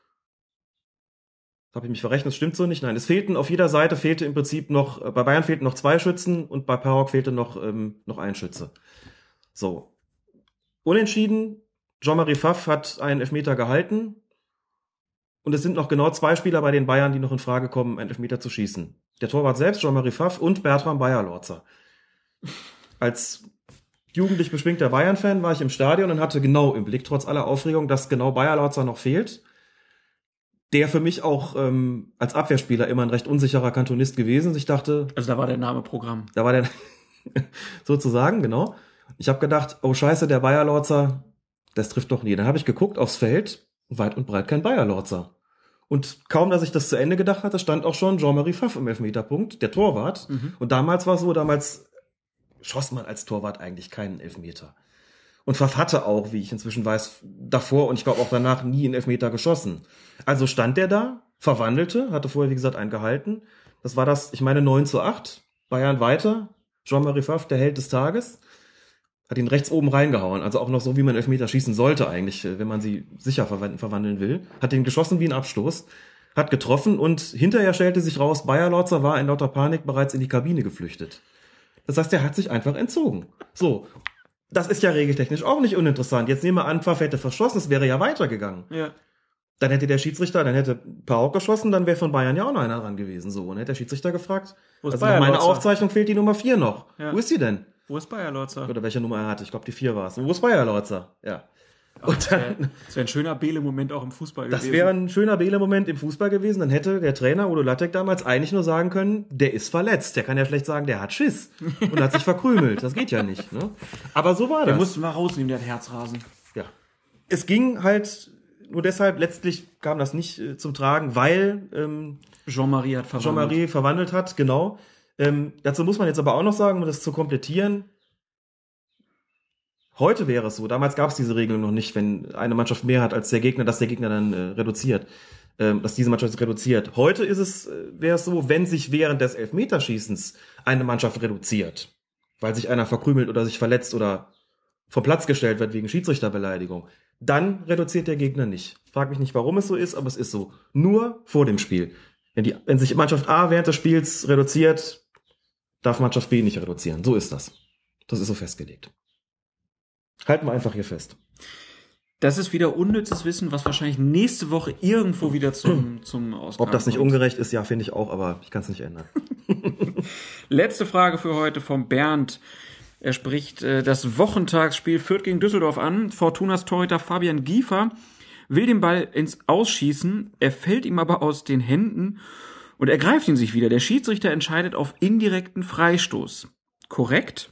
F: Habe ich mich verrechnet, das stimmt so nicht. Nein, es fehlten auf jeder Seite fehlte im Prinzip noch, bei Bayern fehlten noch 2 Schützen und bei PAOK fehlte noch ein Schütze. So. Unentschieden. Jean-Marie Pfaff hat einen Elfmeter gehalten. Und es sind noch genau 2 Spieler bei den Bayern, die noch in Frage kommen, einen Elfmeter zu schießen. Der Torwart selbst, Jean-Marie Pfaff, und Bertram Beyer-Lorzer. Als jugendlich beschwingter Bayern-Fan war ich im Stadion und hatte genau im Blick, trotz aller Aufregung, dass genau Beyer-Lorzer noch fehlt. Der für mich auch als Abwehrspieler immer ein recht unsicherer Kantonist gewesen. Ich dachte...
A: Also da war der Name Programm.
F: Da war der... sozusagen, genau. Ich habe gedacht, oh scheiße, der Beyer-Lorzer, das trifft doch nie. Dann habe ich geguckt aufs Feld... Weit und breit kein Beyer-Lorzer. Und kaum, dass ich das zu Ende gedacht hatte, stand auch schon Jean-Marie Pfaff im Elfmeterpunkt, der Torwart. Und damals war so, damals schoss man als Torwart eigentlich keinen Elfmeter. Und Pfaff hatte auch, wie ich inzwischen weiß, davor und ich glaube auch danach nie einen Elfmeter geschossen. Also stand der da, verwandelte, hatte vorher, wie gesagt, einen gehalten. Das war das, ich meine, 9:8. Bayern weiter. Jean-Marie Pfaff, der Held des Tages. Hat ihn rechts oben reingehauen, also auch noch so, wie man Elfmeter schießen sollte eigentlich, wenn man sie sicher verwandeln will. Hat ihn geschossen wie ein Abstoß, hat getroffen und hinterher stellte sich raus, Beyer-Lorzer war in lauter Panik bereits in die Kabine geflüchtet. Das heißt, er hat sich einfach entzogen. So, das ist ja regeltechnisch auch nicht uninteressant. Jetzt nehmen wir an, Pfaff hätte verschossen, es wäre ja weitergegangen.
A: Ja.
F: Dann hätte der Schiedsrichter, dann hätte PAOK geschossen, dann wäre von Bayern ja auch noch einer dran gewesen. So, und dann hätte der Schiedsrichter gefragt,
A: wo ist
F: also nach meiner Aufzeichnung fehlt die Nummer 4 noch.
A: Ja.
F: Wo ist sie denn?
A: Wo ist Beyer-Lorzer?
F: Oder welche Nummer er hatte. Ich glaube, die 4 war es. Wo ist Beyer-Lorzer? Ja.
A: Und dann, das wäre ein schöner Bele-Moment auch im Fußball gewesen.
F: Das wäre ein schöner Bele-Moment im Fußball gewesen. Dann hätte der Trainer Udo Lattek damals eigentlich nur sagen können, der ist verletzt. Der kann ja schlecht sagen, der hat Schiss. Und hat sich verkrümelt. Das geht ja nicht. Ne? Aber so war das.
A: Den mussten wir rausnehmen, der hat Herzrasen.
F: Ja. Es ging halt nur deshalb, letztlich kam das nicht zum Tragen, weil
A: Jean-Marie
F: verwandelt hat, genau. Dazu muss man jetzt aber auch noch sagen, um das zu komplettieren, heute wäre es so, damals gab es diese Regelung noch nicht, wenn eine Mannschaft mehr hat als der Gegner, dass der Gegner dann reduziert, dass diese Mannschaft reduziert. Heute wäre es so, wenn sich während des Elfmeterschießens eine Mannschaft reduziert, weil sich einer verkrümelt oder sich verletzt oder vom Platz gestellt wird wegen Schiedsrichterbeleidigung, dann reduziert der Gegner nicht. Frag mich nicht, warum es so ist, aber es ist so. Nur vor dem Spiel. Wenn sich Mannschaft A während des Spiels reduziert, darf Mannschaft B nicht reduzieren. So ist das. Das ist so festgelegt. Halten wir einfach hier fest.
A: Das ist wieder unnützes Wissen, was wahrscheinlich nächste Woche irgendwo wieder zum Ausgang
F: Ob das nicht ungerecht ist, ja, finde ich auch, aber ich kann es nicht ändern.
A: Letzte Frage für heute vom Bernd. Er spricht das Wochentagsspiel Fürth gegen Düsseldorf an. Fortunas Torhüter Fabian Giefer will den Ball ins Ausschießen. Er fällt ihm aber aus den Händen und er greift ihn sich wieder. Der Schiedsrichter entscheidet auf indirekten Freistoß. Korrekt?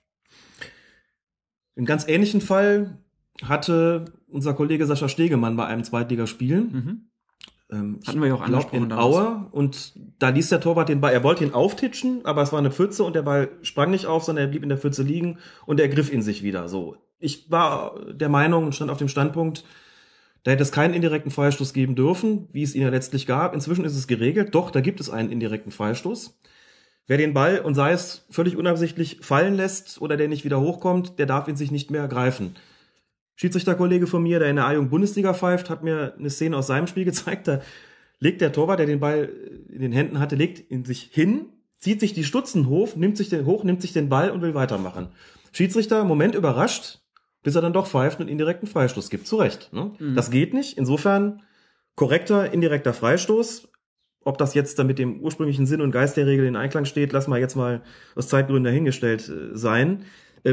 F: Im ganz ähnlichen Fall hatte unser Kollege Sascha Stegemann bei einem Zweitligaspiel.
A: Hatten wir ja auch angesprochen.
F: In Aue. Und da ließ der Torwart den Ball, er wollte ihn auftitschen, aber es war eine Pfütze und der Ball sprang nicht auf, sondern er blieb in der Pfütze liegen und er griff ihn sich wieder. So. Ich war der Meinung und stand auf dem Standpunkt, da hätte es keinen indirekten Freistoß geben dürfen, wie es ihn ja letztlich gab. Inzwischen ist es geregelt. Doch, da gibt es einen indirekten Freistoß. Wer den Ball, und sei es völlig unabsichtlich, fallen lässt oder der nicht wieder hochkommt, der darf ihn sich nicht mehr greifen. Schiedsrichterkollege von mir, der in der A-Jugend-Bundesliga pfeift, hat mir eine Szene aus seinem Spiel gezeigt. Da legt der Torwart, der den Ball in den Händen hatte, legt ihn sich hin, zieht sich die Stutzen hoch, nimmt sich den Ball und will weitermachen. Schiedsrichter, Moment überrascht, bis er dann doch pfeift und indirekten Freistoß gibt. Zu Recht. Ne? Mhm. Das geht nicht. Insofern korrekter, indirekter Freistoß. Ob das jetzt dann mit dem ursprünglichen Sinn und Geist der Regel in Einklang steht, lassen wir jetzt mal aus Zeitgründen dahingestellt sein.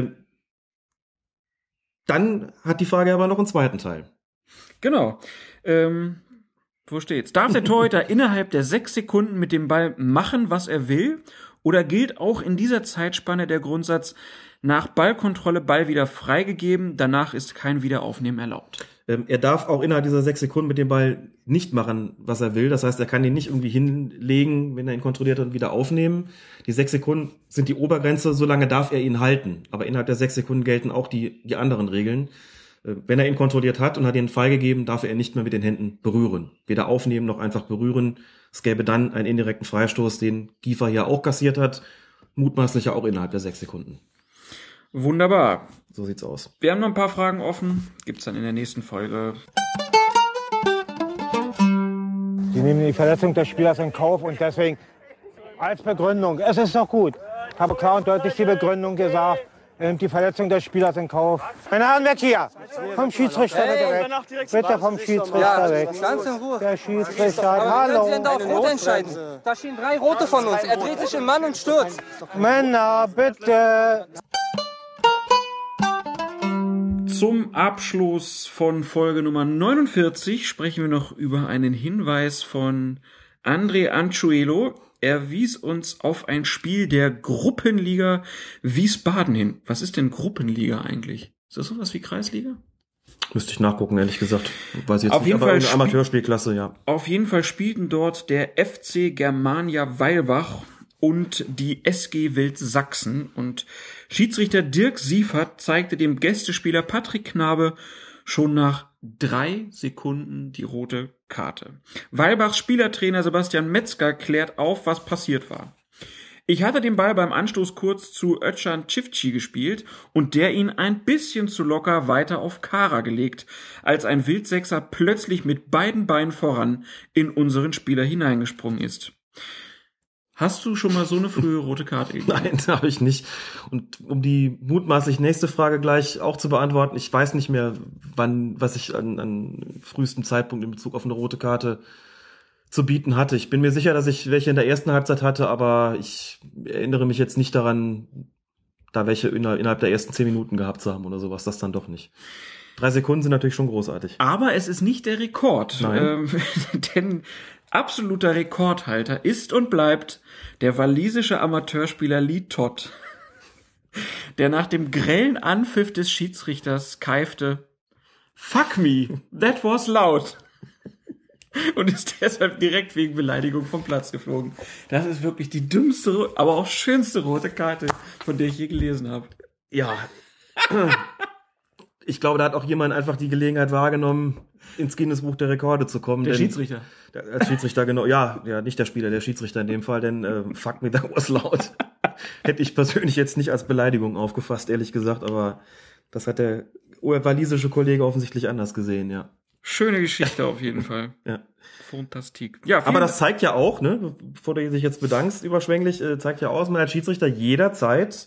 F: Dann hat die Frage aber noch einen zweiten Teil.
A: Genau. Wo steht's? Darf der Torhüter innerhalb der 6 Sekunden mit dem Ball machen, was er will? Oder gilt auch in dieser Zeitspanne der Grundsatz, nach Ballkontrolle Ball wieder freigegeben, danach ist kein Wiederaufnehmen erlaubt?
F: Er darf auch innerhalb dieser 6 Sekunden mit dem Ball nicht machen, was er will. Das heißt, er kann ihn nicht irgendwie hinlegen, wenn er ihn kontrolliert hat, und wieder aufnehmen. Die 6 Sekunden sind die Obergrenze, solange darf er ihn halten. Aber innerhalb der 6 Sekunden gelten auch die anderen Regeln. Wenn er ihn kontrolliert hat und hat ihn freigegeben, darf er ihn nicht mehr mit den Händen berühren. Weder aufnehmen noch einfach berühren. Es gäbe dann einen indirekten Freistoß, den Giefer hier auch kassiert hat. Mutmaßlich ja auch innerhalb der 6 Sekunden.
A: Wunderbar.
F: So sieht's aus.
A: Wir haben noch ein paar Fragen offen. Gibt's dann in der nächsten Folge.
H: Sie nehmen die Verletzung des Spielers in Kauf und deswegen als Begründung, es ist doch gut. Ich habe klar und deutlich die Begründung gesagt, die Verletzung des Spielers in Kauf. Meine Herren, weg hier! Vom Schiedsrichter bitte weg. Bitte vom Schiedsrichter weg.
C: Ganz in Ruhe.
H: Der Schiedsrichter hat, hallo.
C: Können Sie denn da auf Rot entscheiden? Da stehen 3 Rote von uns. Er dreht sich im Mann und stürzt.
H: Männer, bitte!
A: Zum Abschluss von Folge Nummer 49 sprechen wir noch über einen Hinweis von André Anchuelo. Er wies uns auf ein Spiel der Gruppenliga Wiesbaden hin. Was ist denn Gruppenliga eigentlich? Ist das sowas wie Kreisliga?
F: Müsste ich nachgucken, ehrlich gesagt. Weiß ich jetzt
A: auf
F: nicht,
A: jeden
F: aber
A: Fall
F: eine Amateurspielklasse, ja.
A: Auf jeden Fall spielten dort der FC Germania Weilbach und die SG Wild Sachsen. Und Schiedsrichter Dirk Siefert zeigte dem Gästespieler Patrick Knabe schon nach 3 Sekunden die rote Karte. Weilbachs Spielertrainer Sebastian Metzger klärt auf, was passiert war. Ich hatte den Ball beim Anstoß kurz zu Özcan Çiftçi gespielt und der ihn ein bisschen zu locker weiter auf Kara gelegt, als ein Wildsechser plötzlich mit beiden Beinen voran in unseren Spieler hineingesprungen ist. Hast du schon mal so eine frühe rote Karte gegeben?
F: Nein, habe ich nicht. Und um die mutmaßlich nächste Frage gleich auch zu beantworten, ich weiß nicht mehr, was ich an frühestem Zeitpunkt in Bezug auf eine rote Karte zu bieten hatte. Ich bin mir sicher, dass ich welche in der ersten Halbzeit hatte, aber ich erinnere mich jetzt nicht daran, da welche innerhalb der ersten 10 Minuten gehabt zu haben oder sowas. Das dann doch nicht. 3 Sekunden sind natürlich schon großartig.
A: Aber es ist nicht der Rekord. Denn absoluter Rekordhalter ist und bleibt der walisische Amateurspieler Lee Todd, der nach dem grellen Anpfiff des Schiedsrichters keifte: "Fuck me, that was loud." Und ist deshalb direkt wegen Beleidigung vom Platz geflogen. Das ist wirklich die dümmste, aber auch schönste rote Karte, von der ich je gelesen habe.
F: Ja. Ich glaube, da hat auch jemand einfach die Gelegenheit wahrgenommen, ins Guinness-Buch der Rekorde zu kommen.
A: Der Schiedsrichter.
F: Als Schiedsrichter, genau. Ja, nicht der Spieler, der Schiedsrichter in dem Fall, denn fuck me, that was loud. Hätte ich persönlich jetzt nicht als Beleidigung aufgefasst, ehrlich gesagt, aber das hat der walisische Kollege offensichtlich anders gesehen, ja.
A: Schöne Geschichte auf jeden Fall.
F: Ja.
A: Fantastik. Ja,
F: aber das zeigt ja auch, ne, bevor du dich jetzt bedankst, überschwänglich, zeigt ja auch, dass man als Schiedsrichter jederzeit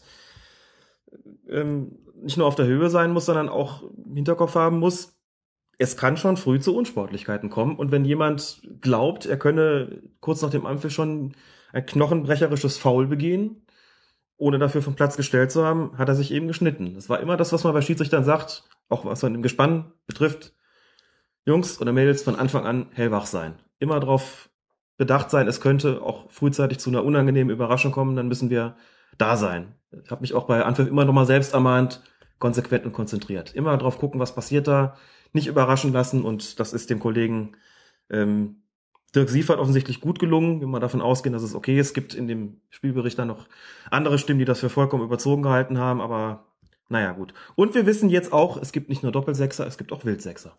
F: nicht nur auf der Höhe sein muss, sondern auch im Hinterkopf haben muss, es kann schon früh zu Unsportlichkeiten kommen. Und wenn jemand glaubt, er könne kurz nach dem Anpfiff schon ein knochenbrecherisches Foul begehen, ohne dafür vom Platz gestellt zu haben, hat er sich eben geschnitten. Das war immer das, was man bei Schiedsrichtern sagt, auch was man im Gespann betrifft. Jungs oder Mädels, von Anfang an hellwach sein. Immer darauf bedacht sein, es könnte auch frühzeitig zu einer unangenehmen Überraschung kommen, dann müssen wir da sein. Ich habe mich auch bei Anpfiff immer noch mal selbst ermahnt, konsequent und konzentriert. Immer drauf gucken, was passiert da, nicht überraschen lassen, und das ist dem Kollegen Dirk Siefert offensichtlich gut gelungen, wenn wir davon ausgehen, dass es okay ist. Es gibt in dem Spielbericht dann noch andere Stimmen, die das für vollkommen überzogen gehalten haben, aber Naja, gut. Und wir wissen jetzt auch, es gibt nicht nur Doppelsechser, es gibt auch Wildsechser.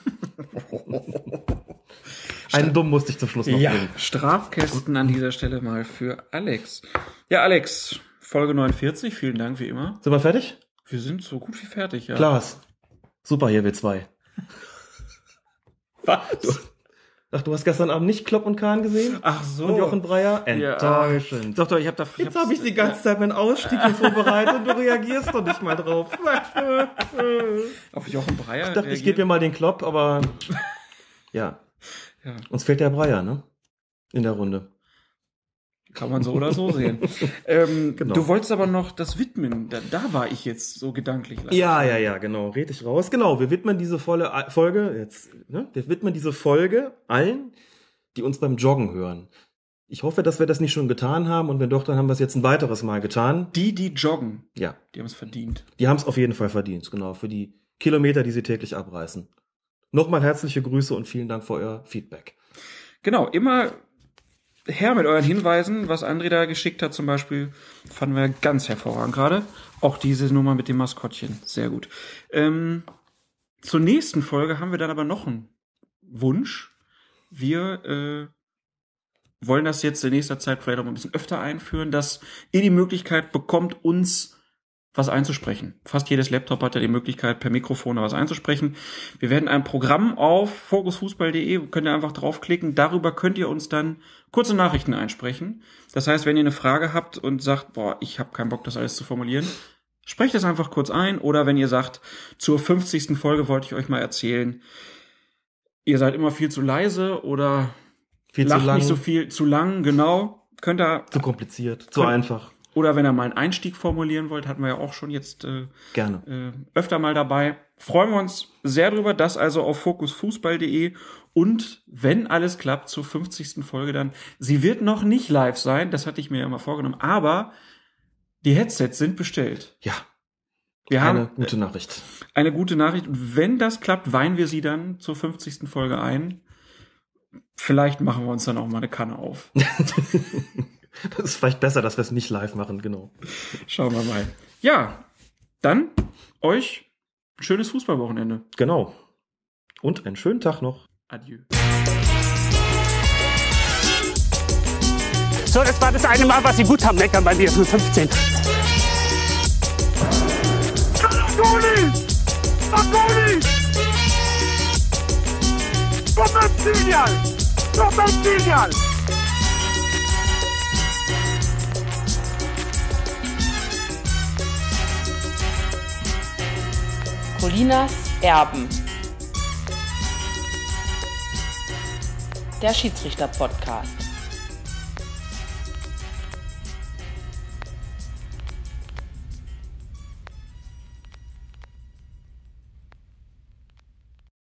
F: Einen Dumm musste ich zum Schluss noch bringen.
A: Strafkästen an dieser Stelle mal für Alex. Ja, Alex, Folge 49, vielen Dank wie immer.
F: Sind wir fertig?
A: Wir sind so gut wie fertig, ja.
F: Klaas. Super, hier wir zwei.
A: Was?
F: Ach, du hast gestern Abend nicht Klopp und Kahn gesehen?
A: Ach so.
F: Und Jochen Breyer? Enttäuschend.
A: Doch, ich hab da...
F: Jetzt habe ich die ganze Zeit meinen Ausstieg hier vorbereitet und du reagierst doch nicht mal drauf.
A: Auf Jochen Breyer
F: Ich dachte, ich gebe mir mal den Klopp, aber ja. Uns fehlt der Breyer, ne? In der Runde.
A: Kann man so oder so sehen.
F: Genau.
A: Du wolltest aber noch das widmen. Da war ich jetzt so gedanklich.
F: Ja, genau. Red ich raus. Genau, wir widmen diese Folge jetzt, ne? Wir widmen diese Folge allen, die uns beim Joggen hören. Ich hoffe, dass wir das nicht schon getan haben und wenn doch, dann haben wir es jetzt ein weiteres Mal getan.
A: Die joggen.
F: Ja.
A: Die haben es verdient.
F: Die haben es auf jeden Fall verdient, genau. Für die Kilometer, die sie täglich abreißen. Nochmal herzliche Grüße und vielen Dank für euer Feedback.
A: Genau, immer her mit euren Hinweisen, was André da geschickt hat zum Beispiel, fanden wir ganz hervorragend gerade. Auch diese Nummer mit dem Maskottchen, sehr gut. Zur nächsten Folge haben wir dann aber noch einen Wunsch. Wir wollen das jetzt in nächster Zeit vielleicht auch ein bisschen öfter einführen, dass ihr die Möglichkeit bekommt, uns was einzusprechen. Fast jedes Laptop hat ja die Möglichkeit, per Mikrofon was einzusprechen. Wir werden ein Programm auf focusfußball.de, könnt ihr einfach draufklicken. Darüber könnt ihr uns dann kurze Nachrichten einsprechen. Das heißt, wenn ihr eine Frage habt und sagt, boah, ich habe keinen Bock, das alles zu formulieren, sprecht es einfach kurz ein. Oder wenn ihr sagt, zur 50. Folge wollte ich euch mal erzählen, ihr seid immer viel zu leise oder
F: viel
A: lacht
F: zu lang.
A: Nicht so viel, zu lang, genau. Könnt ihr...
F: Zu kompliziert, zu einfach.
A: Oder wenn ihr mal einen Einstieg formulieren wollt, hatten wir ja auch schon jetzt
F: gerne
A: öfter mal dabei. Freuen wir uns sehr drüber, das also auf focusfußball.de und wenn alles klappt, zur 50. Folge dann. Sie wird noch nicht live sein, das hatte ich mir ja mal vorgenommen, aber die Headsets sind bestellt.
F: Ja,
A: wir haben
F: eine gute Nachricht.
A: Eine gute Nachricht. Wenn das klappt, weihen wir sie dann zur 50. Folge ein. Vielleicht machen wir uns dann auch mal eine Kanne auf.
F: Das ist vielleicht besser, dass wir es nicht live machen, genau.
A: Schauen wir mal. Ja, dann euch ein schönes Fußballwochenende.
F: Genau. Und einen schönen Tag noch.
A: Adieu.
I: So, das war das eine Mal, was Sie gut haben, meckern bei mir für 15.
D: Marconi! Marconi! Doppelzilial! Doppelzilial!
E: Colinas Erben. Der Schiedsrichter-Podcast.